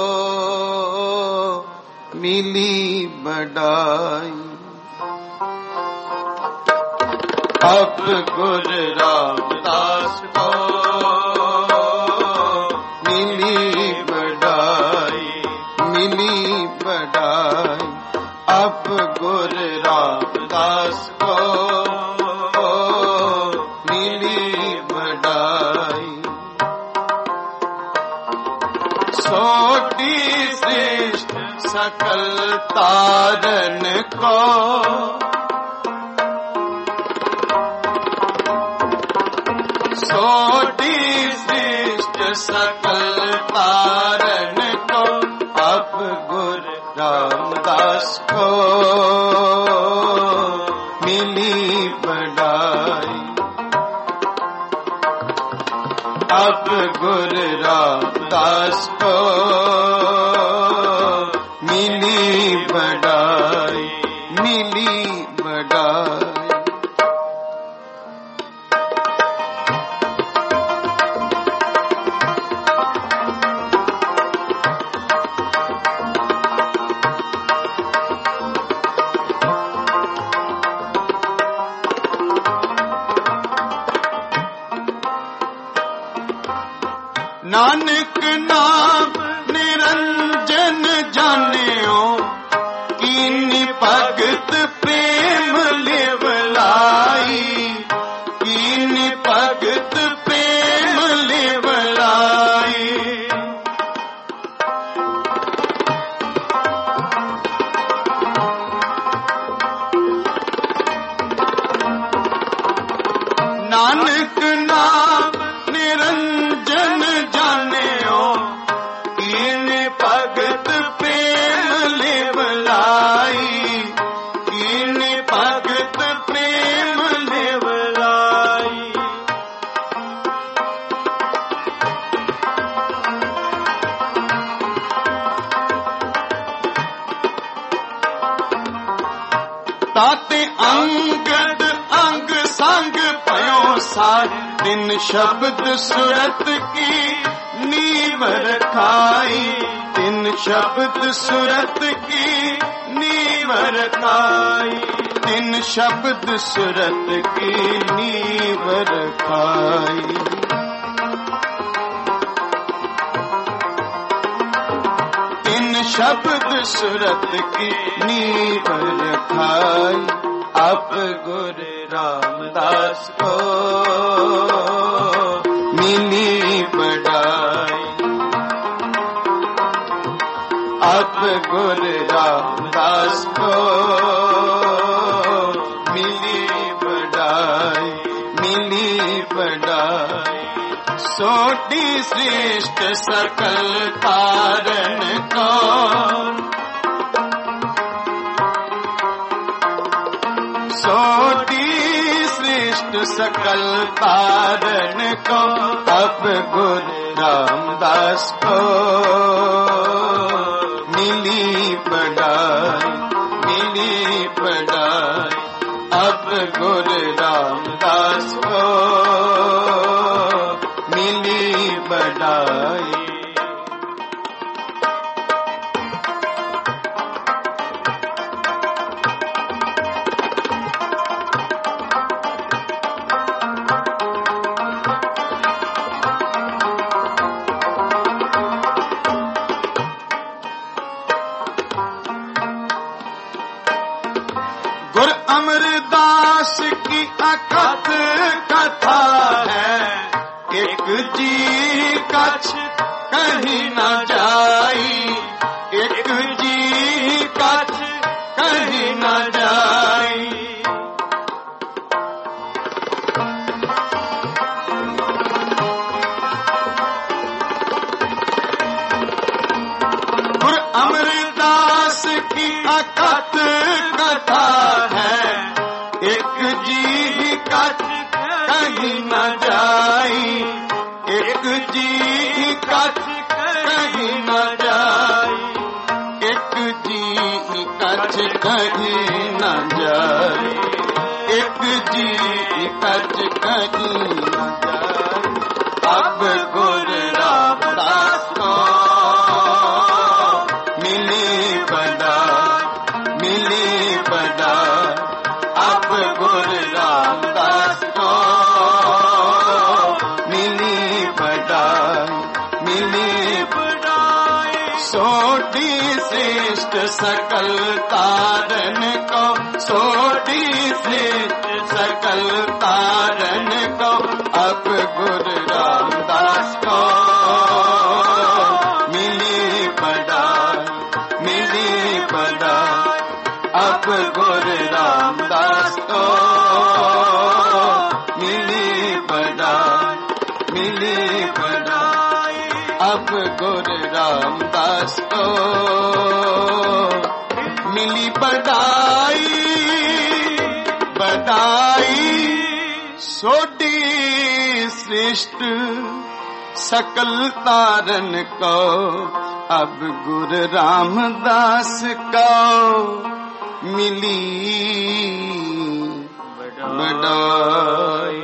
मिली बड़ाई, अब गुर रामदास को मिली बड़ाई, मिली बड़ाई। अब गुर रामदास को मिली बड़ाई। सोटी सृष्ट सकल तारन को, सोटी सृष्ट सकल तारन को, अब गुर रामदास को मिली बड़ाई। अब गुर रामदास को मिली बड़ाई, मिली बड़ाई। नानक नाम ताते अंगद अंग संग पयो सार तिन शब्द सुरत की नीव रखाई तिन शब्द सुरत की नीव रखाई तिन शब्द सुरत की नीव रखाई तिन शब्द सुरत की नीव रखाई अब गुरु रामदास को मिली बढ़ाई अब गुरु रामदास को मिली बढ़ाई सोटी श्रेष्ठ सकल कारण को सकल कारण को अब गुरु रामदास को मिली बढ़ाई अब गुरु रामदास को मिली बढ़ाई सकल कारण को सोटी श्रेष्ठ सकल कारण को अब गुरु रामदास को मिली बढ़ाई अब गुरु रामदास को मिली बढ़ाई अब गुरु रामदास को मिली बढ़ाई सोटी श्रेष्ठ सकल तारन को अब गुरु रामदास को मिली बढ़ाई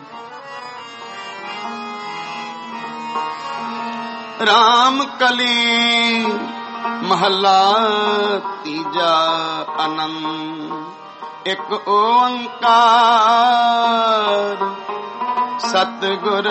राम कली महला तीजा आनंद एक ओंकार सतगुर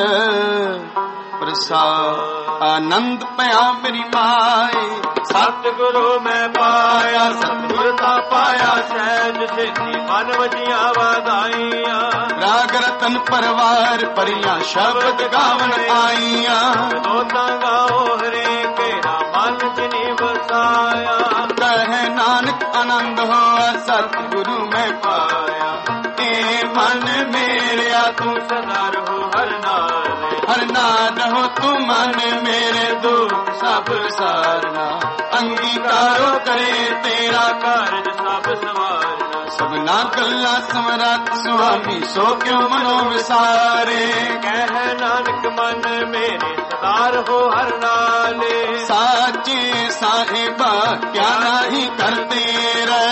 प्रसाद आनंद पया मेरी माए सतगुरु मैं पाया सतगुरता पाया सहज सिद्धि मन वजिया वादाइया राग रतन परवार परिया शब्द गावन आईया दोता गाओ हरे केरा मन जिनी बसाया कहे नानक आनंद हो सतगुरु मैं पाया ए मन मेरा तू सदा रहो हर नाद हो तू मन मेरे दुख सब सारना अंगीकारो करे तेरा कार्य सब संवारना सबना गल्ला समरत स्वामी सो क्यों मनो विसारे कह नानक मन मेरे सदा रहो हर नाले साचे साहिबा क्या नहीं करते रहे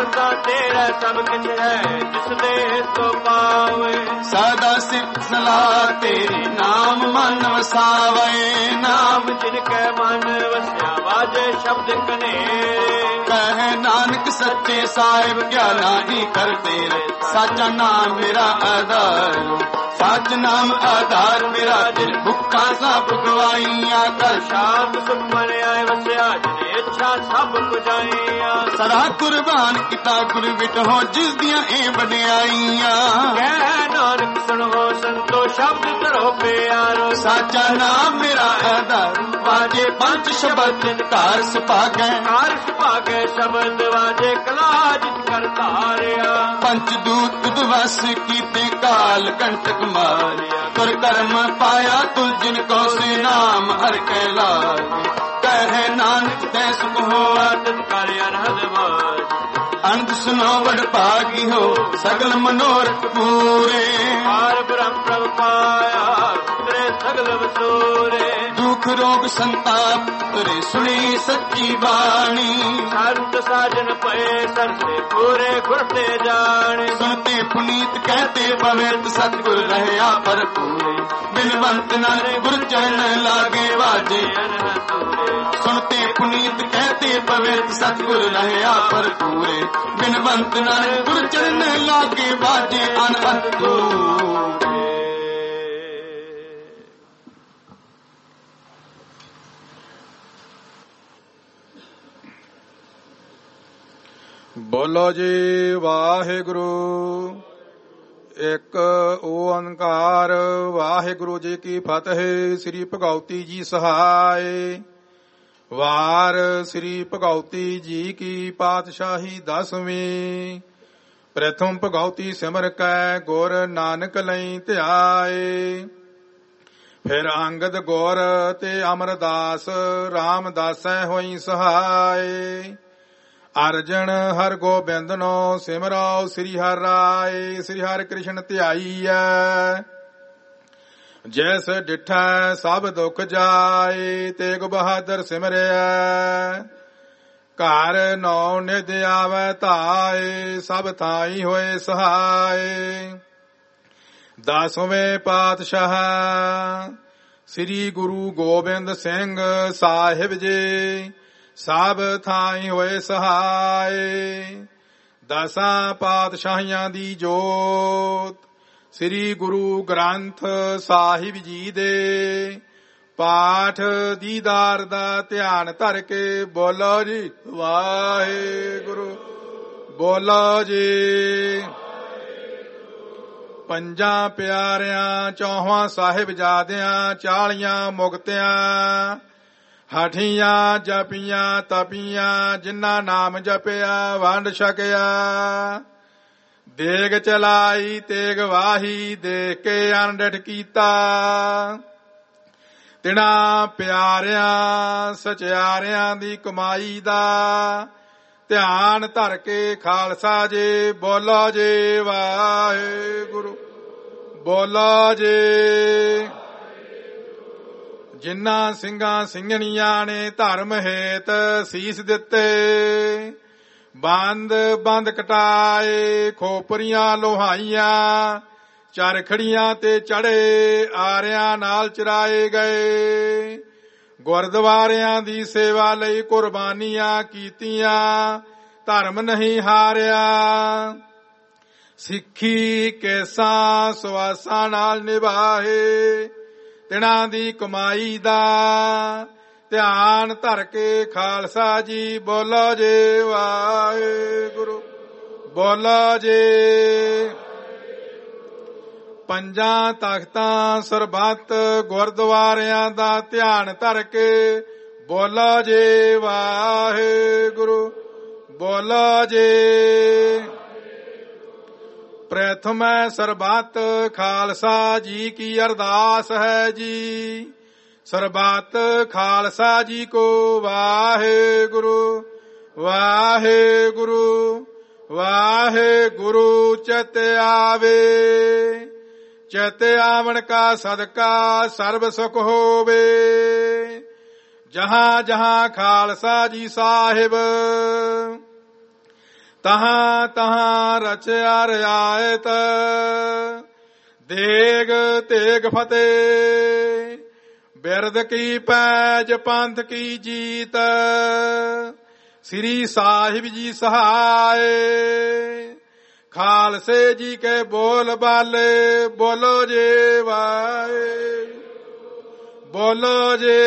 ਦਾਤਾ ਤੇਰਾ ਸਭ ਕਿਛ ਹੈ ਜਿਸ ਦੇ ਸੋ ਪਾਵੇ ਸਦਾ ਸਿਫਤ ਸਲਾਹ ਤੇਰੀ ਨਾਮ ਮਨ ਵਸਾਵੇ ਨਾਮ ਜਿਨ ਕੈ ਮਨ ਵਸਿਆ ਵਾਜੇ ਸ਼ਬਦ ਕਨੇਰੇ ਕਹੇ ਨਾਨਕ ਸੱਚੇ ਸਾਹਿਬ ਗਿਆਨਾ ਹੀ ਕਰ ਤੇਰੇ ਸਾਚਾ ਨਾਮ ਮੇਰਾ ਆਧਾਰ ਸੱਚ ਨਾਮ ਆਧਾਰ ਮੇਰਾ ਦਿਲ ਭੁੱਖਾ ਸਭ ਗਵਾਈਆਂ ਕਰ ਸ਼ਾਂਤ ਸੁਖ ਮਨ ਆਏ ਵਸਿਆ ਜਿਨੇ ਇੱਛਾ ਸਭ ਪੁਜਾਈਆਂ ਸਦਾ ਕੁਰਬਾਨ ਕੀਤਾ ਗੁਰ ਵਿਟੋ ਜਿਸ ਦੀਆਂ ਇਹ ਵਡਿਆਈਆਂ ਕਹਿ ਨਾਨਕ ਸੁਣੋ ਸੰਤੋ ਸ਼ਬਦ ਧਰੋ ਪਿਆਰੋ ਸਾਚਾ ਨਾਮ ਮੇਰਾ ਆਧਾਰ ਵਾਜੇ ਪੰਜ ਸ਼ਬਦ ਤਿਨ ਘਰ ਸੁਭਾਗੈ ਘਰ ਸੁਭਾਗੈ ਸ਼ਬਦ ਵਾਜੇ ਕਲਾ ਜਿਤ ਕਰ ਧਾਰਿਆ ਪੰਚ ਦੂਤ ਤੁਧ ਵਸ ਕੀਤੇ ਕਾਲ ਕੰਟਕ ਮਾਰਿਆ ਤੁਰ ਕਰਮ ਪਾਇਆ ਤੁਲ ਜਿਨ ਕੋ ਸੇ ਨਾਮ ਹਰਿ ਕੈ ਲਾਗੇ ਕਹੇ ਨਾਨਕ ਤੈ ਸੁਖ ਹੋਆ ਤਨ ਕਰ ਅਨਹਦ ਬਾਜ ਅੰਤ ਸੁਨੋ ਵਡ ਭਾਗੀ ਹੋ ਸਗਲ ਮਨੋਰਥ ਪੂਰੇ ਪਾਰ ਬ੍ਰਹਮ ਪ੍ਰਭ ਪਾਇਆ ਤੇਰੇ ਸਗਲ ਵਸੂਰੇ ਦੁਖ ਰੋਗ ਸੰਤਾਪ ਤੇਰੇ ਸੁਣੀ ਸੱਚੀ ਬਾਣੀ ਸੰਤ ਸਾਜਨ ਪਏ ਸਰਸੇ ਪੂਰੇ ਗੁਰ ਤੇ ਜਾਣੇ ਸੁਣਤੇ ਪੁਨੀਤ ਕਹਤੇ ਪਵਿੱਤ ਸਤਿਗੁਰ ਰਹਿਆ ਭਰਪੂਰੇ ਬਿਨਵੰਤ ਨਾਨਕ ਗੁਰ ਚਰਨ ਲਾਗੇ ਵਾਜੇ ਸੁਣਤੇ ਪੁਨੀਤ ਕਹਤੇ ਪਵਿੱਤ ਸਤਿਗੁਰ ਰਹਿਆ ਭਰਪੂਰੇ ਬਿਨਵੰਤ ਨਾਨਕ ਗੁਰ ਚਰਨ ਲਾਗੇ ਵਾਜੇ ਅਨਹਦ ਬੋਲੋ ਜੀ ਵਾਹਿਗੁਰੂ ਇੱਕ ਓੰਕਾਰ ਵਾਹਿਗੁਰੂ ਜੀ ਕੀ ਫਤਿਹ। ਸ੍ਰੀ ਭਗਉਤੀ ਜੀ ਸਹਾਇ ਵਾਰ ਸ੍ਰੀ ਭਗਉਤੀ ਜੀ ਕੀ ਪਾਤਸ਼ਾਹੀ 10ਵੀਂ ਪ੍ਰਥਮ ਭਗਉਤੀ ਸਿਮਰ ਕੈ ਗੁਰ ਨਾਨਕ ਲਈ ਧਿਆਏ ਫਿਰ ਅੰਗਦ ਗੁਰ ਤੇ ਅਮਰਦਾਸ ਰਾਮਦਾਸੈ ਹੋਈ ਸਹਾਇ ਅਰਜਨ ਹਰ ਗੋਬਿੰਦਨੋ ਸਿਮਰੋ ਸ੍ਰੀ ਹਰਿ ਰਾਏ ਸ੍ਰੀ ਹਰਿ ਕ੍ਰਿਸ਼ਨ ਧਿਆਈਐ ਜੈਸ ਡਿਠੈ ਸਭ ਦੁਖ ਜਾਏ ਤੇਗ ਬਹਾਦਰ ਸਿਮਰਿਐ ਘਰ ਨੌ ਨਿਧ ਆਵੈ ਧਾਏ ਸਭ ਥਾਈ ਹੋਏ ਸਹਾਏ 10ਵੇਂ ਪਾਤਸ਼ਾਹ ਸ੍ਰੀ ਗੁਰੂ ਗੋਬਿੰਦ ਸਿੰਘ ਸਾਹਿਬ ਜੀ ਸਭ ਥਾਈ ਹੋਏ ਸਹਾਏ 10 ਪਾਤਸ਼ਾਹੀਆਂ ਦੀ ਜੋਤ ਸ੍ਰੀ ਗੁਰੂ ਗ੍ਰੰਥ ਸਾਹਿਬ ਜੀ ਦੇ ਪਾਠ ਦੀਦਾਰ ਦਾ ਧਿਆਨ ਧਰ ਕੇ ਬੋਲੋ ਜੀ ਵਾਹਿਗੁਰੂ ਬੋਲੋ ਜੀ ਪੰਜਾਂ ਪਿਆਰਿਆਂ ਚੌਹਾਂ ਸਾਹਿਬਜ਼ਾਦਿਆਂ 40 ਮੁਕਤਿਆਂ ਹਠੀਆਂ ਜਪੀਆਂ ਤਪੀਆਂ ਜਿਨ੍ਹਾਂ ਨਾਮ ਜਪਿਆ ਵੰਡ ਛਕਿਆ ਦੇਗ ਚਲਾਈ ਤੇਗ ਵਾਹੀ ਦੇਖ ਕੇ ਅਣਡਿਠ ਕੀਤਾ ਤਿਨਾਂ ਪਿਆਰਿਆਂ ਸਚਿਆਰਿਆਂ ਦੀ ਕਮਾਈ ਦਾ ਧਿਆਨ ਧਰ ਕੇ ਖਾਲਸਾ ਜੀ ਬੋਲੋ ਜੀ ਵਾਹਿਗੁਰੂ ਬੋਲੋ ਜੀ ਜਿਨ੍ਹਾਂ ਸਿੰਘਾਂ ਸਿੰਘਣੀਆਂ ਨੇ ਧਰਮ ਹੇਤ ਸੀਸ ਦਿੱਤੇ ਬੰਦ ਕਟਾਏ ਖੋਪਰੀਆਂ ਲੋਹਾਈਆਂ ਚਰਖੜੀਆਂ ਤੇ ਚੜੇ ਆਰਿਆਂ ਨਾਲ ਚਰਾਏ ਗਏ ਗੁਰਦੁਆਰਿਆਂ ਦੀ ਸੇਵਾ ਲਈ ਕੁਰਬਾਨੀਆਂ ਕੀਤੀਆਂ ਧਰਮ ਨਹੀਂ ਹਾਰਿਆ ਸਿੱਖੀ ਕੇਸਾਂ ਸੁਆਸਾਂ ਨਾਲ ਨਿਭਾਏ ਤਿਨਾਂ ਦੀ ਕਮਾਈ ਦਾ ਧਿਆਨ ਧਰ ਕੇ ਖਾਲਸਾ ਜੀ ਬੋਲੋ ਜੀ ਵਾਹਿਗੁਰੂ ਬੋਲੋ ਜੀ ਪੰਜਾਂ ਤਖਤਾਂ ਸਰਬੱਤ ਗੁਰਦੁਆਰਿਆਂ ਦਾ ਧਿਆਨ ਧਰ ਕੇ ਬੋਲੋ ਜੀ ਵਾਹਿਗੁਰੂ ਬੋਲੋ ਜੀ ਪ੍ਰਥਮੈ ਸਰਬੱਤ ਖਾਲਸਾ ਜੀ ਕੀ ਅਰਦਾਸ ਹੈ ਜੀ ਸਰਬੱਤ ਖਾਲਸਾ ਜੀ ਕੋ ਵਾਹਿਗੁਰੂ ਵਾਹਿਗੁਰੂ ਵਾਹਿਗੁਰੂ ਚਿਤ ਆਵੇ ਚਿਤ ਆਵਣ ਕਾ ਸਦਕਾ ਸਰਬ ਸੁਖ ਹੋਵੇ ਜਹਾਂ ਜਹਾਂ ਖਾਲਸਾ ਜੀ ਸਾਹਿਬ ਤਹਾਂ ਤਹਾਂ ਰਚਿਆ ਰਿਆਇਤ ਦੇਗ ਤੇਗ ਫਤਿਹ ਬਿਰਦ ਕੀ ਪੈਜ ਪੰਥ ਕੀ ਜੀਤ ਸ੍ਰੀ ਸਾਹਿਬ ਜੀ ਸਹਾਏ ਖਾਲਸੇ ਜੀ ਕੇ ਬੋਲ ਬਾਲੇ ਬੋਲੋ ਜੇ ਵਾਏ ਬੋਲੋ ਜੇ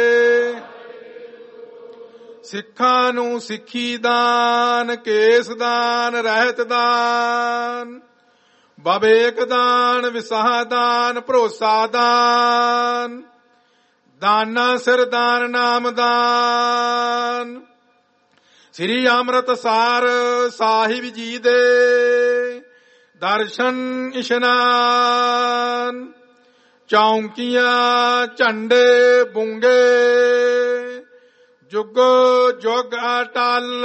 ਸਿੱਖਾਂ ਨੂੰ ਸਿੱਖੀ ਦਾਨ ਕੇਸ ਦਾਨ ਰਹਿਤ ਦਾਨ ਬਵੇਕ ਦਾਨ ਵਿਸਾਹ ਦਾਨ ਭਰੋਸਾ ਦਾਨ ਦਾਨਾ ਸਿਰ ਦਾਨ ਨਾਮ ਦਾਨ ਸ੍ਰੀ ਅੰਮ੍ਰਿਤਸਰ ਸਾਹਿਬ ਜੀ ਦੇ ਦਰਸ਼ਨ ਇਸ਼ਨਾਨ ਚੌਂਕੀਆਂ ਝੰਡੇ ਬੁੰਗੇ ਜੁਗੋ ਜੁਗ ਅਟਲ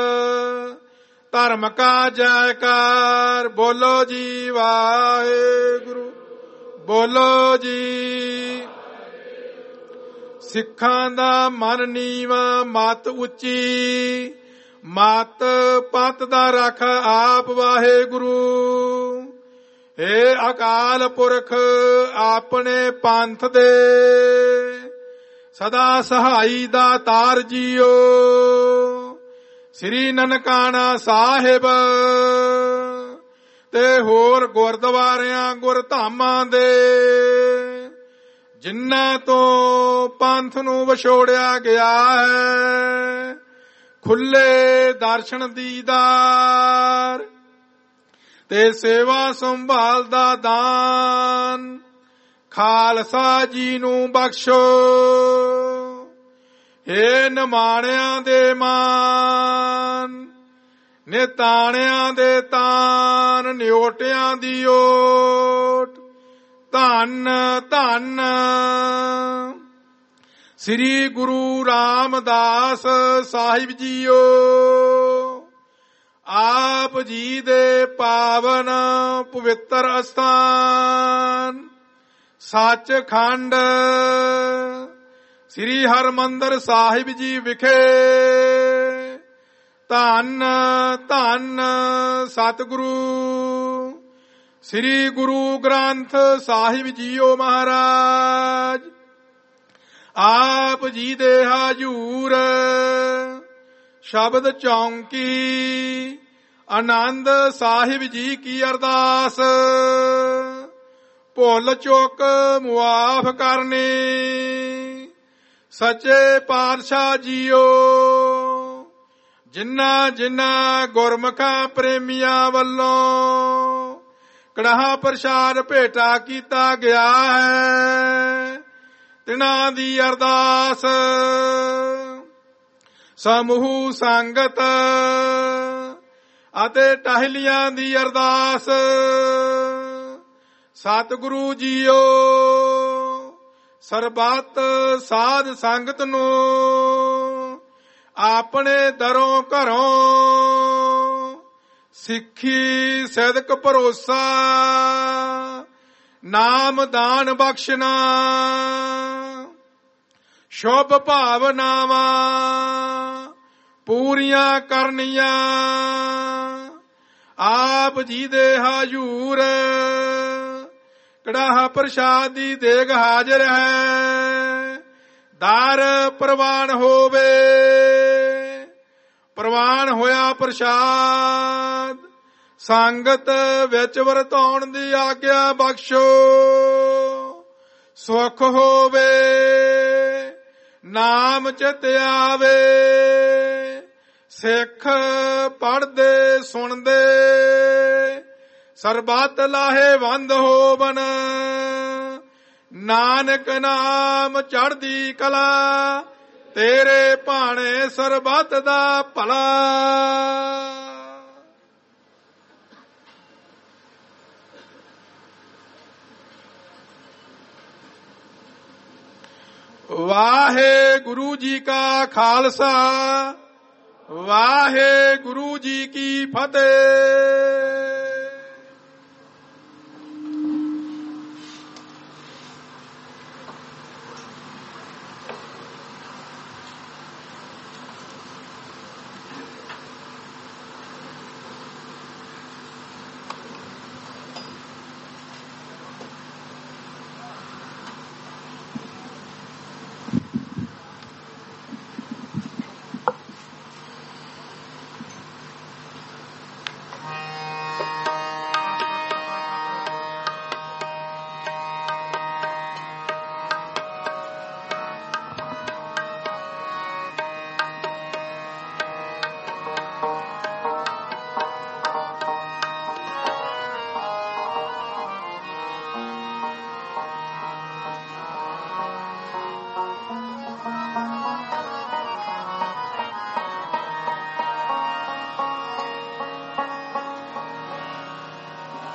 ਧਰਮ ਕਾ ਜੈਕਾਰ ਬੋਲੋ ਜੀ ਵਾਹਿਗੁਰੂ ਬੋਲੋ ਜੀ ਸਿੱਖਾਂ ਦਾ ਮਨ ਨੀਵਾ ਮਤ ਉੱਚੀ ਮਤ ਪਤ ਦਾ ਰੱਖ ਆਪ ਵਾਹਿਗੁਰੂ ਏ ਅਕਾਲ ਪੁਰਖ ਆਪਣੇ ਪੰਥ ਦੇ ਸਦਾ ਸਹਾਈ ਦਾ ਤਾਰ ਜੀਓ ਸ੍ਰੀ ਨਨਕਾਣਾ ਸਾਹਿਬ ਤੇ ਹੋਰ ਗੁਰਦੁਆਰਿਆਂ ਗੁਰਧਾਮਾਂ ਦੇ ਜਿਨ੍ਹਾਂ ਤੋਂ ਪੰਥ ਨੂੰ ਵਿਛੋੜਿਆ ਗਿਆ ਹੈ ਖੁੱਲੇ ਦਰਸ਼ਨ ਦੀਦਾਰ ਤੇ ਸੇਵਾ ਸੰਭਾਲ ਦਾ ਦਾਨ ਖਾਲਸਾ ਜੀ ਨੂੰ ਬਖਸ਼ੋ ਏ ਨਿਮਾਣਿਆਂ ਦੇ ਮਾਨ ਨਿਤਾਣਿਆਂ ਦੇ ਤਾਨ ਨਿਓਟਿਆਂ ਦੀ ਓਟ ਧੰਨ ਧੰਨ ਸ੍ਰੀ ਗੁਰੂ ਰਾਮਦਾਸ ਸਾਹਿਬ ਜੀਓ ਆਪ ਜੀ ਦੇ ਪਾਵਨ ਪਵਿੱਤਰ ਅਸਥਾਨ ਸੱਚਖੰਡ ਸ੍ਰੀ ਹਰਿਮੰਦਰ ਸਾਹਿਬ ਜੀ ਵਿਖੇ ਧੰਨ ਧੰਨ ਸਤਿਗੁਰੂ ਸ੍ਰੀ ਗੁਰੂ ਗ੍ਰੰਥ ਸਾਹਿਬ ਜੀਓ ਮਹਾਰਾਜ ਆਪ ਜੀ ਦੇ ਹਜੂਰ ਸ਼ਬਦ ਚੌਂਕੀ ਆਨੰਦ ਸਾਹਿਬ ਜੀ ਕੀ ਅਰਦਾਸ ਭੁੱਲ ਚੁੱਕ ਮੁਆਫ ਕਰਨੀ ਸੱਚੇ ਪਾਤਸ਼ਾਹ ਜੀਓ ਜਿਨ੍ਹਾਂ ਜਿਨ੍ਹਾਂ ਗੁਰਮੁਖਾਂ ਪ੍ਰੇਮੀਆਂ ਵੱਲੋਂ ਕੜਾਹ ਪ੍ਰਸ਼ਾਦ ਭੇਟਾ ਕੀਤਾ ਗਿਆ ਹੈ ਤਿਨਾਂ ਦੀ ਅਰਦਾਸ ਸਮੂਹ ਸੰਗਤ ਅਤੇ ਟਹਿਲੀਆਂ ਦੀ ਅਰਦਾਸ ਸਤਿਗੁਰੂ ਜੀਓ ਸਰਬੱਤ ਸਾਧ ਸੰਗਤ ਨੂੰ ਆਪਣੇ ਦਰੋਂ ਘਰੋਂ ਸਿੱਖੀ ਸਦਕ ਭਰੋਸਾ ਨਾਮ ਦਾਨ ਬਖਸ਼ਣਾ ਸ਼ੁਭ ਭਾਵਨਾਵਾਂ ਪੂਰੀਆਂ ਕਰਨੀਆਂ ਆਪ ਜੀ ਦੇ ਹਜੂਰ ਕੜਾਹ ਪ੍ਰਸ਼ਾਦ ਦੀ ਦੇਗ ਹਾਜ਼ਰ ਹੈ ਦਰ ਪ੍ਰਵਾਨ ਹੋਵੇ ਪ੍ਰਵਾਨ ਹੋਇਆ ਪ੍ਰਸ਼ਾਦ ਸੰਗਤ ਵਿੱਚ ਵਰਤਾਉਣ ਦੀ ਆਗਿਆ ਬਖਸ਼ੋ ਸੁਖ ਹੋਵੇ ਨਾਮ ਚਿਤ ਆਵੇ ਸਿੱਖ ਪੜ੍ਹਦੇ ਸੁਣਦੇ ਸਰਬੱਤ ਲਾਹੇਵੰਦ ਹੋਵਨ ਨਾਨਕ ਨਾਮ ਚੜ੍ਹਦੀ ਕਲਾ ਤੇਰੇ ਭਾਣੇ ਸਰਬੱਤ ਦਾ ਭਲਾ ਵਾਹਿਗੁਰੂ ਜੀ ਕਾ ਖਾਲਸਾ ਵਾਹਿਗੁਰੂ ਜੀ ਕੀ ਫਤਿਹ।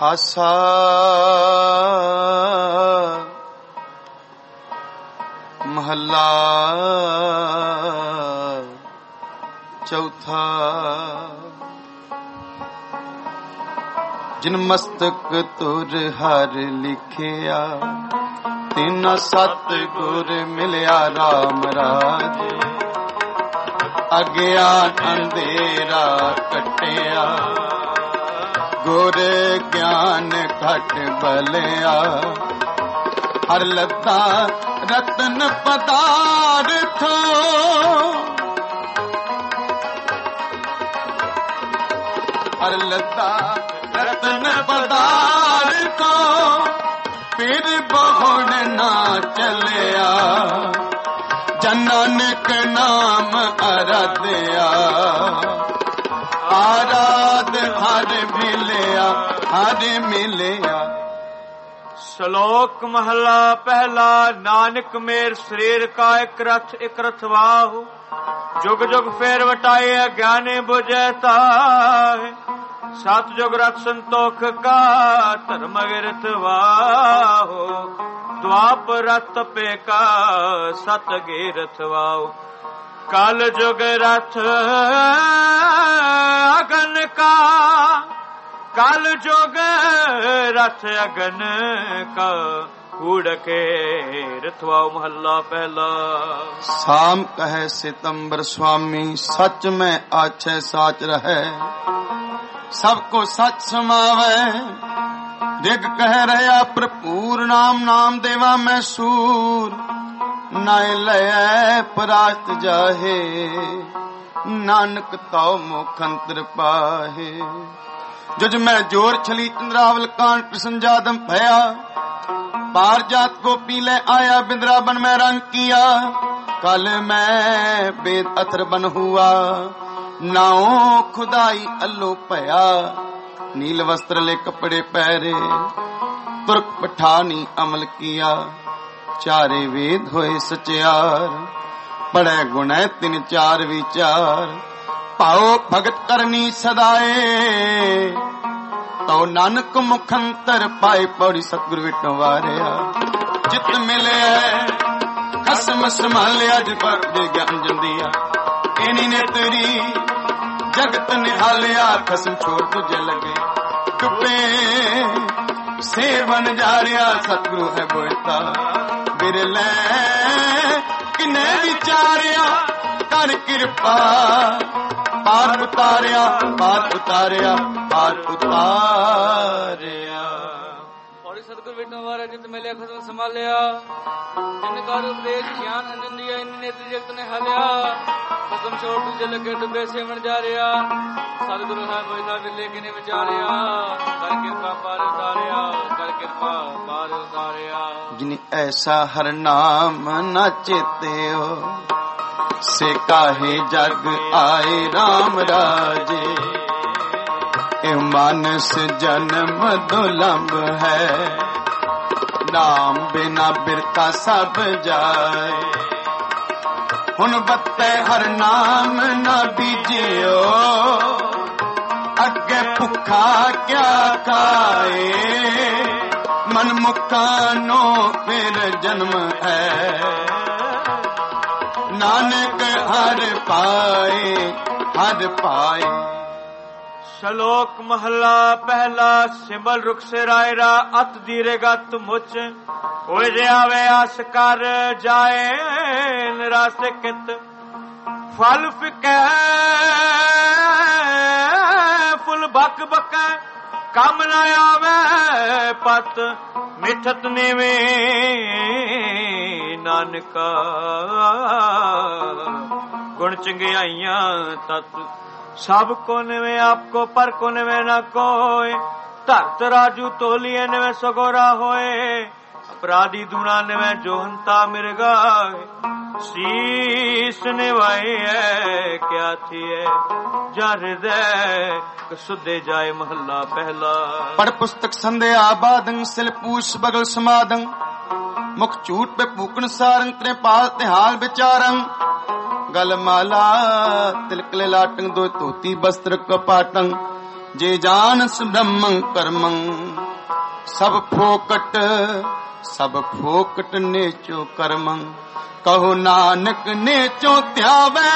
ਖਾਸਾ ਮਹੱਲਾ ਚੌਥਾ। ਜਿਨ ਮਸਤਕ ਤੁਰ ਹਰ ਲਿਖਿਆ, ਤਿਨ ਸਤ ਗੁਰ ਮਿਲਿਆ ਰਾਮ ਰਾਜ। ਅਗਿਆਨ ਅੰਧੇਰਾ ਕਟਿਆ, ਗੁਰ ਗਿਆਨ ਘਟ ਬਲਿਆ। ਹਰ ਲੱਤਾ ਰਤਨ ਪਦਾਰਥ, ਹਰ ਲੱਤਾ ਰਤਨ ਪਦਾਰਥ। ਫਿਰ ਬਹੁੜ ਨਾ ਚਲਿਆ, ਜਨ ਨਾਨਕ ਨਾਮ ਅਰਾਧਿਆ। ਆਰਾਧ ਹਰ ਮਿਲਿਆ, ਹਰ ਮਿਲਿਆ। ਸ਼ਲੋਕ ਮਹਲਾ ਪਹਿਲਾ। ਨਾਨਕ ਮੇਰ ਸਰੀਰ ਕਾ ਇਕ ਰਥ ਵਾਹੁ। ਜੁਗ ਜੁਗ ਫੇਰ ਵਟਾਏ ਅਗਿਆਨੇ ਬੁਝੈ ਤਾਹਿ। ਸਤ ਜੁਗ ਰਖ ਸੰਤੋਖ ਕਾ, ਧਰਮ ਗਿਰਥ ਵਾਹੁ। ਦੁਆਪਰ ਰਥ ਪੇ ਕਾ, ਸਤ ਗਿਰਥ ਵਾਹੁ। ਕਲ ਜੁਗ ਰਥ ਅਗਨ ਕਾ, ਕਲ ਜੁਗ ਰਥ ਅਗਨ ਕਾ। ਕੂੜ ਕੇ ਰਥਵਾਉ ਮਹੱਲਾ ਪਹਿਲਾ। ਸਾਮ ਕਹੈ ਸਿਤੰਬਰ ਸੁਆਮੀ, ਸਚ ਮੈਂ ਆਛੈ ਸਾਚ ਰਹੈ। ਸਭ ਕੋ ਸਚ ਸਮਾਵੈ, ਰਿਗ ਕਹਿ ਰਹਾ ਭਰਪੂਰ। ਨਾਮ ਨਾਮ ਦੇਵਾ ਮੈਂ ਸੂਰ, ਨਾਇ ਲੈ ਪਰਾਸਤ ਜਾਹੇ। ਨਾਨਕ ਤਉ ਮੁਖ ਅੰਤਰ ਪਾਹੇ। ਜੁਜ ਮੈਂ ਜੋਰ ਛਲੀ ਚੰਦਰਾਵਲ ਕਾਂਟ ਕ੍ਰਿਸ਼ਨ ਜਾਦਮ ਭਇਆ। पार जात को पी ले आया, बिंद्रा बन में रंग किया। कल मैं बेद अथर बन हुआ, नाओ खुदाई अल्लो पया। नील वस्त्र ले कपड़े पहरे, तुर्क पठानी अमल किया। चारे वेद होए सचियार, पढ़े गुण तिन चार विचार। पाओ भगत करनी सदाए, तो नानक मुखंतर पाए। पौड़ी सतगुरु विटो वारिया, जित मिले खसम संभालिया। जिपर दे ज्ञान जंदिया, एनी ने तेरी जगत निहालिया। खसम छोड़ तुझे लगे डुबे, सेवन जा रहा। सतगुरु है बोलता बिरले, किने विचारिया। कर कृपा पार उतारिया, पार उतारिया, पार उतारिया। पौड़ी सतगुरु विष्णु वारे जित मिले खसम संभालिया। जिनकार उपदेश ज्ञान अंजन दिया, इन नेत्र जगत ने हालिया। खसम छोड़ तुझे लगे डुबे, सेवन जा रहा। सतगुरु है बोला बिरले, किने विचारिया। कर कृपा पार उतारिया, कर कृपा पार उतारिया। जिन ऐसा हर नाम न चेते हो, से काहे जग आए राम राजे। ए मानस जन्म दुलंभ है, नाम बिना बिरता सब जाए। हुन बत्ते हर नाम न बीजियो, अगे भुखा क्या खाए। मन मुकानो फिर जन्म है, नानक हर पाए, हर पाए। ਸ਼ਲੋਕ ਮਹੱਲਾ ਪਹਿਲਾ। ਸਿਮਲ ਰੁਖ ਸੇ ਰਾਇਰਾ, ਅਤ ਦੀਰੇ ਗਤ ਮੁਚ। ਹੋਏ ਜੇ ਆਵੇ ਆਸ ਕਰ ਜਾਏ, ਨਿਰਾਸੇ ਕਿਤ ਫਲ ਫਿਕੈ। ਫੁੱਲ ਬਕ ਬਕੈ, ਕੰਮ ਨਾ ਆਵੇ ਪਤ। ਮਿਠਤ ਨੀਵੇਂ ਨਾਨਕਾ, ਗੁਣ ਚੰਗਿਆਈਆਂ ਤਤ। सब को निवे आपको, पर को निवे न कोय। धरत राजू तोलिए निवे सगोरा होए। अपराधी दूना निवे जो हंता मिर्गाए। शीस निवाए है क्या थी है, जा हृदय सुधे जाए महला पहला। पढ़ पुस्तक संध्या बादंग, सिल पूछ बगल समादंग। मुख झूठ पे पूकन सारंग, तेरे पाल तिहाल विचारंग। गल माला तिलक लाटंग, दो धोती वस्त्र कपाटंग। जे जानस ब्रह्मं कर्मं सब फोकट नेचो कर्मं कहो नानक नेचो त्यावै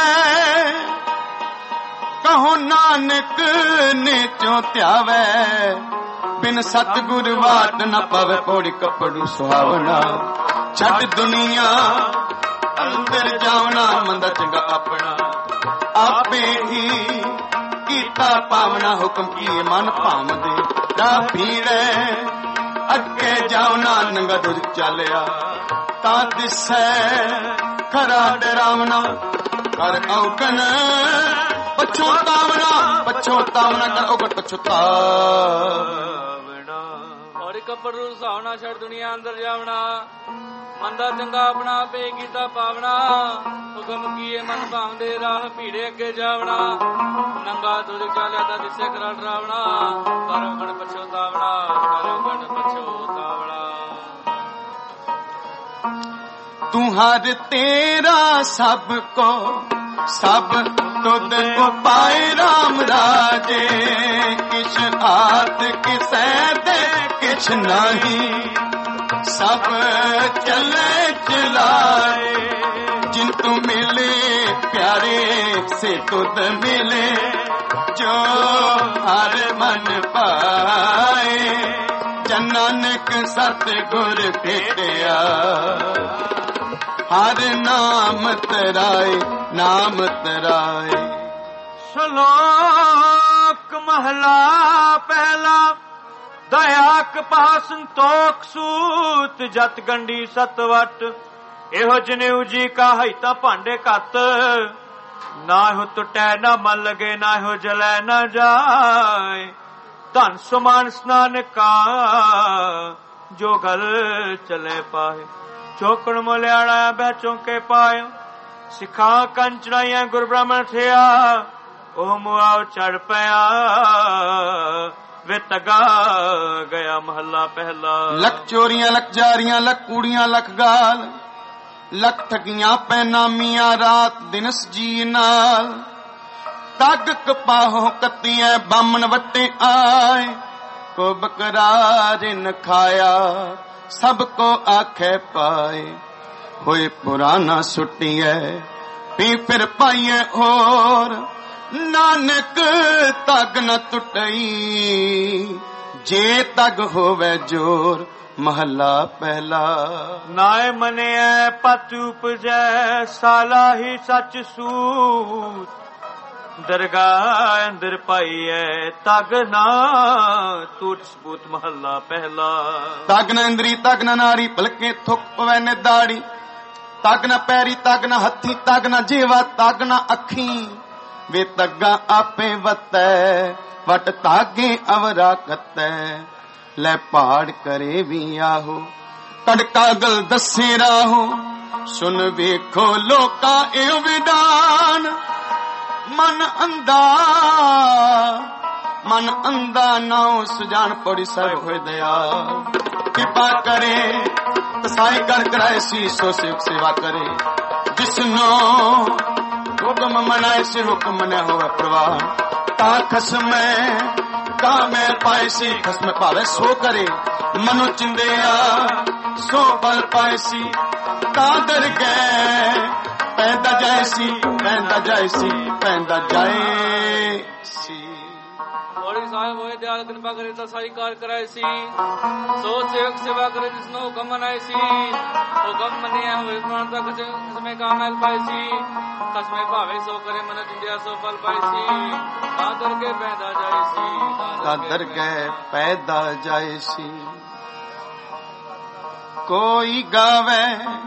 कहो नानक नेचो त्यावै बिन सतगुर वाट न पवे पौड़ी कपड़ू सुहावना छट दुनिया अंदर जावना मंदा चंगा अपना आपे ही कीता पावना हुक्म किए मन भावदे राह भीड़े अगे जावना नंगा दुज चलिया ता दिसै खरा डरावना कर औगन पछोतावना कर औगन पछोतावना और कपड़ू सुहावना छड़ दुनिया अंदर जावना मंदा चंगा अपना पे गीता पावना हुक्म किए मन भावदे राह भीड़े अगे जावना नंगा दुध चालिया ता दिसे करा डरावना करो गण पछोतावना तुहार तेरा सबको सब तुद को पाए राम राजे किछ हाथ किसै दे किछ नहीं सब चले चलाए जिन तू मिले प्यारे से तुद मिले जो हर मन पाए जन नानक सतगुर भेटिया हर नाम तराए श्लोक महला पहला दया कपा संतोख सूत जत गंडी सतवट एहो जनेऊ जी का हिता भांडे कत ना हो टुटै ना मन लगे ना हो जलै ना जाए धन सुमान स्नान का जो गल चले पाए चौकड़ मोलियाड़ा बैचों के पाए सिखा कंचनाइया गुरु ब्राह्मण थिया ओ मुआव चढ़ पया वे तगा गया महला पहला लख चोरियां लख जारियां लख कूड़ियां लख गाल लख ठगियां पैनामियां रात दिनस जी नाल तग कपाहो कतियां बामन वट्टे आए को बकरार न खाया सबको आखे पाए होए पुराना सुटिए पी फिर पाइए और नानक तग न टुटई जे तग होवे जोर महला पहला नाय मने पत उपजै साला ही सच सूत दरगाह अंदर पाइए तग ना टूट सबूत महला पहला तग न इंद्री तग न नारी भलके थुक पवै ने दाड़ी तग न पैरी तग न हथी तग न जीवा तग न अखी वे तग्गा आपे वतै वट तागे अवरा कतै ले पहाड़ करे भी आहो तड़का गल दसे राहो सुन वेखो लोका ए विधान मन अंधा नाउ सुजान पड़ी सब होए दया कृपा करे तसाई कर कराए सी सो सेवा करे जिसनो हुक्म मनाए से हुक्म न होवे प्रवाह ता खसम का मैं पाए सी खसम पावे सो करे मनो चिंदिया सो बल पाए सी ता दर गए पैदा जाए सी बड़ी साहेब होए दयाल कृपा करे तसाई कार कराए सी सो सेवक सेवा करे जिसनो हुक्म मनाए सी हुक्म मनिया हुए प्राण तक खसमे का मैल पाए सी खसमे भावे सो करे मन चिंदिया सो फल पाए सी दादर के पैदा जाए सी कोई गावे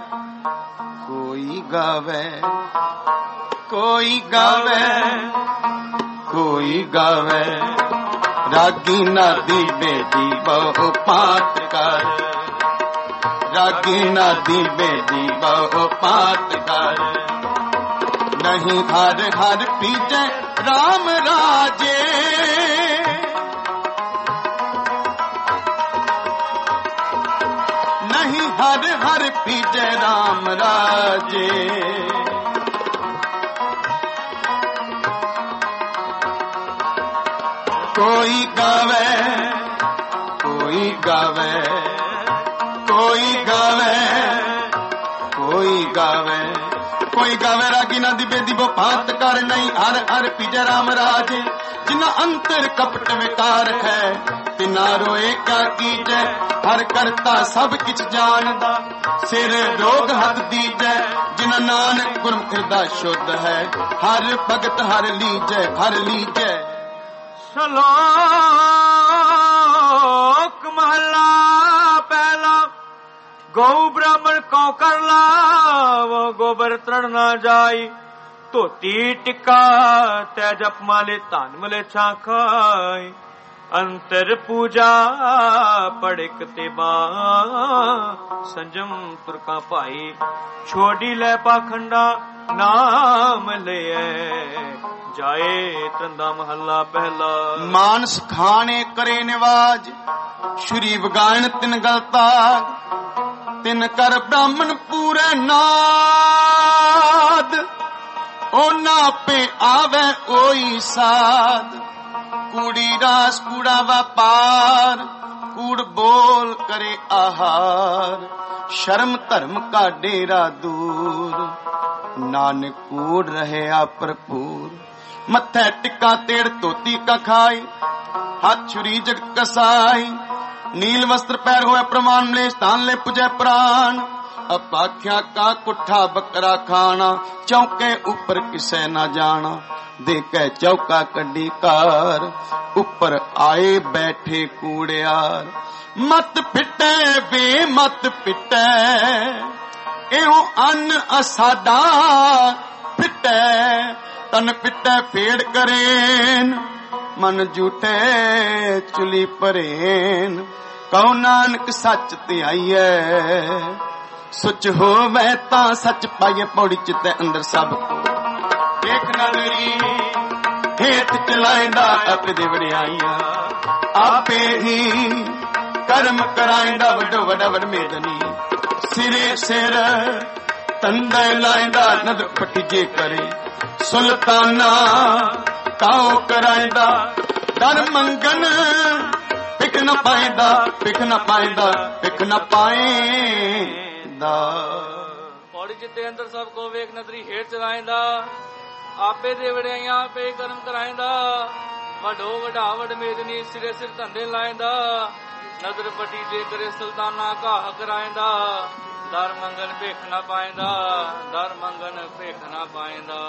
रागी नादी बेदी बहु पाठ कर रागी नादी बेदी बहु पाठ कर नहीं हर हर पीजे राम राजे नहीं हर हर पीजे राम राजे कोई गावे कोई गावे कोई गावे कोई गावे कोई गावे रागी ना दिबे दिबो भात कर नहीं हर हर पिजय राम राजे जिना अंतर कपट विकार है तिना रोए क्या कीजै हर करता सब किछ जानदा सिर रोग हद दीजै जिना नानक गुरमुख दा शुद्ध है हर भगत हर लीजै श्लोक महला पहला गौ ब्राह्मण कौ कर लाव गोबर तरण ना जाई धोती टिक्का तै जप माले धन मले छाखाई अंतर पूजा पड़िक ते बा संजम तुरका भाई छोड़ी ले पाखंडा नाम ले जाए तंदा महला पहला मानस खाने करे निवाज श्री विगायन तिन गलता तिन कर ब्राह्मण पूरे नाद ओ नापे आवे ओई साध कूड़ी रास कूड़ा व्यापार कूड़ बोल करे आहार शर्म धर्म का डेरा दूर नानक कूड़ रहे भरपूर मत्थे टिक्का तेड़ धोती का खाई हाथ छुरी जगत कसाई नील वस्त्र पैर होए प्रमाण मलेश स्थान ले पुजे प्राण अपाख्या का कुठा बकरा खाना चौके ऊपर किसे ना जाना देखे चौका कड्डी कार ऊपर आए बैठे कूड़ियार मत पिटे वे मत पिटे एहो अन्न असादा पिटे तन पिटे फेड़ करेन मन झूठे चुली परेन कहो नानक सच ते आईए सुच हो वह ता सच पाइए पौड़ी चिते अंदर सब देख नगरी हेत चलाइंदा अपने दे वड़ियाइया आपे ही कर्म कराइंदा वड्डो वड्डा वड मेदनी सिरे सिर तंदे लाइंदा नदर पट्टी जे करे सुल्ताना काओ कराइंदा दर मंगन पिक न पाइंदा पिक न पाइंदा पिक न पाइंदा पौड़ी चित्ते अंदर सब को वेख नदरी हेठ चलाइंदा आपे दे वड़ियाइया आपे कर्म कराइंदा वडो वडा वड मेदनी सिरे सिर धंधे लाइंदा नदर पट्टी जे करे सुल्ताना काह कराइंदा दर मंगन भेख न पाइंदा दर मंगन भेख न पाइंदा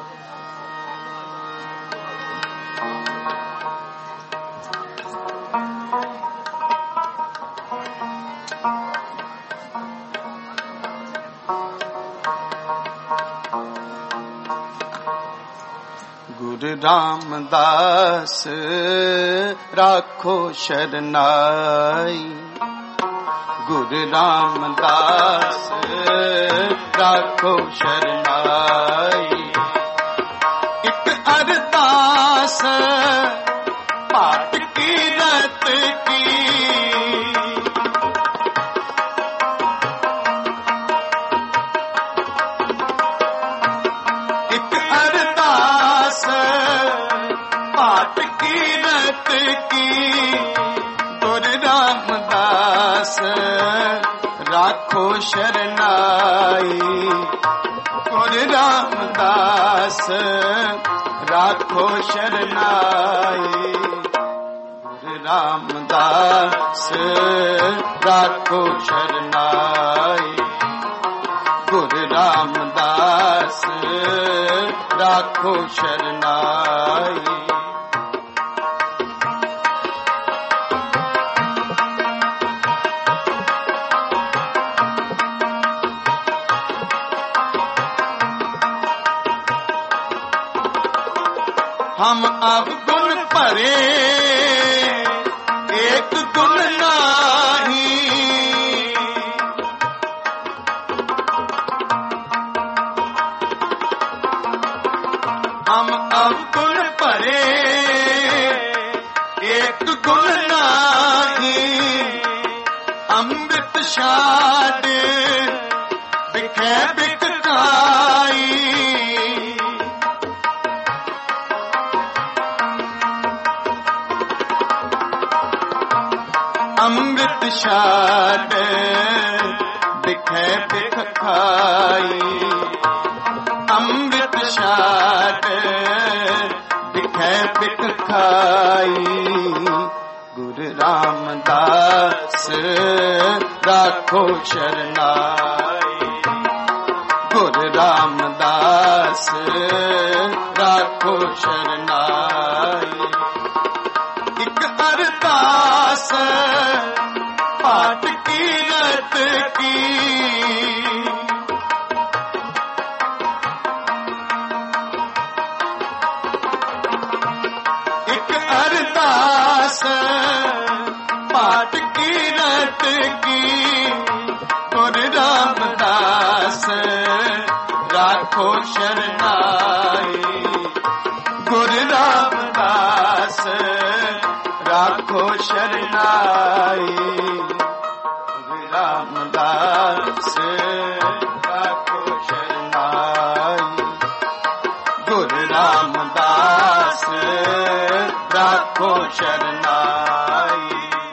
गुरु रामदास राखो शरनाई गुरु रामदास राखो शरनाई एक अरदास पाठ की रत की एक अरदास पाठ की रत की गुरु रामदास राखो शरनाई गुरु रामदास राखो शरनाई गुरु रामदास राखो शरनाई गुरु रामदास राखो शरनाई हम अब गुण भरे एक गुण नाही हम अब गुण भरे एक गुण नाही अमृत छाड़ बिखे बिकटाई ਅੰਮ੍ਰਿਤ ਛਾੜ ਬਿਖੈ ਬਿਖ ਖਾਈ ਅੰਮ੍ਰਿਤ ਛਾੜ ਬਿਖੈ ਬਿਖ ਖਾਈ ਗੁਰੂ ਰਾਮਦਾਸ ਰਾਖੋ ਸ਼ਰਨਾਈ ਗੁਰੂ ਰਾਮਦਾਸ ਰਾਖੋ ਸ਼ਰਨਾਈ ਇੱਕ ਅਰਦਾਸ ਪਾਠ ਕੀਰਤ ਕੀ ਇੱਕ ਅਰਦਾਸ ਪਾਠ ਕੀਰਤ ਕੀ ਗੁਰੂ ਰਾਮਦਾਸ ਰਾਖੋ ਸ਼ਰਨਾਈ ਗੁਰੂ ਰਾਮਦਾਸ ਰਾਖੋ ਸ਼ਰਨਾਈ ਗੁਰੂ ਰਾਮਦਾਸ ਰਾਖੋ ਸ਼ਰਨਾਈ ਗੁਰੂ ਰਾਮਦਾਸ ਰਾਖੋ ਸ਼ਰਨਾਈ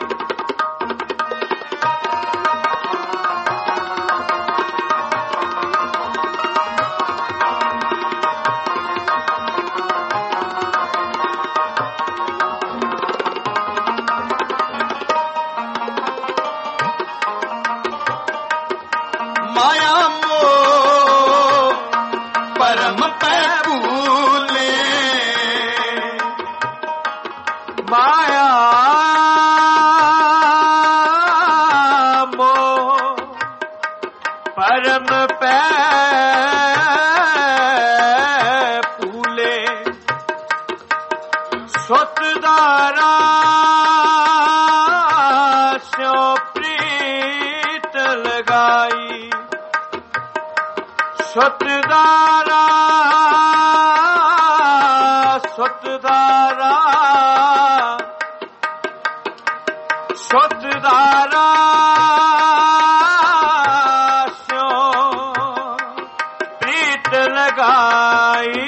ਮਾਇਆ ਮੋਹ ਪਰਮ ਪੈ ਭੂਲੇ ਮਾਇਆ ਮੋਹ ਪਰਮ ਪੈ ਭੂਲੇ ਸੁਤ ਦਾਰਾ ਸਿਉ ਪ੍ਰੀਤ ਲਗਾਈ ਸੁਤਦਾਰਾ ਸੁਤਦਾਰਾ ਸੁਤਦਾਰਾ ਸਿਉ ਪ੍ਰੀਤ ਲਗਾਈ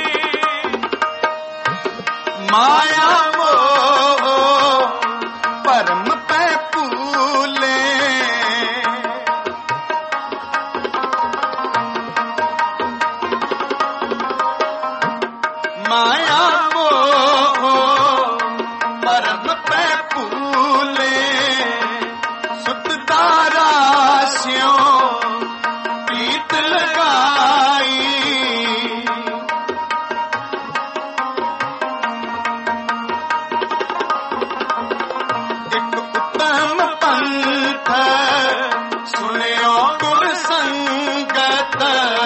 ਮਾਇਆ ਮੋਹ ਪਰਮ ਪੈ ਭੂਲੇ ਮਾਇਆ ਮੋਹ ਪਰਮ ਪੈ ਭੂਲੇ ਸੁਤਦਾਰਾ ਸਿਉ ਪ੍ਰੀਤ ਲਗਾਈ ਇੱਕ ਉੱਤਮ ਪੰਥ ਸੁਣਿਓ ਗੁਰ ਸੰਗਤ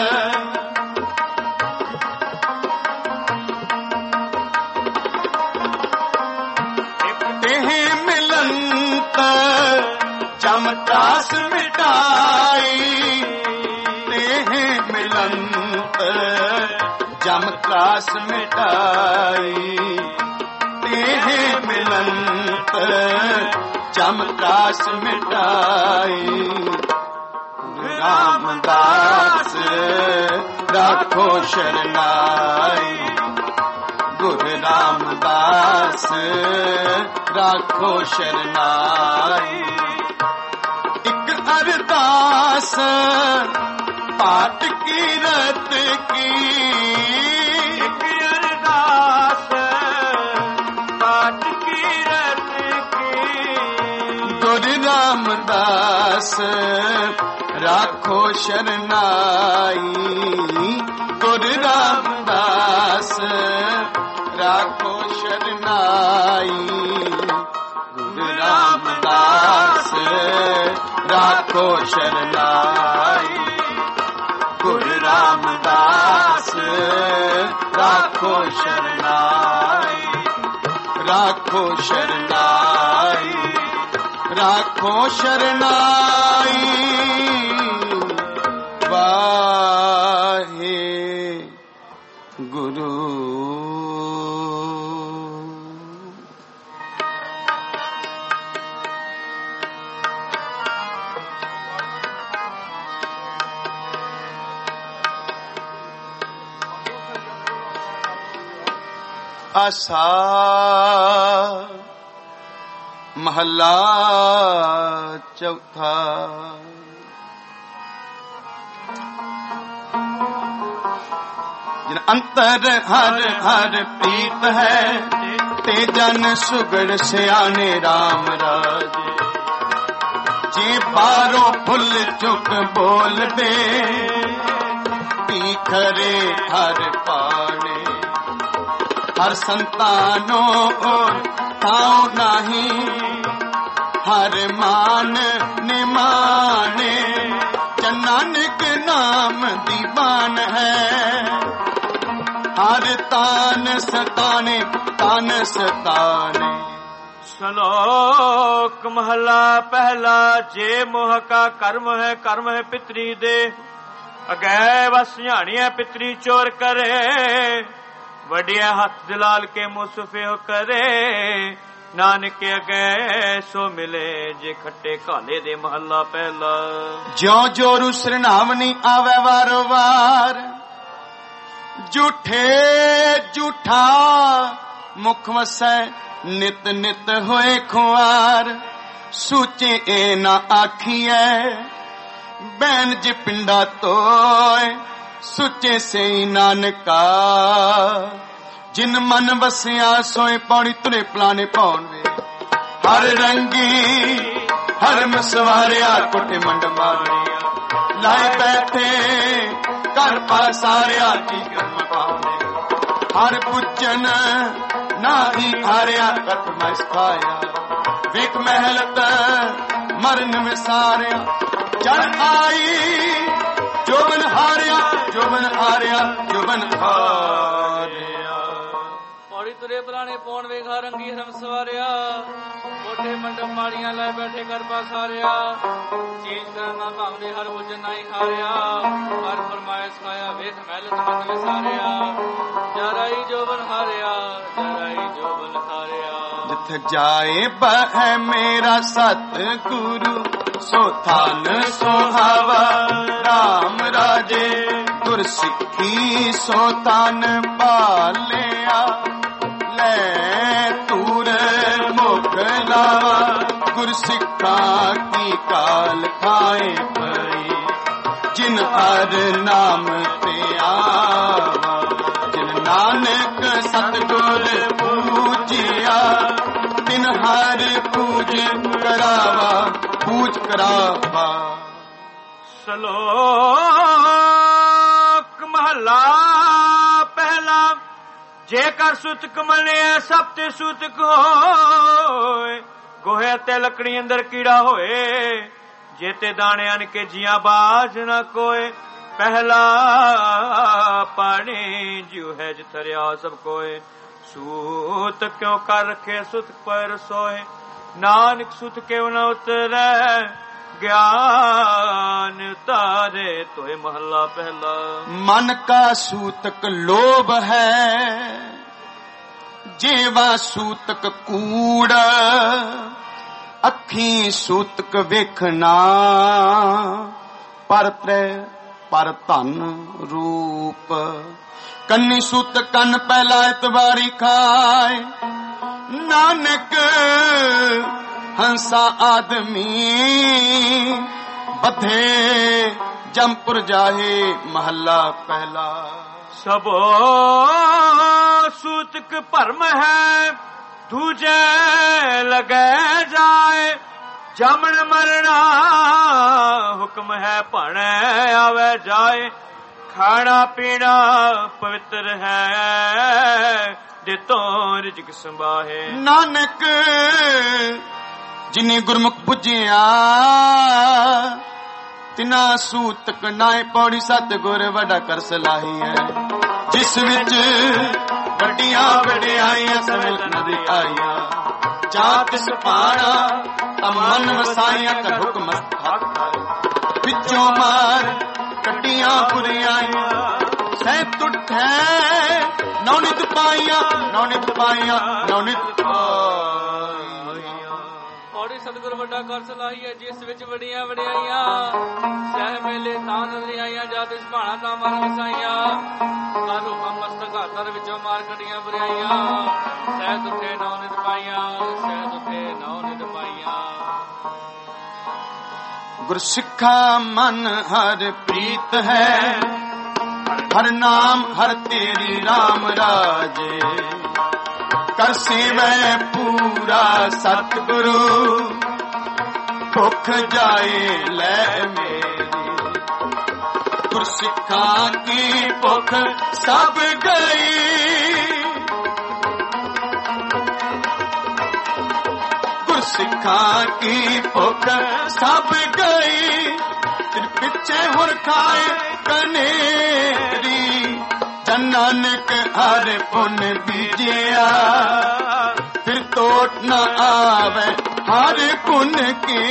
ਜਮ ਤਰਾਸ ਮਿਟਾਈ ਤੇਹ ਮਿਲੰਤ ਜਮ ਤਰਾਸ ਮਿਟਾਈ ਤੇਹ ਮਿਲੰਤ ਜਮ ਤਰਾਸ ਮਿਟਾਈ ਗੁਰੂ ਰਾਮਦਾਸ ਰਾਖੋ ਸ਼ਰਨਾਈ ਗੁਰੂ ਰਾਮਦਾਸ ਰਾਖੋ ਸ਼ਰਨਾਈ ਇੱਕ ਅਰਦਾਸ ਪਾਠ ਕੀਰਤ ਕੀ ਇੱਕ ਅਰਦਾਸ ਪਾਠ ਕੀਰਤ ਕੀ ਗੁਰੂ ਰਾਮਦਾਸ ਰਾਖੋ ਸ਼ਰਨਾਈ ਗੁਰੂ ਰਾਮਦਾਸ ਰਾਖੋ ਸ਼ਰਨਾਈ ਗੁਰੂ ਰਾਮਦਾਸ ਰਾਖੋ ਸ਼ਰਨਾਈ ਗੁਰੂ ਰਾਮਦਾਸ ਰਾਖੋ ਸ਼ਰਨਾਈ ਰਾਖੋ ਸ਼ਰਨਾਈ ਰਾਖੋ ਸ਼ਰਨਾਈ ਵਾਹੇ ਗੁਰੂ ਆਸਾ महला चौथा। जिन अंतर हर हर प्रीत है, ते जन सुगड़ सियाने राम राजे। जे बारों फुल चुक बोल दे, पीखरे हर पाने। हर संतानों और ताऊ नहीं, हर मान निमाने। नानक नाम दीवान है, हर तान सताने तान सताने। श्लोक महला पहला। जे मोह का कर्म है पितरी दे। अगै बस झाणिया पितरी चोर करे। वडिया हथ जलाल के मुसफे करे। नानक अगै सो मिले जे खट्टे काले दे। महला पहला। ज्यों जोरू सरनावनी आवे वारो वार, झूठे झूठा मुख वसै नित नित होए खुआर। सूचे ए ना आखिए बैन जे पिंडा तोय। सुचे से नानका जिन मन वसिया सोए। पौड़ी तुरे पलाने पौने। हर रंगी हर मसवारिया कोठे मंड मारिया। लाए बैठे कर पासारिया की कर्म पाने। हर पुजन ना ही हारिया कट मैं सिखाया। विक महलत मरण में सारिया। चढ़ आई जोबन हारिया जोबन हारिया जोबन हारिया। पौड़ी तुरे पुराने पौन वेखा रंगी हरम सवारिया। कोठे मंडप माड़ियां लै बैठे कर पासारिया। चीज करना भावने हर भोजन नहीं खारिया। हर फरमाइश खाया वेख महलत मन में सारिया। जराई जोबन हारिया जराई जोबन हारिया। जिथे जाए बह मेरा सतगुरु, सो थान सोहावा राम राजे। गुर सिक्खी सो तान पालिया। ले तूर मुख लावा। गुर सिक्खा की काल खाए पई। जिन हर नाम ते आवा। जिन नानक सतगुर पूजिया। तिन हर पूज करावा पूज करावा। श्लोक महला पहला। जेकर सुतक मने सप्त सुतक होए। गोहे ते लकड़ी अंदर कीड़ा होए। जेते दाने अन के जिया बाज न कोय। पहला पानी जीव है जिथरिया सब कोय। सूत क्यों कर रखे सुत पर सोए। नानक सुत क्यों न उतरे। ज्ञान तारे तोय। महला पहला। मन का सूतक लोभ है, जेवा सूतक कूड़। अखी सूतक वेखना, पर त्रै पर धन रूप। कन्नी सूतक कन पहला इतवारी खाए। नानक हंसा आदमी बधे जमपुर जाहे। महला पहला। सबो सूतक भरम है, दूजे लगे जाए। जमन मरना हुक्म है, भाणे आवे जाए। खाना पीना पवित्र है, दितो रिजक संभाहे। नानक जिन्हें गुरमुख पुजिया, तिना सूतक नाए पौड़ी। सतगुर वड़ा कर सलाही है, जिस विच वड्डियां वड्डियाइयां समिल नदी आईया। जात सुपाना तमन वसाइयां कर हुक्म पिछों मार कटियां बुरियाइयां। सह तुठ नौनित पाइया नौनित पाइया नौनित पौड़ी। सतगुर वड्डा कर सलाही है, जिस विच वड्डियां वड्डियाइयां। सह मेले तां नजरी आईयां, जात सुभाना तां मन वसाइयां। कर हुक्म मस्तक हाथर विचों मार कटियां बुरियाइयां। सह दुखे नौनित पाइयां सह दुखे नौनित गुरसिखा मन हर प्रीत है, हर नाम हर तेरी राम राजे। कर सेवै पूरा सतगुरु, भुख जाए लै मेरी। गुरसिखा की भुख सब गई, गुरसिखा की भुख सब गई। तेरे पिछे हुर खाए कनेरी, जन नानक हर पुन बीजिया। फिर टोट न आवे हर गुण के।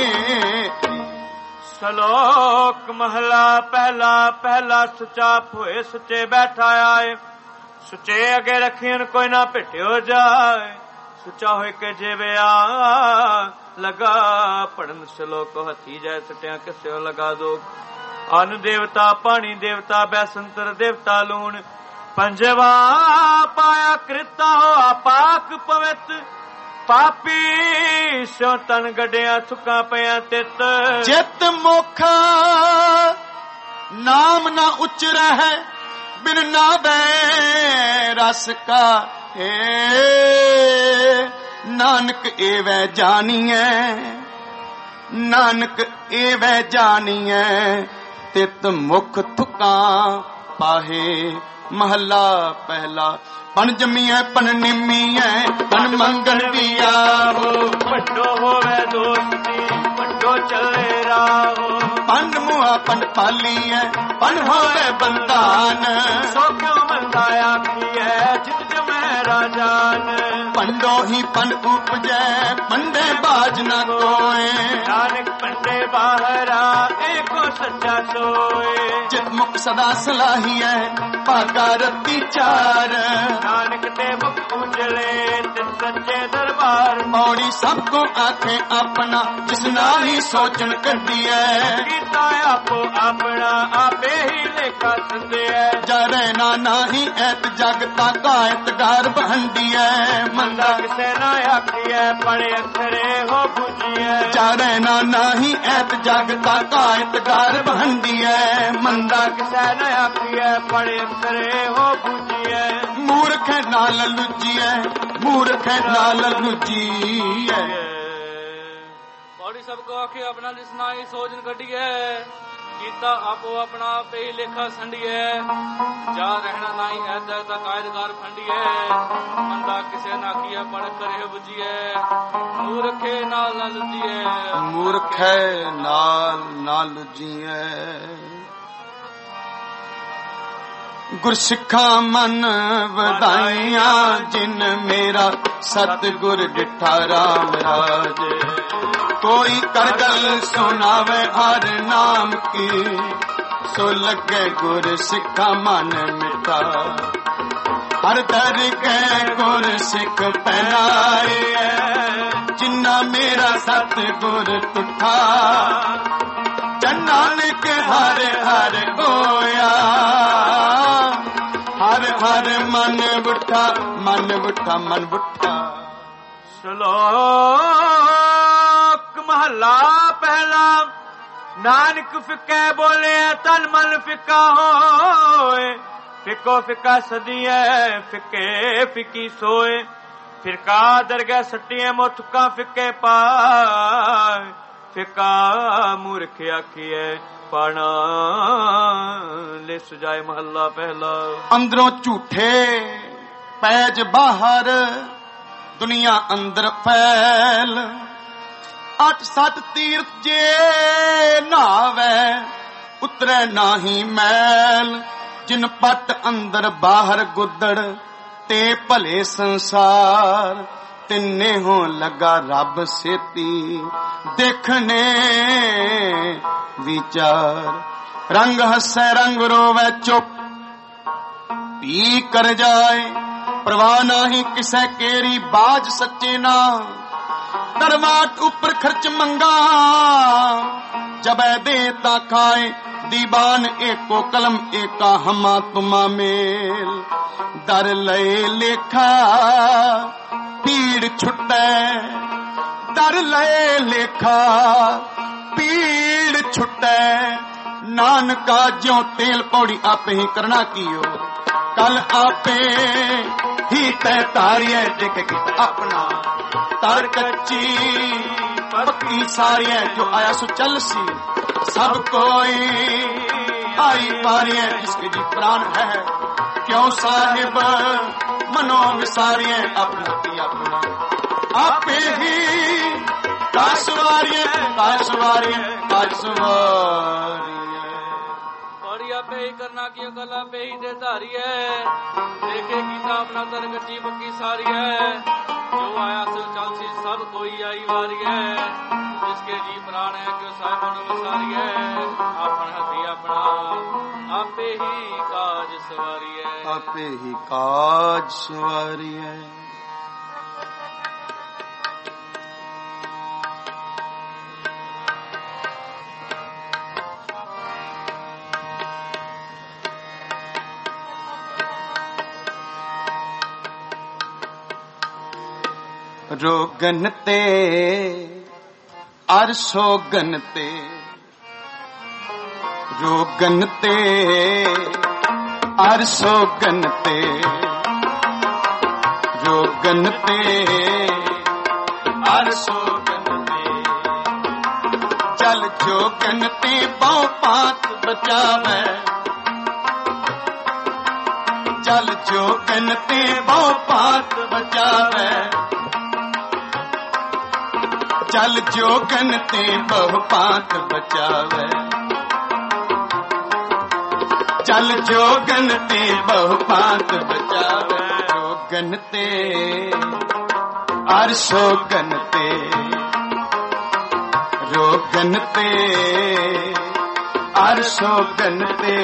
श्लोक महला पहला पहला सुचा होए सुचे बैठा आए। सुचे अगे रखियन कोई ना पिटियो जाए। सुचा होए के जेविया लगा पढ़न श्लोक हथी जाए सटिया किसे लगा दो। अन्न देवता पानी देवता बैसंतर देवता लूण। पंजवा पाया कृता हो अपाक पवित। पापी सो तन गड्डिया थुका पया तित। चित मुखा नाम न उचरा है, बिन नावे रस का। नानक एवै जानिए, नानक एवै जानिए। तित मुख थुका पाहे। महला पहला पन जमीए पन निमीए, पन मंगल दिया हो। पट्टो होवे दोस्ती पट्टो चले राहो। पन मुआ पन पाली है, पन होवे बंदान। सो क्यों बंदाया की है जित जमै राजान। पंडो ही पन उपजै, पंडे बाज न कोय। नानक पंडे बाहरा एको सच्चा सोए। चित मुख सदा सलाही है, पागा रत्ती चार। नानक ते मुख उजले तिन सच्चे दरबार। मौड़ी सबको आखे अपना, जिस नाली सोचन करदी है। कीता आपो अपना आपे ही लेखा संदे है। जरे ना नाही ऐत जगता कायत गार बहंदी है। मंदा किसे ना आखी है, पड़े अखरे हो बुझी है। जरे ना नाही ऐत जगता कायत गार बहंदी है। मंदा किसे ना आखी है, पड़े अखरे हो बुझी है। मूर्ख नाल लुजी है, मूर्ख नाल लुजी है। पौड़ी सबको आखे अपना दिसना ही सोचन कटी है। कीता आपो अपना पे ही लेखा संडी है। जा रहना नहीं ऐसा ता कायदगार फंडी है। मंदा किसे ना किया पढ़ करे बुझी है। मूर्खे नाल ना लुजी है, मूर्ख नाल ना लुजी है। गुरसिखा मन वधाइया, जिन मेरा सतगुर डिठा राम राज। कोई कर गल सुनावे हर नाम की, सो लगे गुर सिखा मन मिठा। हर दर के गुर सिख पहनाए, जिन्ना मेरा सतगुर तुठा। जन नानक हर हर होया, हर हर मन बुठा मन बुठा मन बुठा। श्लोक महला पहला नानक फिके बोले तन मन फिका होए। फिको फिका सदिए फिके फिकी सोए। फिरका दरगाह सटिए मोथका फिके पाए। फिका मूर्ख आखिए पाना ले सुजाए। महला पहला अंदरों झूठे पैज बाहर, दुनिया अंदर फैल। 8-7 तीर्थ जे नावे, उतरे नाही मैल। जिन पट अंदर बाहर गुदड़, ते भले संसार। तिन्ने हो लगा रब सेती, देखने विचार। रंग हसे रंग रोवे चुप, पी कर जाए। परवाह नाही किसे केरी, बाज सच्चे ना। दरवाट ऊपर खर्च मंगा, जबे देता खाए। दीवान एको कलम एका हमा तुमा मेल। दर लए लेखा पीड़ छुटे, दर लए लेखा पीड़ छुटे नानका ज्यों तेल पौड़ी आपे ही करना कियो कल आपे ही तय तारिये देखेगी अपना तार कच्ची पक्की सारी है जो आया सो चल सी सब कोई आई पारी है जिसके जी प्राण है क्यों साहिब मनो विसारी है अपना की अपना आपे ही कासवारी है कासवारी है कासवारी पे ही करना की कला पे ही दे धारी है देखे गीता अपना तर कच्ची पक्की सारी है जो आया सो चल सी सब कोई आई वारी है जिसके जी प्राण है क्यों साहिब मनो विसारी है अपन हथी अपना आपे ही काज सवारी है आपे ही काज सवारी है। रोगन ते अरसोगन ते रोगन ते अरसोगन ते रोगन ते अरसोगन ते चल जोगन ते बहु पात बचावे चल जोगन ते बहु पात बचावे चल जोगन ते बहु पात बचावे चल जोगन ते बहु पात बचावे जोगन ते अरसोगन ते रोगन ते अरसोगन ते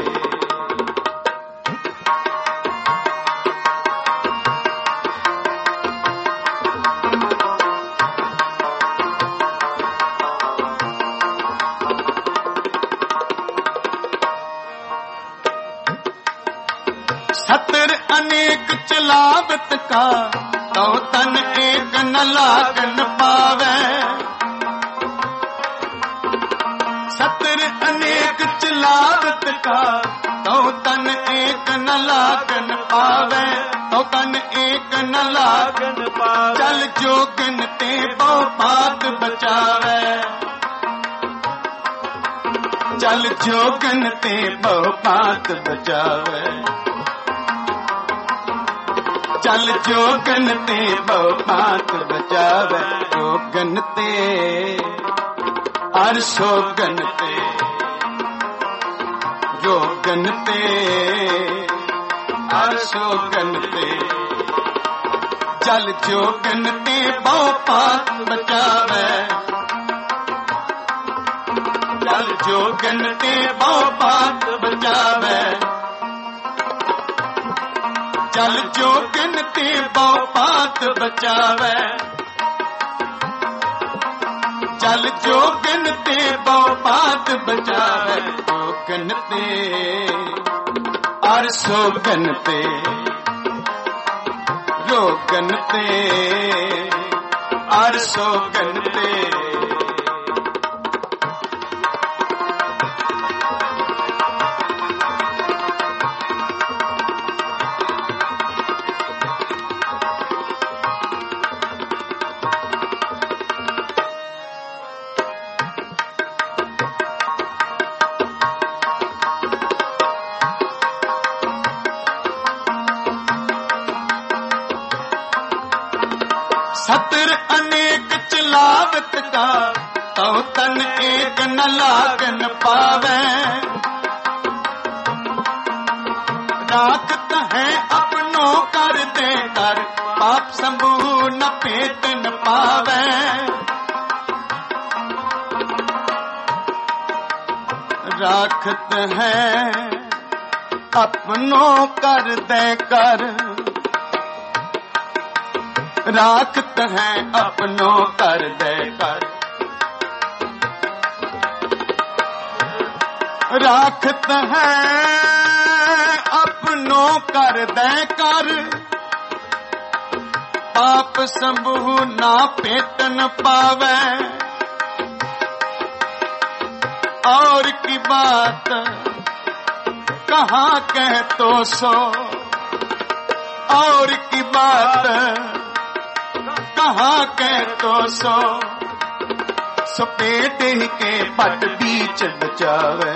अनेक चलावत का तो तन एक न लागन पावे सतर अनेक चलावत का तो तन एक न लागन पावे तो तन एक न लागन पावे चल जोगन ते बहु पात बचावे चल जोगन ते बहु पात बचावे चल जोगन ते बहु पात बचावे जोगन ते अरसोगन ते जोगन ते अरसोगन ते चल जोगन ते बहु पात बचावे चल जोगन ते बहु पात बचावे चल जोगन ते बहु पात बचावे चल जोगन ते बहु पात बचावे जोगन ते अरसोगन ते रोगन ते अरसोगन ते सतर अनेक चलावत का तो तन एक न लागन पावे राखत है अपनों कर दे कर पाप संभू न पेट न पावे राखत है अपनों कर दे कर राखत है अपनों कर दे कर राखत है अपनों कर दे कर पाप संभू ना पेट न पावे और की बात कहाँ कह तो सो, और की बात कहाँ कह तो सो, सपेट ही के पट बीच बचावे,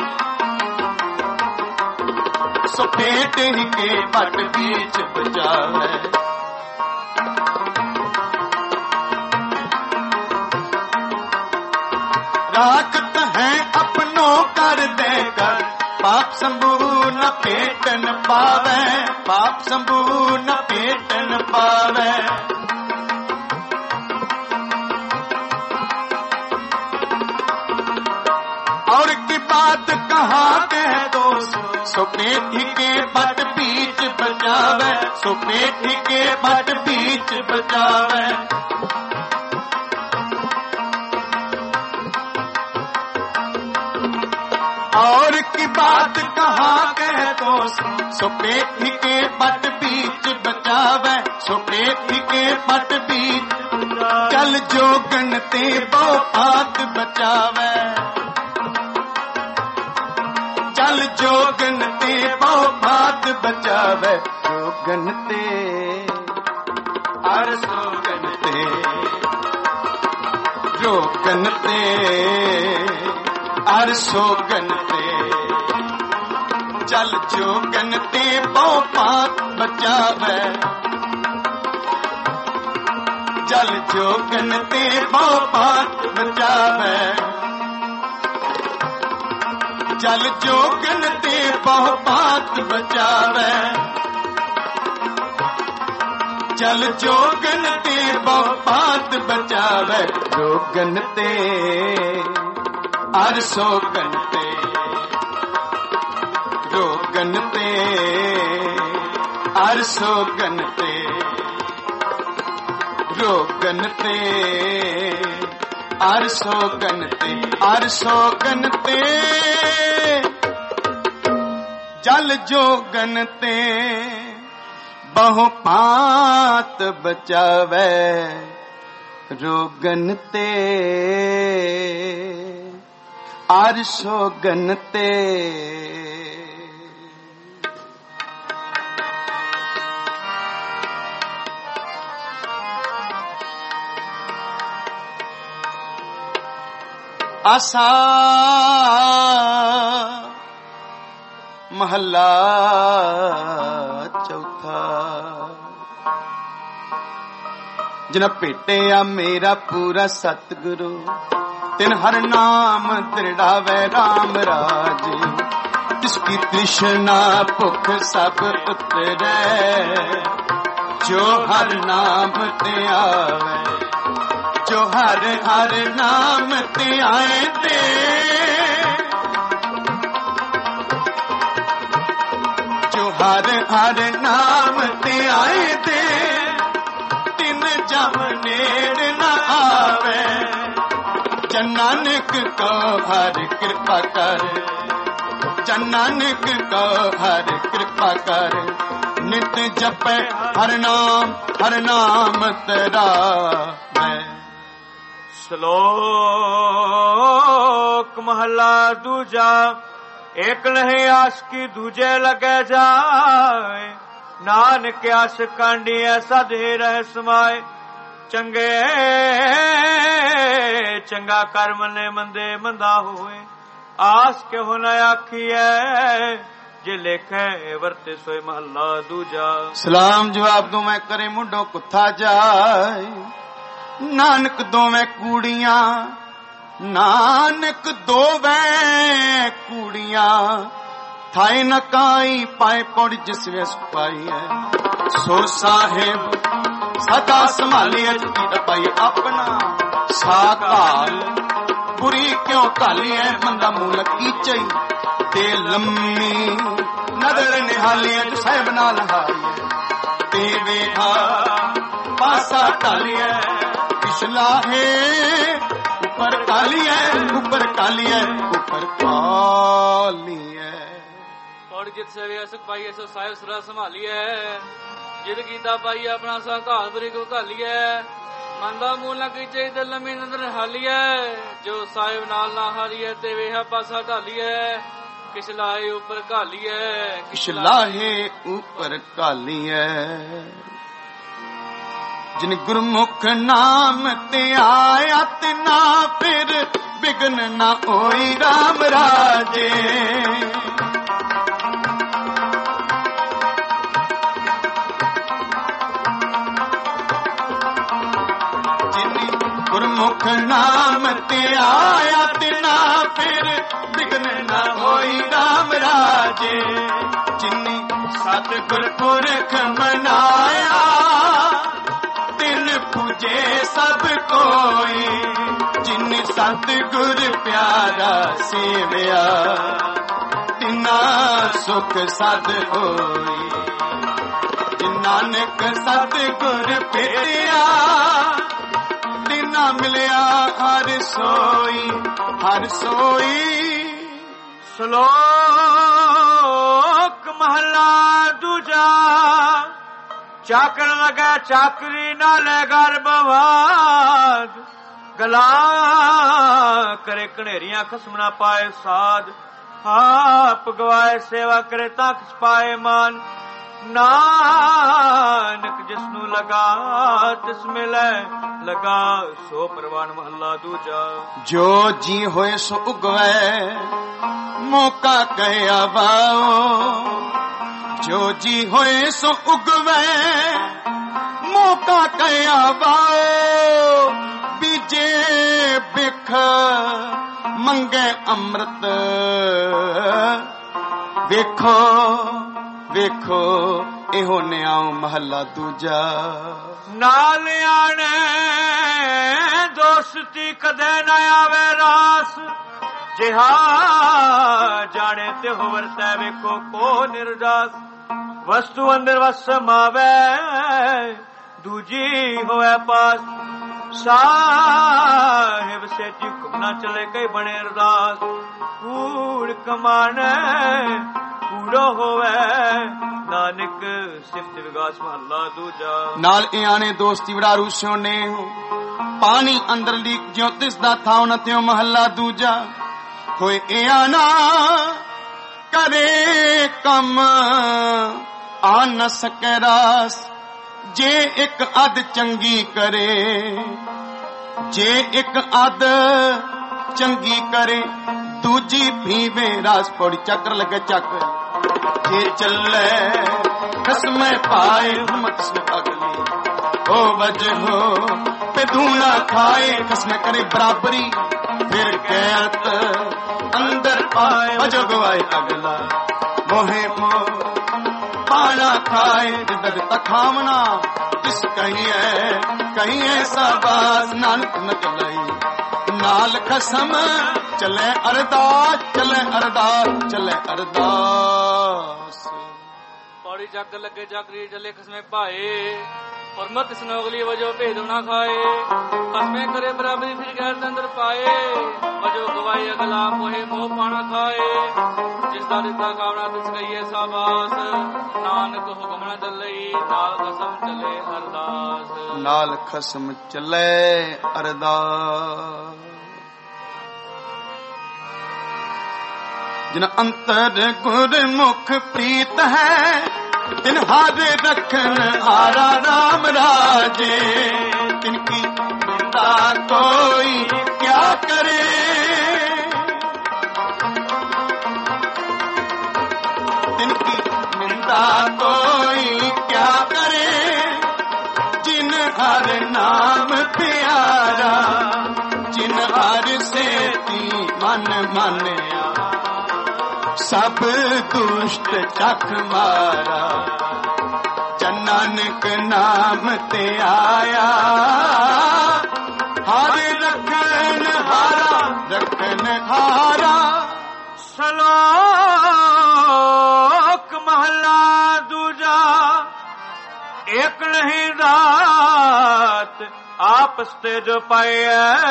सपेट ही के पट बीच बचावे। राखत है अपनों कर देकर, पाप शंभू न पेटन पावे, पाप शंभू न पेटन पावे। और की बात कहाँ कह दो, सुपेठी के बट बीच बचावे, सुपेठी के बट बीच बचावे। और की बात कहाँ कह दो, सुपेठी के बट बीच बचावे, सुपेठी के बट बीच। चल जोगन ते बहुत बचावे, चल जोगन ते बहुत बचावे। जोगन ते हर सोगन ते, जोगन ते हर सोगन ते। चल जोगन ते बहुत बचावे, चल जोगन ते बहुत बचावे। चल जोगन ते बहुत बचावे, चल जोगन ते बहुत बचावे। जोगन ते हर सोगन ते, जोगन ते हर सोगन ते, जोगन ते हर सोगन ते, हर सोगन ते। जल जोगन ते बहुपात बचावे, रोगन ते हर सोगन ते। आसा महला चौथा। जिन भेटिया मेरा पूरा सतगुरु, तिन हर नाम दृढ़ावे राम राज। जिसकी तृष्णा भुख सब उतरे, जो हर नाम ते आवे, जो हर हर नाम ते आए दे। जो हर हर नाम ते आए दे, तिन जम नेड़ न आवे। जन नानक को हर कृपा कर, जन नानक को हर कृपा कर। नित जपे हर नाम तेरा मैं। श्लोक महला दूजा। एक नहीं आस की दूजे लगे जाए, नानक आस कांडी ऐसा दे रह समाए। चंगे चंगा कर मने मंदे मंदा होए, आस के हो न आखिए जे लेखे वर्ते सोए। महला दूजा। सलाम जवाब दो मैं करे मुंडो कुत्था जाए। नानक दोवें कूड़ियां, नानक दोवें कूड़ियां। थाए न काई पाए पौड़ जिस वेस पाई है। सो साहेब सदा संभालिए पाई अपना साकाल। बुरी क्यों काली है मंदा मूल की चई। ते लम्मी नजर निहालिए जो साहेब नाल हाई। ते वेहा पासा टालिए पिछला है। ऊपर काली है, ऊपर काली है, ऊपर काली है। और जित से असक पाई ऐसो साहेब सदा संभाली है। जित गीता पाई अपना सा घाल बुरी को घाली है। ਮੰਦਾ ਮੂਲ ਨਾ ਕੀਚੇ ਤੇ ਲੰਮੀ ਨਦਰ ਹਾਲੀਐ ਜੋ ਸਾਹਿਬ ਨਾਲ ਨਾ ਹਾਰੀਐ ਤੇ ਵੇਹਾ ਪਾਸਾ ਢਾਲੀਐ ਕਿਛ ਲਾਹੇ ਉੱਪਰ ਘਾਲੀਐ ਕਿਛ ਲਾਹੇ ਉੱਪਰ ਘਾਲੀਐ ਜਿਨ ਗੁਰਮੁਖ ਨਾਮ ਤੇ ਆਇਆ ਤੇ ਨਾ ਫਿਰ ਬਿਗਨ ਨਾ ਹੋਈ ਰਾਮ ਰਾਜੇ ਗੁਰਮੁਖ ਨਾਮ ਤੇ ਆਇਆ ਤੇ ਨਾ ਫਿਰ ਬਿਗਨ ਨਾ ਹੋਈ ਰਾਮ ਰਾਜੇ ਜਿਨੀ ਸਤਿਗੁਰ ਪੁਰਖ ਮਨਾਇਆ ਤਿਨ ਪੂਜੇ ਸਭ ਕੋਈ ਜਿਨ ਸਤਿਗੁਰ ਪਿਆਰਾ ਸੇਵਿਆ ਤਿਨਾ ਸੁਖ ਸਦ ਹੋਈ ਜਿਨ ਨਾਨਕ ਸਤਿਗੁਰ ਪਿਆਰਿਆ ਨਾ ਮਿਲਿਆ ਹਰ ਸੋਈ ਹਰ ਸੋਈ। ਸ਼ਲੋਕ ਮਹਲਾ ਦੂਜਾ ਚਾਕਰ ਲਗਾ ਚਾਕਰੀ ਨਾਲੇ ਗਰਭਵਾਦ ਗਲਾ ਕਰੇ ਕਣੇਰੀਆਂ ਖਸਮ ਨਾ ਪਾਏ ਸਾਧ ਆਪ ਗਵਾਏ ਸੇਵਾ ਕਰੇ ਤਾਂ ਕਿਸ ਪਾਏ ਮਾਨ ਨਾਨਕ ਜਿਸਨੂੰ ਲਗਾ ਤਿਸ ਮਿਲੇ ਲਗਾ ਸੋ ਪ੍ਰਵਾਨ ਮਹੱਲਾ ਦੂਜਾ। ਜੋ ਜੀ ਹੋਏ ਸੋ ਉਗਵੈ ਮੌਕਾ ਕਹਿਆ ਵਾਓ ਜੋ ਜੀ ਹੋਏ ਸੋ ਉਗਵੈ ਮੌਕਾ ਕਹਿਆ ਵਾਓ ਬੀਜੇ ਬਿਖ ਮੰਗੇ ਅੰਮ੍ਰਿਤ ਵੇਖੋ ਵੇਖੋ ਇਹੋ ਨਿਆਉ ਮਹੱਲਾ ਦੂਜਾ। ਨਾਲ ਆਣੇ ਦੋਸਤੀ ਕਦੇ ਨਾ ਆਵੇ ਰਾਸ ਜਿਹਾ ਜਾਣੇ ਤੇ ਹੋ ਵਰਤੈ ਵੇਖੋ ਕੋ ਨਿਰਦਾਸ ਵਸਤੂ ਅੰਦਰ ਵਸ ਸਮਾਵੇ ਦੂਜੀ ਹੋਵੇ ਪਾਸ ਸਾਹਿਬ ਸੇ ਹੁਕਮ ਨਾ ਚਲੇ ਕਈ ਬਣੇ ਅਰਦਾਸ ਕੂੜ ਕਮਾਣੇ ਕੂੜੋ ਹੋਵੇ ਨਾਨਕ ਸਿਫਤ ਵਿਗਾਸ ਮਹੱਲਾ ਦੂਜਾ। ਨਾਲ ਇਆਣੇ ਦੋਸਤੀ ਵਡਾਰੂ ਸੋਨੇ ਪਾਣੀ ਅੰਦਰ ਲੀਕ ਜਿਉ ਤਿਸ ਦਾ ਥਾਉ ਨ ਤਿਉ ਮਹੱਲਾ ਦੂਜਾ। ਹੋਏ ਇਆਣਾ ਕਰੇ ਕੰਮ ਆ ਨ ਸਕੇ ਰਾਸ ਜੇ ਇੱਕ ਅੱਧ ਚੰਗੀ ਕਰੇ ਜੇ ਇੱਕ ਅੱਧ ਚੰਗੀ ਕਰੇ ਦੂਜੀ ਭੀਵੇ ਰਾਸ ਪੌੜੀ ਚੱਕਰ ਲੱਗੇ ਚੱਕ ਜੇ ਚੱਲੇ ਖਸਮੇ ਪਾਏ ਹਿੰਮਤ ਸੇ ਅਗਲੀ ਹੋ ਵਜਹੋ ਤੇ ਧੂਣਾ ਖਾਏ ਖਸਮੇ ਕਰੇ ਬਰਾਬਰੀ ਫਿਰ ਕਹਿਤ ਅੰਦਰ ਪਾਏ ਵਜੋ ਗਵਾਏ ਅਗਲਾ ਮੋਹੇ ਮੋ ਪਾਣਾ ਖਾਏ ਜਿੱਦ ਤਖਾਵਣਾ ਜਿਸ ਕਹੀਏ ਸਾਬਾਸ ਨਾਨਕ ਨ ਚਲਾਈ ਨਾਲ ਖਸਮ ਚਲੇ ਅਰਦਾਸ ਚਲੇ ਅਰਦਾਸ ਚਲੇ ਅਰਦਾਸ। ਪੌੜੀ ਜੱਗ ਲੱਗੇ ਜਾਗਰੀ ਜਲੇ ਖਸਮੇ ਭਾਏ और मत स्नोगली वजो भेद ना खाए खसमे करे बराबरी फिर गैर अंदर पाए वजो गवाई अगला मोहे मोह पाना खाए जिसदा दिता कावना तिस गई साबास नानक हुक्म न चलई नाल खसम चले अरदास नाल खसम चले अरदास। जिन अंतर गुरमुख प्रीत है तिन हार रखन हारा राम राजे तिनकी निंदा कोई क्या करे तिनकी निंदा कोई क्या करे जिन हर नाम प्यारा जिन हर से ती मन मानया सब दुष्ट चख मारा जन नानक नाम ते आया हर रखन हारा। सलोक महला दूजा एक नहीं रात आपस ते जो पाए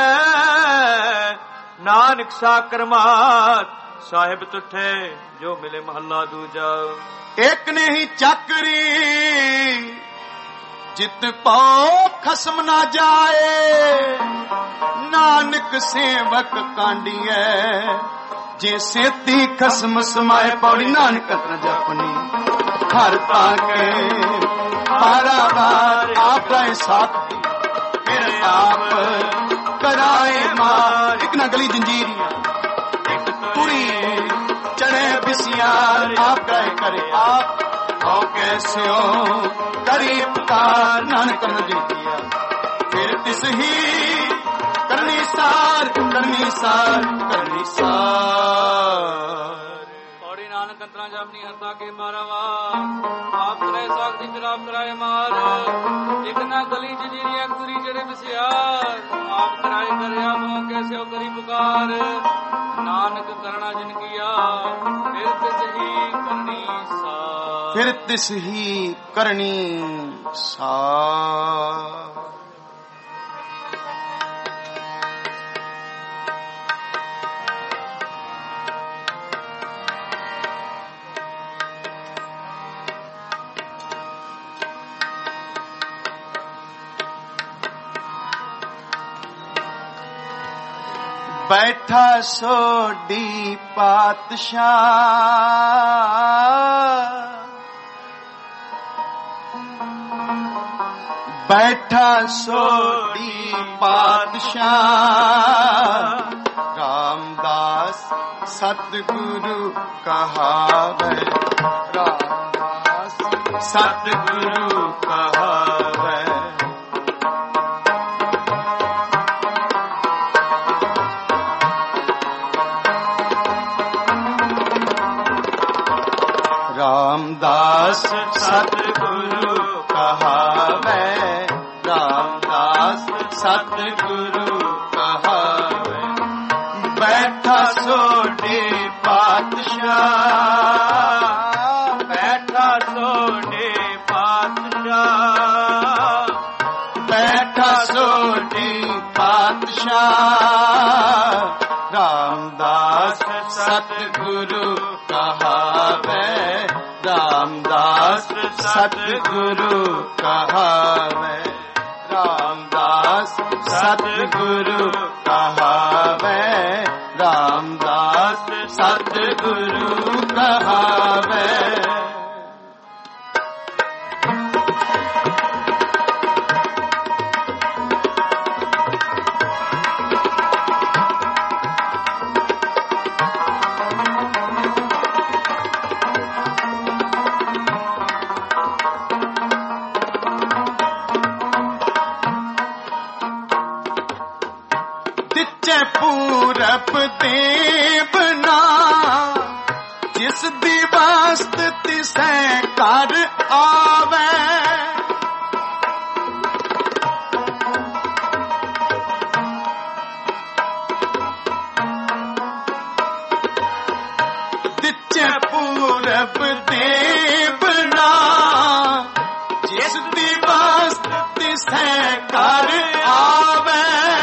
नानक साकर मात साहिब तुठे जो मिले महला दूजा। एक नहीं चाकरी जित पाओ खसम ना जाए नानक सेवक कांडिए जे सेती खसम समाए पौड़ी नानक न जपनी हर ताके पारावार आप रहे साथ फिर आप कराए मार एक ना गली जंजीरिया एक तुरी चढ़े बिसियार आप गए करे आप आओ कैसे हो करी पुकार नानक न दिया फिर तिस ही करनी सार करनी सार करनी सार पौड़ी नानक अंतरा जापनी हरता के मारावार आप करे साख दी खराब कराए मार एक ना गली जजीरी एक तुरी चढ़े बिसियार आप कराए करे आप हो कैसे हो करी पुकार नानक करना जिन किया फिर तिस ही करनी सार फिर तिस ही करनी सार बैठा सोडी पातशाह बैठा सोडी पातशाह रामदास सतगुरु कहावे रामदास सतगुरु कहावे रामदास सतगुरु कहावे रामदास सतगुरु कहावे बैठा सोडे पातशाह बैठा सोडे पातशाह बैठा सोडे पातशाह रामदास सतगुरु कहावे रामदास सतगुरु कहावे रामदास सतगुरु कहावे रामदास सतगुरु कहावे पूरब देवना जिस दिवस्त तिसै कर आवे तिचे पूरब देवना जिस दिवस्त तिसै कर आवे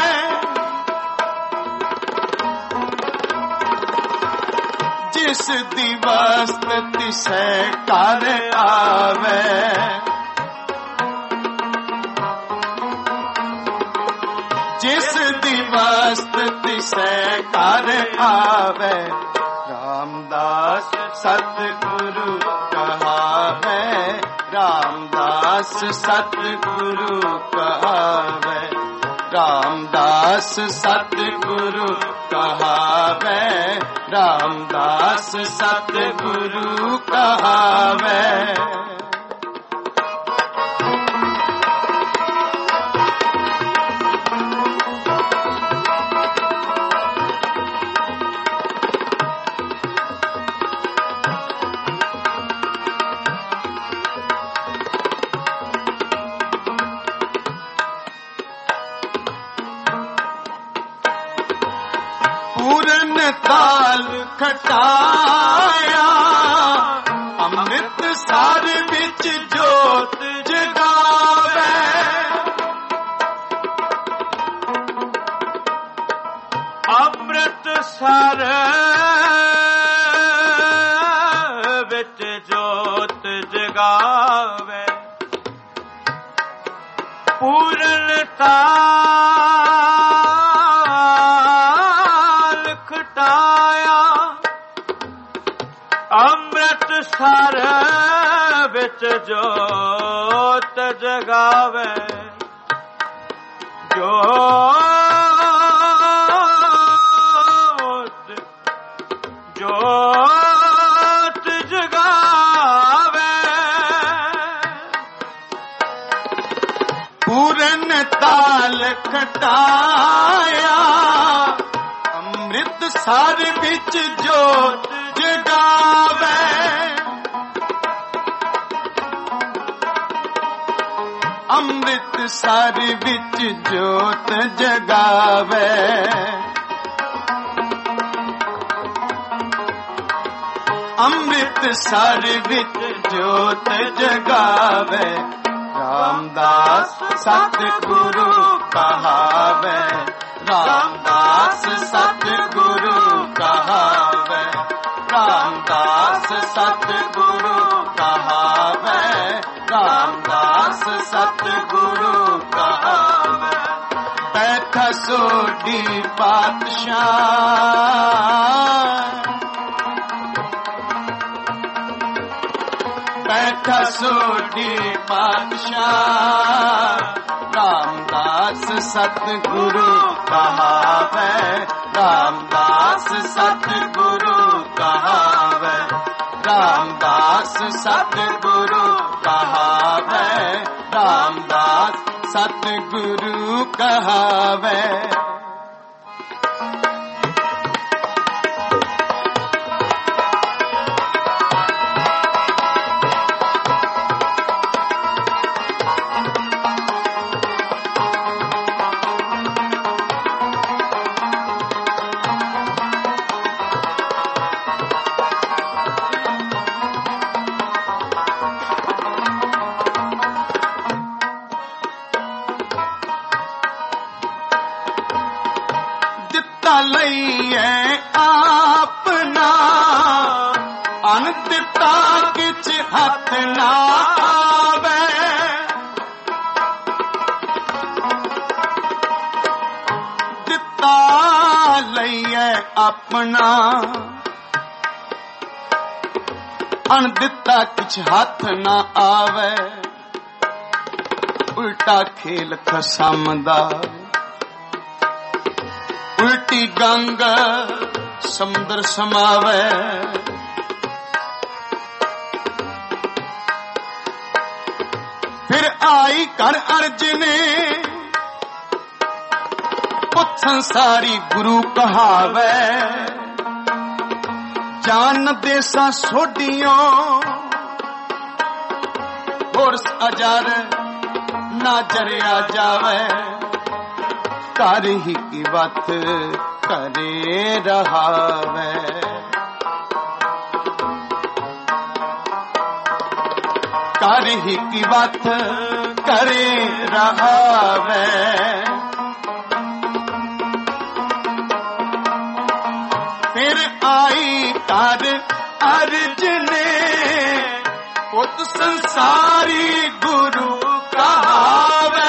जिस दिवस तिसै कर आवे जिस दिवस तिसै कर आवे रामदास सतगुरु कहावे रामदास सतगुरु कहावे रामदास सतगुरु कहावे रामदास सतगुरु कहावे पूरन ताल खटाया अमृत सार विच जोत जगावे अमृत सार विच जोत जगावे ਪੂਰਨਤਾ ਖਟਾਇਆ ਅੰਮ੍ਰਿਤ ਸਰ ਵਿੱਚ ਜੋਤ ਜਗਾਵੇ ਜੋਤ ਜਗਾਵੇ ਪੂਰਨ ਤਾਲ ਖਟਾਇਆ ਅੰਮ੍ਰਿਤ ਸਰ ਵਿੱਚ ਜੋਤ ਜਗਾਵੇ ਅੰਮ੍ਰਿਤ ਸਰ ਵਿੱਚ ਜੋਤ ਜਗਾਵੇ ਅੰਮ੍ਰਿਤ ਸਰ ਵਿੱਚ ਜੋਤ ਜਗਾਵੇ ਰਾਮਦਾਸ ਸਤਿਗੁਰੂ ਕਹਾਵੇ ਰਾਮਦਾਸ ਸਤਿਗੁਰੂ ਕਹਾਵੇ ਰਾਮਦਾਸ ਸਤਿਗੁਰੂ ਕਹਾਵੇ ਰਾਮਦਾਸ ਸਤਿਗੁਰੂ ਕਹਾਵੇ ਬੈਠਾ ਸੋਢੀ ਪਾਤਸ਼ਾਹ ਬੈਠਾ ਸੋਢੀ ਪਾਤਸ਼ਾਹ ਰਾਮਦਾਸ ਸਤਿਗੁਰੂ ਕਹਾਵੇ ਰਾਮਦਾਸ ਸਤਿਗੁਰੂ ਕਹਾਵੇ ਰਾਮਦਾਸ ਸਤਿਗੁਰੂ ਕਹਾਵੇ ਰਾਮਦਾਸ ਸਤਿਗੁਰੂ ਕਹਾਵੇ ਲਈਏ ਆਪਣਾ ਅਨ ਦਿੱਤਾ ਕਿਛ ਹੱਥ ਨਾ ਆਵੇ ਦਿੱਤਾ ਲਈਏ ਆਪਣਾ ਅਨ ਦਿੱਤਾ ਕਿਛ ਹੱਥ ਨਾ ਆਵੇ ਉਲਟਾ ਖੇਲ ਖਸਮ ਦਾ ਉਲਟੀ ਗੰਗ ਸਮੁੰਦਰ ਸਮਾਵੇ ਫਿਰ ਆਈ ਕਰ ਅਰਜਨੇ ਪੁੱਤ ਸੰਸਾਰੀ ਗੁਰੂ ਕਹਾਵੇ ਜਾਨ ਦੇਸਾਂ ਸੋਢੀਆਂ ਹੋਰ ਅਜਰ ਨਾ ਜਰਿਆ ਜਾਵੇ ਕਰ ਹੀ ਕੀ ਵਤ ਕਰੇ ਰਹਾਵੇ ਕਰ ਹੀ ਕੀ ਵਤ ਕਰੇ ਰਹਾਵੇ ਫਿਰ ਆਈ ਕਰ ਅਰਜਨੇ ਪੁੱਤ ਸੰਸਾਰੀ ਗੁਰੂ ਕਹਾਵੇ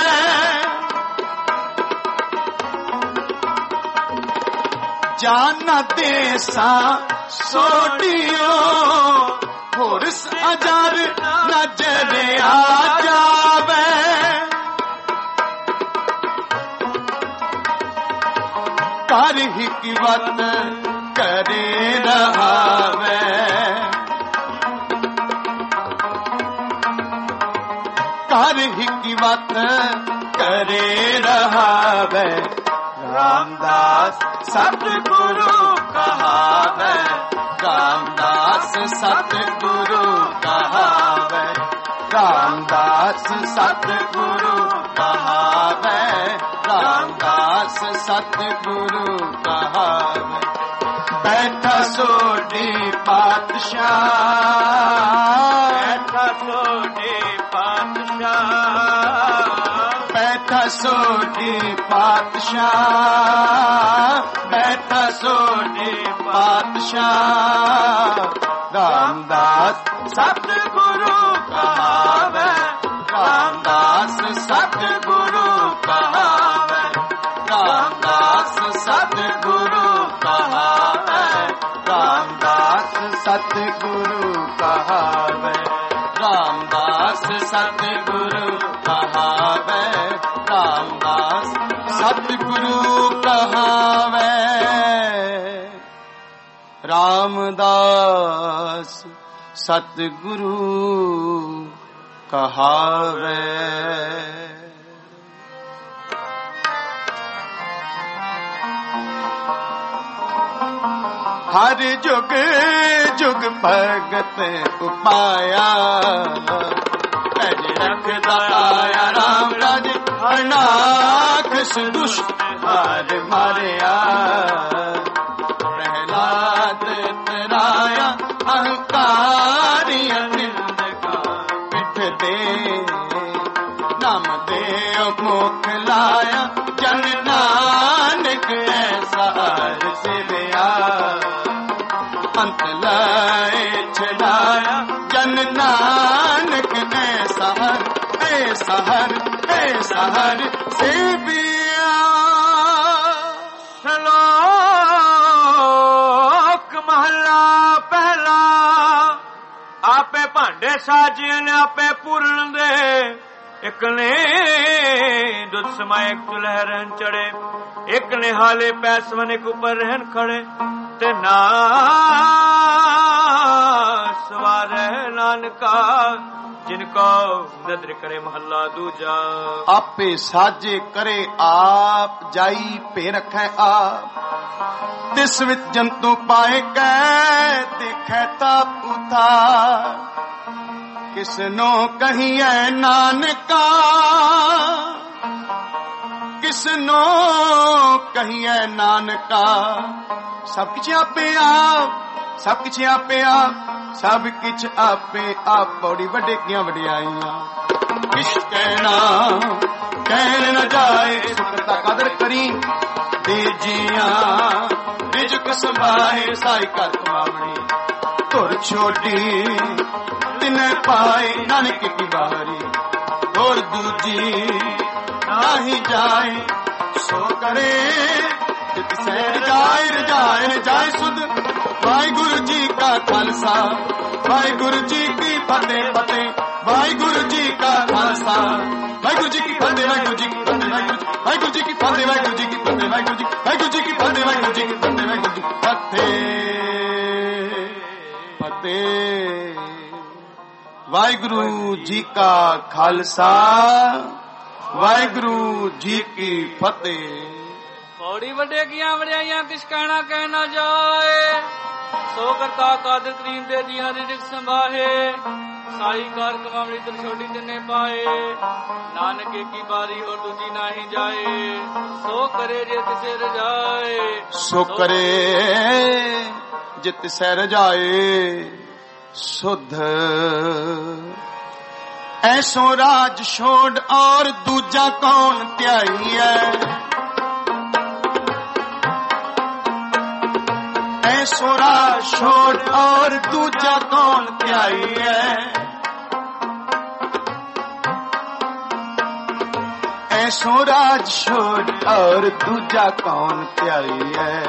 ਜਾਨ ਦੇਸਾਂ ਸੋਢੀਓ ਹੋਰ ਅਜਰ ਨਜ਼ਰਿਆ ਜਾਵੇ ਕਰ ਹੀ ਕੀ ਵਤ ਕਰੇ ਰਹਾਵੇ ਕਰ ਹੀ ਕੀ ਵਤ ਕਰੇ ਰਹਾਵੇ ਰਾਮਦਾਸ ਸਤਿਗੁਰੂ ਕਹਾਵੇ ਰਾਮਦਾਸ ਸਤਿਗੁਰੂ ਕਹਾਵੇ ਰਾਮਦਾਸ ਸਤਿਗੁਰੂ ਕਹਾਵੇ ਰਾਮਦਾਸ ਸਤਿਗੁਰੂ ਕਹਾਵੇ ਬੈਠਾ ਸੋਢੀ ਪਾਤਸ਼ਾਹ ਬੈਠਾ ਸੋਢੀ ਪਾਤਸ਼ਾਹ ਬੈਠਾ ਸੋਢੀ ਪਾਤਸ਼ਾਹ ਬੈਠਾ ਸੋਢੀ ਪਾਤਸ਼ਾਹ ਰਾਮਦਾਸ ਸਤਿਗੁਰੂ ਕਹਾਵੇ रामदास सतगुरु कहावे, रामदास सतगुरु कहावे, रामदास सतगुरु कहावे, रामदास सतगुरु कहावे, रामदास सतगुरु कहावे, रामदास सतगुरु कहावे। हर जुग जुग भगत उपाया, पैज रखदा आया राम राज, अनाख दुष्ट हार मारिया, प्रहलाद तराया अहंकारी निंदका पिठ दे, नाम देव मुख लाया, जन नानक ऐसा हर सेवया, अंत लाए छलाया, जन नानक ऐसा हर सेविया। श्लोक महला पहला, आपे भांडे साजिए ने आपे पूरन दे, एक ने दुध समाए चुल्हे रहन चढ़े, एक ने हाले पैसवन एक ऊपर रहन खड़े, ते ना सवार नानका, जिनको नदर करे महला दूजा। आपे साजे करे आप, जाई पे रखे आप, तिस विच जंतु पाए कै, देखे ताप उतार, किसनो कहिए नानका, किसनो कहिए नानका, सब किछ आपे आप, सब किछ आपे आप, सब किछ आपे आप, बड़ी वड्डियां वड्डियाइयां किश कहना कहन न जाए, सुखता कदर करी दे जियां, रिजक संभाए साई कर कमावणी, तुर छोटी तिने पाए नानक की बारी, और दूजी नाही जाए सो करे, जित सैर जाए रजाए रजाए सुध, वाहिगुरु जी का खालसा वाहिगुरु जी की फतेह फतेह, वाहिगुरु जी का खालसा वाहिगुरु जी की फतेह, वाहिगुरु जी की फतेह, वाहिगुरु जी की फतेह, वाहिगुरु जी की फतेह, वाहिगुरु जी की फतेह, वाहिगुरु जी की फतेह, वाहिगुरु जी की फतेह फतेह। वाहिगुरु जी का खालसा वाहिगुरु जी की फतेह। बड़ी वड्डे किया वड्याइयां किस कहना कहना जाए, सो करता कादर करीम दे दिया रिजक संभाहे, साई कार कमावणी तर छोटी तिने पाए, नानक की बारी और दूजी नाही जाए, सो करे जे तिसे रजाए, सो करे जे तिसे रजाए सुध। ऐसो राज छोड़ और दूजा कौन त्याई है, ऐसो राज छोड़ और दूजा कौन त्याई है, ऐसो राज छोड़ और दूजा कौन त्याई है,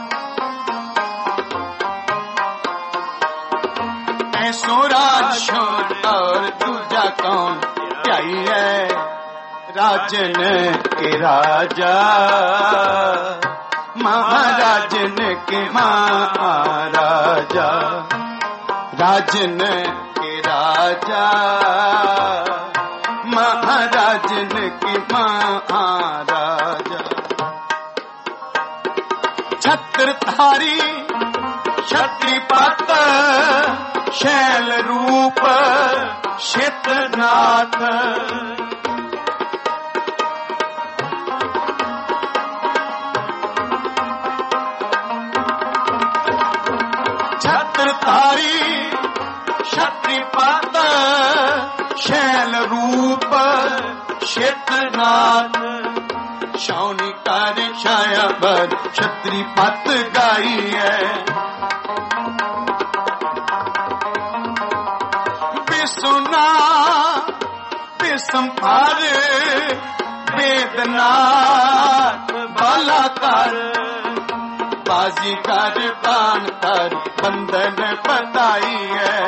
ऐसो राज छोड़ और दूजा कौन त्याई है, राजन के राजा महाराजन के महाराजा, राजन के राजा महाराजन के महाराजा, छत्रधारी क्षत्रिपत शैल रूप क्षेत्रनाथ, छत्रधारी क्षत्रिपत शैल रूप क्षेत्रनाथ, शौनी कर छाया भर क्षत्रिपत गाई है, संभार वेदनाथ भला कर बाजी कर बान कर बंधन बताई है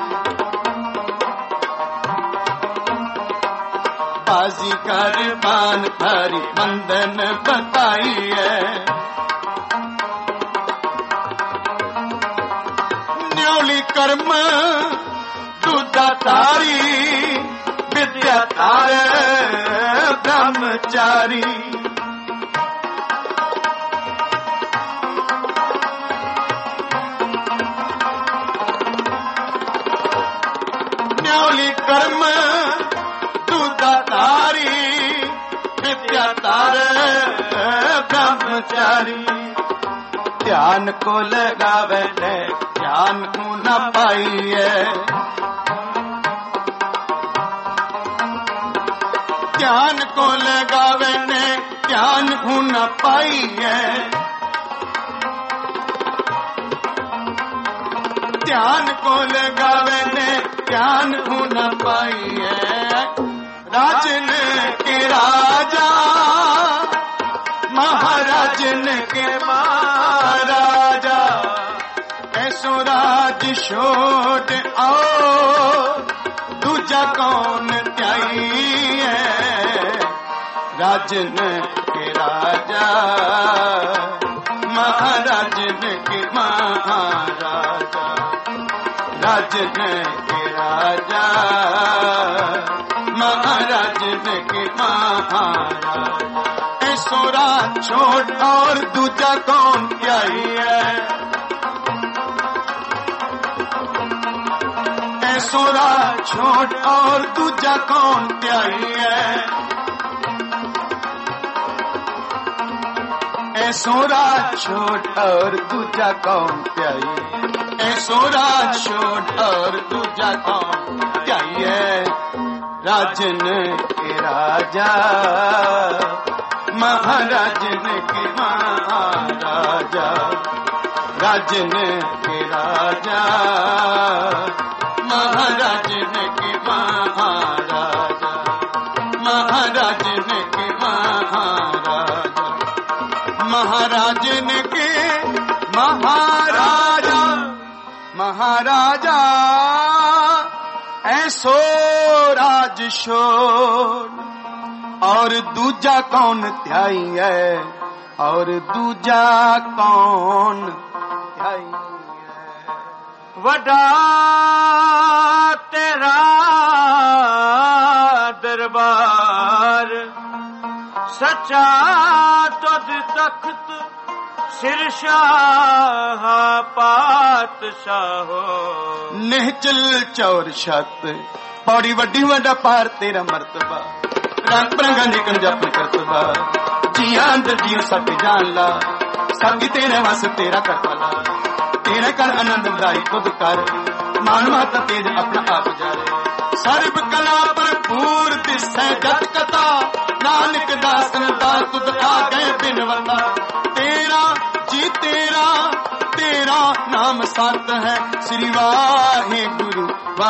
बाजी कर बान कर बंधन बताई है न्योली कर्म दूधा तारी विद्या तार ब्रह्मचारी न्योली कर्म दूधा तारी विद्या तार ब्रह्मचारी ध्यान को लगावे ध्यान को न पाइए ध्यान को लगावे ने ध्यान को न पाइए ध्यान को लगावे ने ध्यान को न पाइए राजन के राजा महाराजन के महाराजा ऐसो राज छोड़ आओ दूजा कौन त्याई है राजन के राजा महाराजन के महाराजा राजन के राजा महाराजन के महाराजा ऐसो राज छोड़ और दूजा कौन त्याई है ऐसो राज छोड़ और दूजा कौन त्याई है ऐसो राज छोड़ और दूजा कौन त्याई ऐसो राज छोड़ और दूजा कौन त्याई है राजन के राजा महाराजन के महाराजा राजन के राजा महाराजन के महाराजा महाराजन के महाराजा महाराजन के महाराजा महाराजा ऐसो राज छोड़ और दूजा कौन ध्याई है और दूजा कौन ध्याई है वडा तेरा दरबार सच्चा तुझ तख्त सिरशाह पातशाहो निहचल चौर छत पौड़ी वड्डी वड्डा पार तेरा मर्तबा रंग बरंगा निकल जप करतबा जिया अंदर जियो सब जान ला सबकी तेरे वास तेरा करतला तेरे कर आनंद बधाई खुद कर मान माता तेज अपना आप जारे सर्व कला भरपूर दिसै जत कथा नानक दासन दास तुद आ गए बिनवता तेरा जी तेरा तेरा नाम सत है श्री वाहे गुरु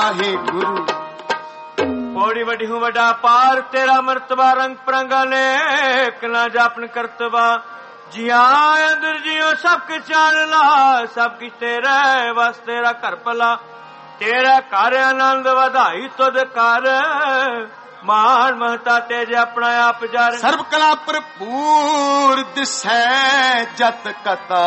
पौड़ी वडी हूँ वडा पार तेरा मर्तबा रंग परंगा नेक ना जापन करतबा जिया अंदर जियो सब कुछ जान ला सब कुछ तेरा बस तेरा कर भला तेरा कर आनंद वधाई तुद कर मान महता तेज अपना आप जार सर्व कला भरपूर दिसै जत कथा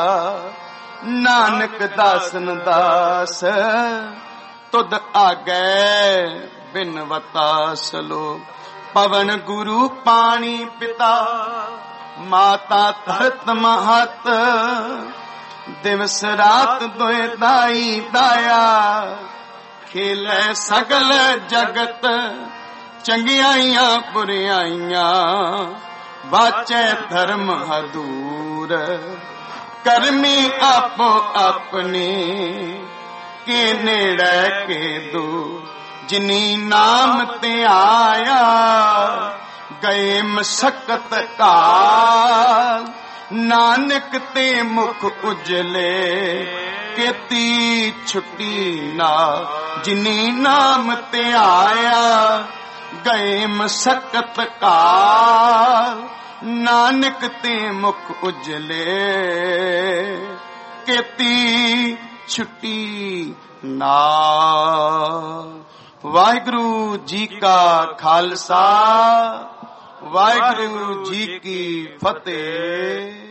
नानक दासन दास तुद आगे बिनवता सलो पवन गुरु पानी पिता माता धरत महत दिवस रात दोए दाई दाया खेले सगल जगत चंगियाइयां बुरियाइयां बाचे धर्म हदूर करमी आपो अपनी के नेड़े के दो जिनी नाम ते आया गए मशक्कत काल नानक ते मुख उजले केती छुट्टी ना जिनी नाम ते आया ਗਏ ਮਸਕਤ ਕਾਲ ਨਾਨਕ ਤੇ ਮੁਖ ਉਜਲੇ ਕੀਤੀ ਛੁੱਟੀ ਨਾਲ। ਵਾਹਿਗੁਰੂ ਜੀ ਕਾ ਖਾਲਸਾ ਵਾਹਿਗੁਰੂ ਜੀ ਕੀ ਫਤਿਹ।